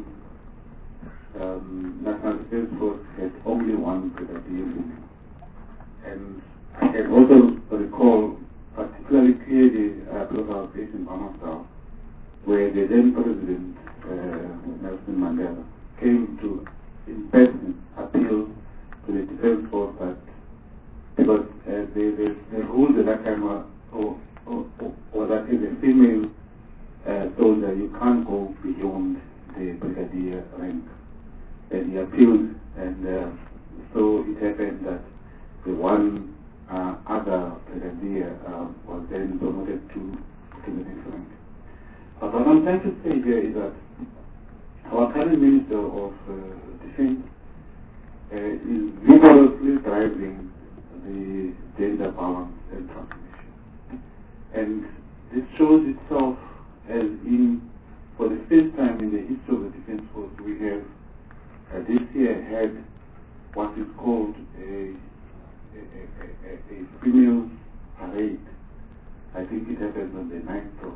um, National Defence Force had only one brigadier woman. And I can also recall particularly clearly uh, because I was based in Bamastau, where the then President uh, Nelson Mandela came to in person appeal to the Defence Force that because uh, the, the, the rules at that time were or, or, or, or that as a female uh, soldier you can't go beyond the brigadier rank. And he appealed, and uh, so it happened that the one uh, other brigadier uh, was then promoted to, to the next rank. But what I'm trying to say here is that our current Minister of uh, Defense uh, is vigorously driving the gender balance and transformation. And this shows itself as in, for the first time in the history of the Defense Force, we have uh, this year had what is called a, a, a, a, a female parade. I think it happened on the ninth of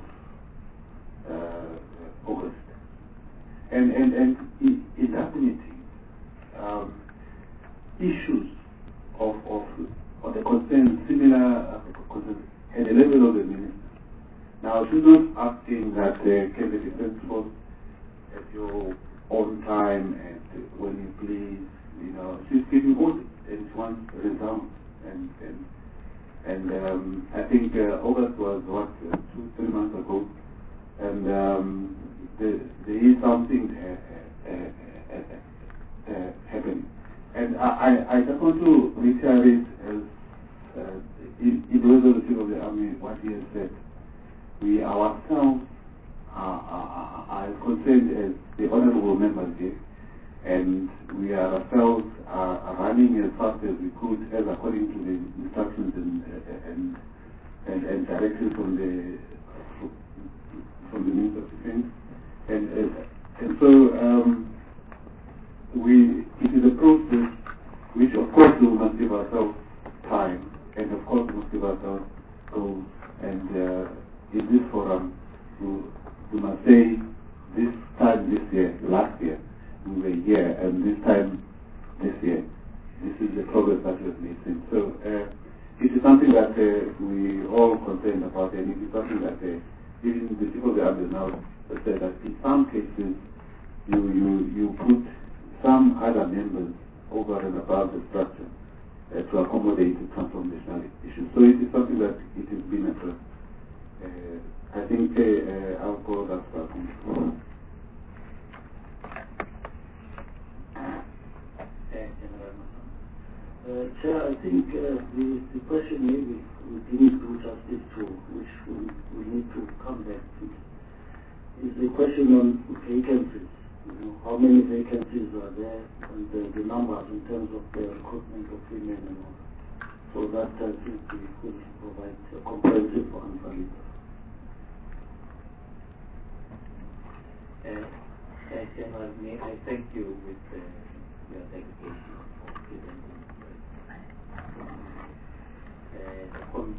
uh, August. And, and, and in, in that meeting, um, issues of, of, of the concern, similar uh, concerns at the level of the minister. Now, she's not asking that uh, can the Defense Force at your own time and when you please, you know, she's giving orders and she wants results. And, and, and um, I think uh, August was, what, uh, two, three months ago, and um, there, there is something uh, uh, uh, uh, happening. And I, I just want to reiterate as uh, in, in the Chief of the Army what he has said. We ourselves are, are, are concerned as the honorable members here, and we are ourselves are, are running as fast as we could, as according to the instructions and and and, and directives from the from the Minister of Defense, and uh, and so um, we it is a process which of course we must give ourselves time, and of course we must give ourselves goals, and uh, in this forum we, we must say this time this year, last year we were here, and this time this year this is the progress that we have made since. So uh, it is something that uh, we all concerned about, and it is something that uh, even the Chief of the Army now said that in some cases you, you, you put some other members over and above the structure uh, to accommodate the transformational issues. So it is something that it has been addressed. Uh, I think uh, uh, I'll go that far. Uh, Chair, I think uh, the, the question maybe we didn't do justice to, which we, we need to come back to, is the question on vacancies. You know, how many vacancies are there, and the, the numbers in terms of the recruitment of women and all. So that I think we could provide a comprehensive answer. Uh, uh, General, may I thank you with uh, your dedication for presenting.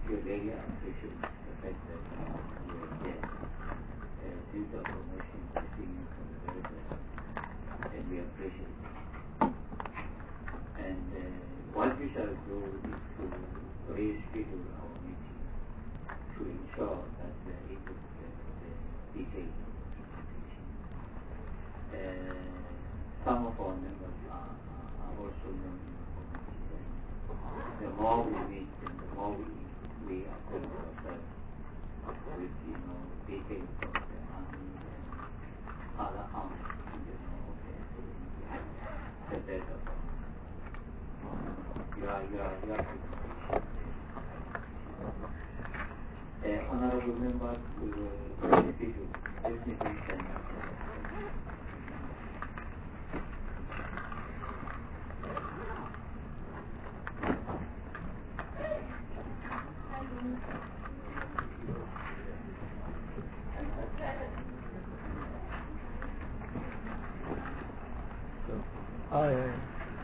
we really appreciate the fact that uh, you are here. Uh, since the promotion has been from the very first, and we appreciate it. And uh, what we shall do is to reschedule our meeting to ensure that uh, it is uh, the details of the presentation. Uh, some of our members are, are also known in the committee. The more we meet and the more we, we acquaint ourselves with, you know, details of the army and other arms, you know, of the S A N, the better. You are, you are, you are uh, honorable members, we will reschedule this meeting and Oh, yeah.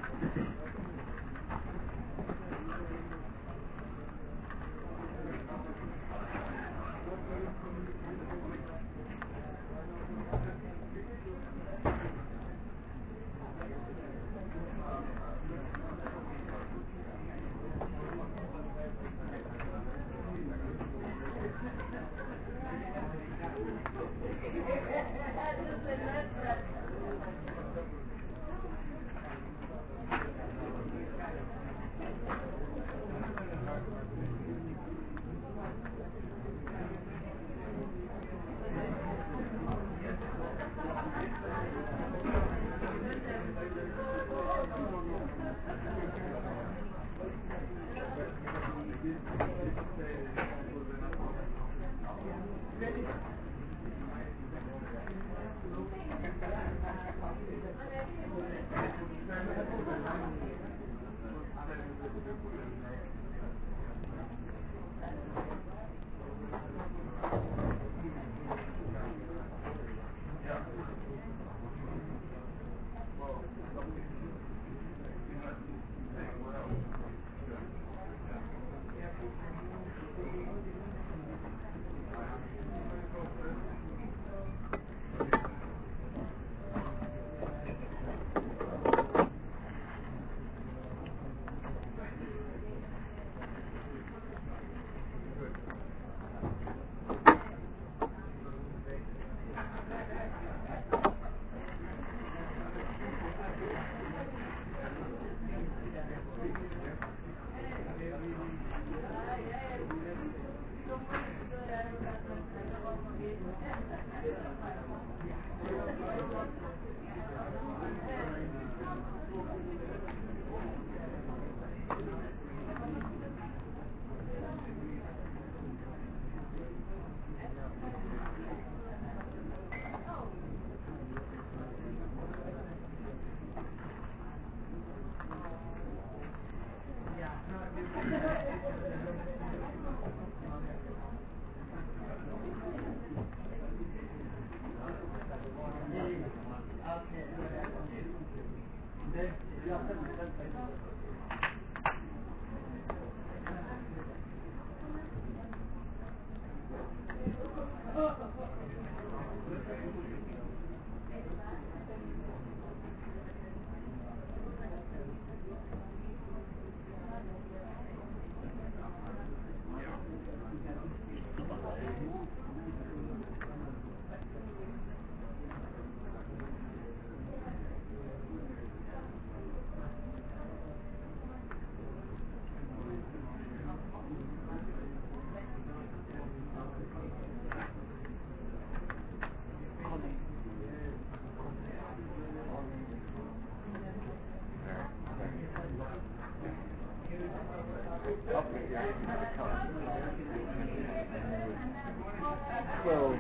Well,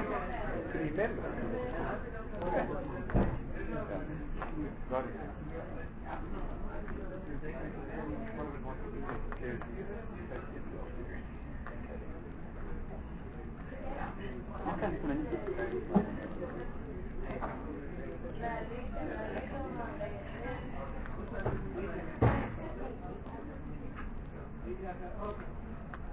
remember. Got it.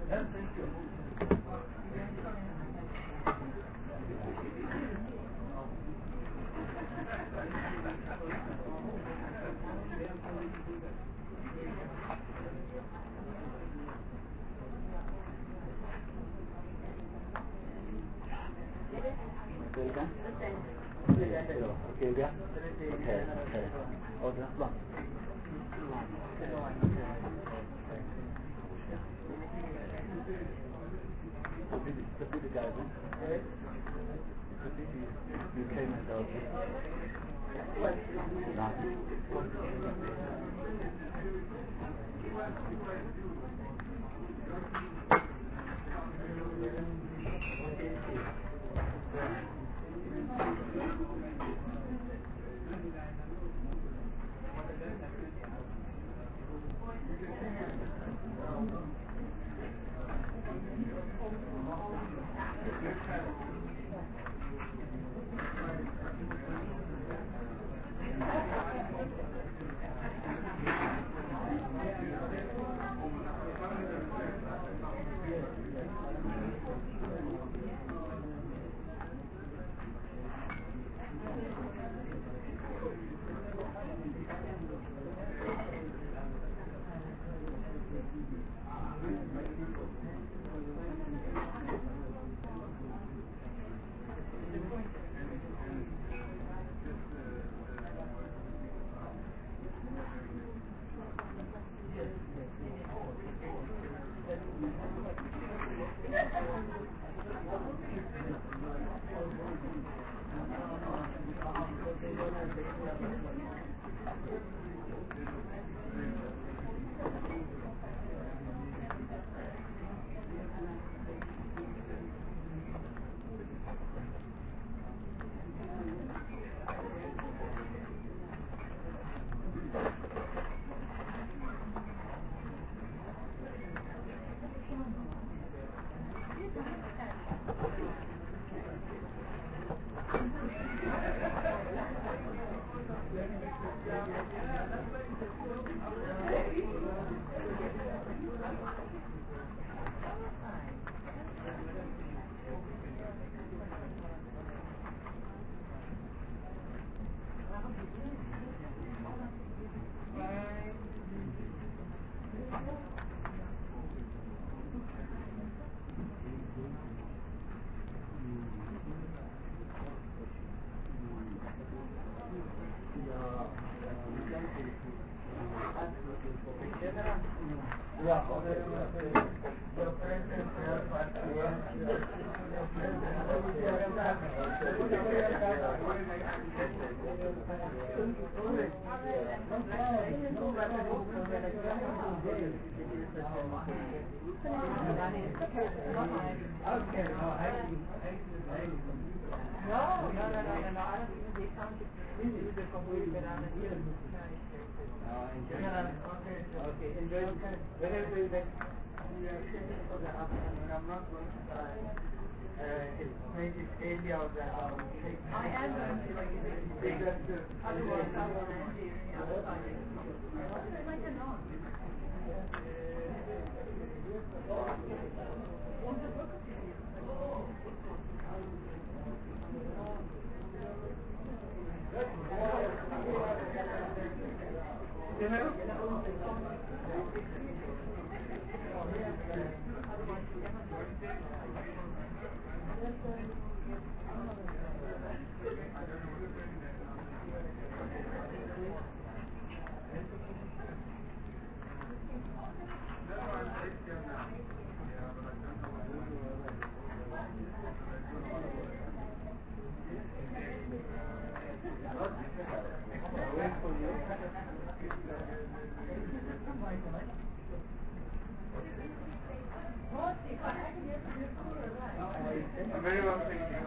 Very well, thank you.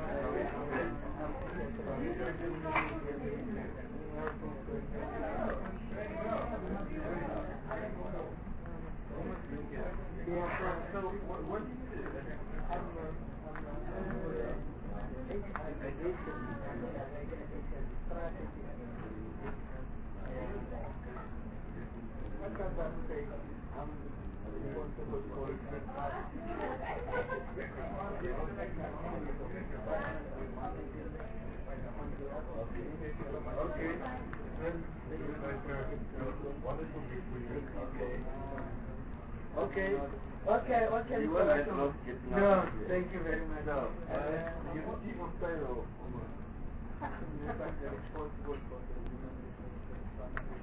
So, what, what Okay. Okay, okay. You won't get lost, get lost. No, thank you very much. No. Uh, You will keep on staying or responsible for the human resources, family,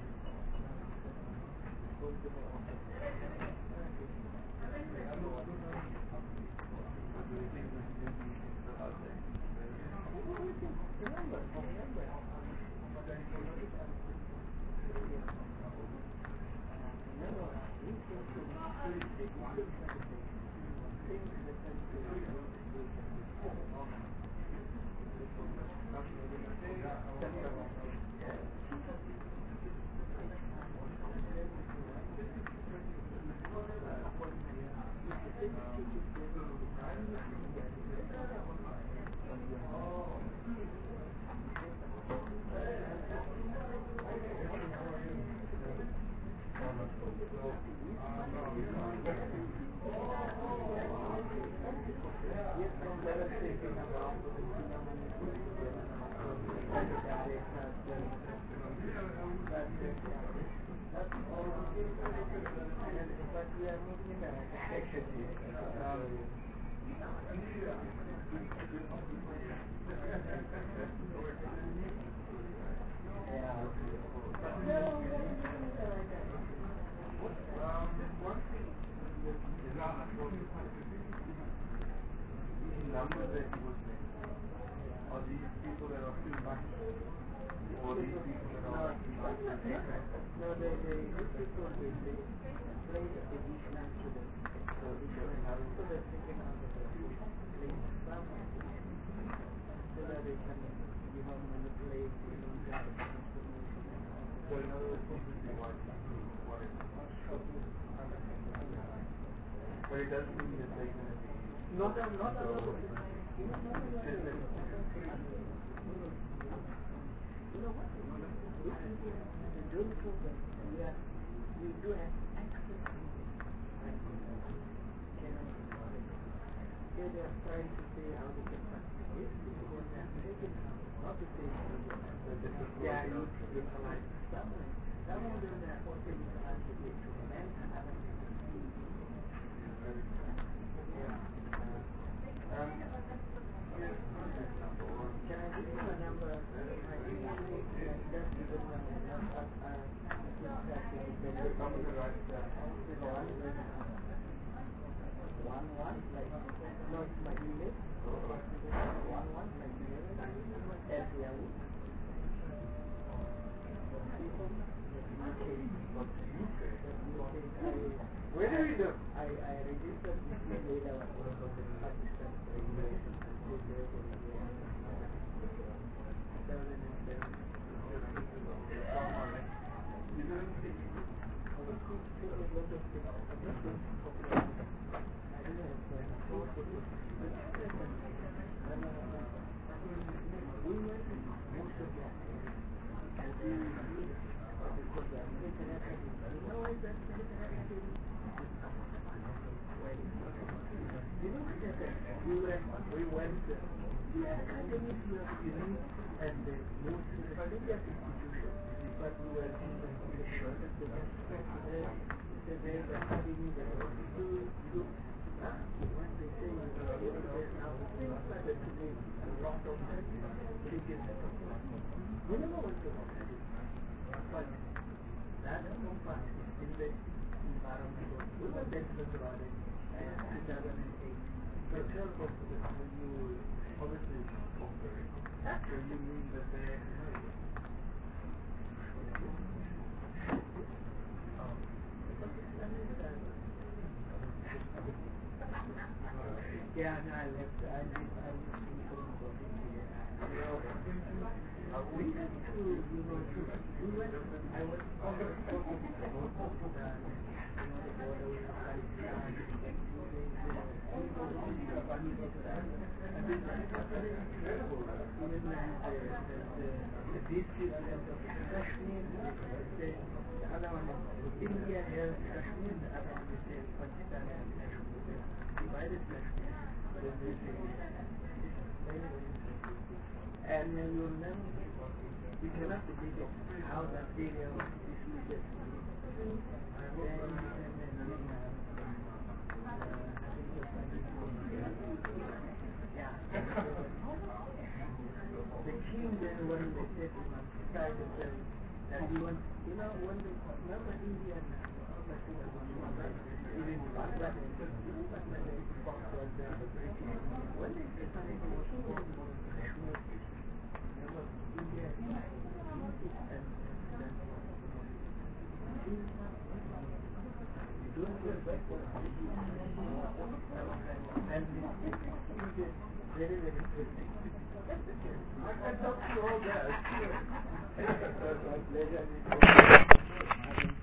numbers that you would make? Are these people that are too much? Or these people that are too much? No, they, they, these people, they, they play the position to the position, so they're thinking of the playing someone, so that they can, you know, manipulate, you know, get the information. So in other words, obviously what what is but it doesn't mean that they're going to be not a, not a lot of just that you know what? We people in doing program, we are we do have access to they are trying to say how they can participate because they are taking not to say they are utilized somewhere. Some of them are also utilized to get to men and other people. Um, can I give you a number? I think I will just give them a number. I think that the number right one one like no it's my email one one like at Yahoo. Where do we live? I, I registered this year later for the Pakistan regulation. You don't think we went, we went to the academic university and the most prestigious institution, but we were in the institution that the the academy that was too, too, when they say there's now things like that today, a lot of religious we never went to academy, but that compact in the environment, we were dense about it in two thousand eight. The twelve of when you obviously after you mean that they yeah, no, I left. I did. I was in we had to, you know, to, we went, I was on the spot of the Sudan, you know, the border with Pakistan, and we the family of that. And this is very careful. Even the, the, the, the district and the Kashmir, the, the other one is India has Kashmir, the other one is Pakistan and Kashmir. Divided Kashmir. But it's very, very interesting. And uh, you'll never, we cannot predict how that area of this will get. I hope the king then when they said to him, decided that he wants, you know, when the remember Indian even Bangladesh, you know, Bangladesh fought was the British. When they decided to was Kashmir, remember India and don't go backward. And it's very, very interesting. I talk to all that. It was my pleasure.